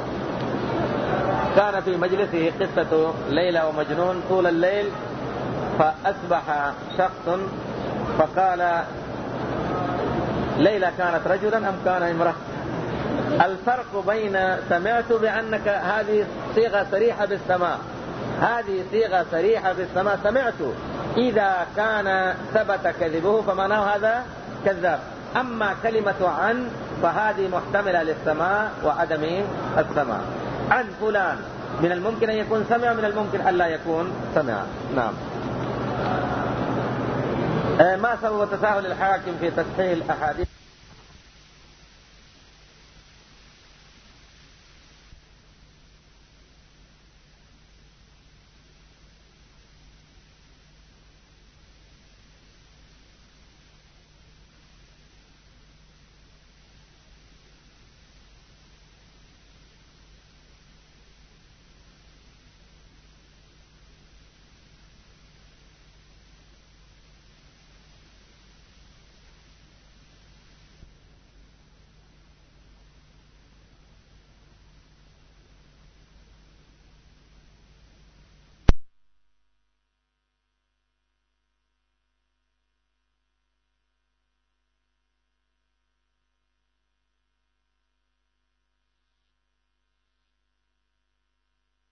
كان في مجلسه قصة ليلى ومجنون طول الليل، فأصبح شخص فقال ليلى كانت رجلا أم كان امرأة؟ الفرق بين سمعت بأنك هذه صيغة صريحة بالسماع، هذه صيغة صريحة بالسماع سمعت، إذا كان ثبت كذبه فمعناه هذا كذاب. أما كلمة عن فهذه محتملة للسماع وعدم السماع. عن فلان من الممكن أن يكون سمع، من الممكن أن لا يكون سمع. نعم. ما سبب تساهل الحاكم في تصحيح الأحاديث؟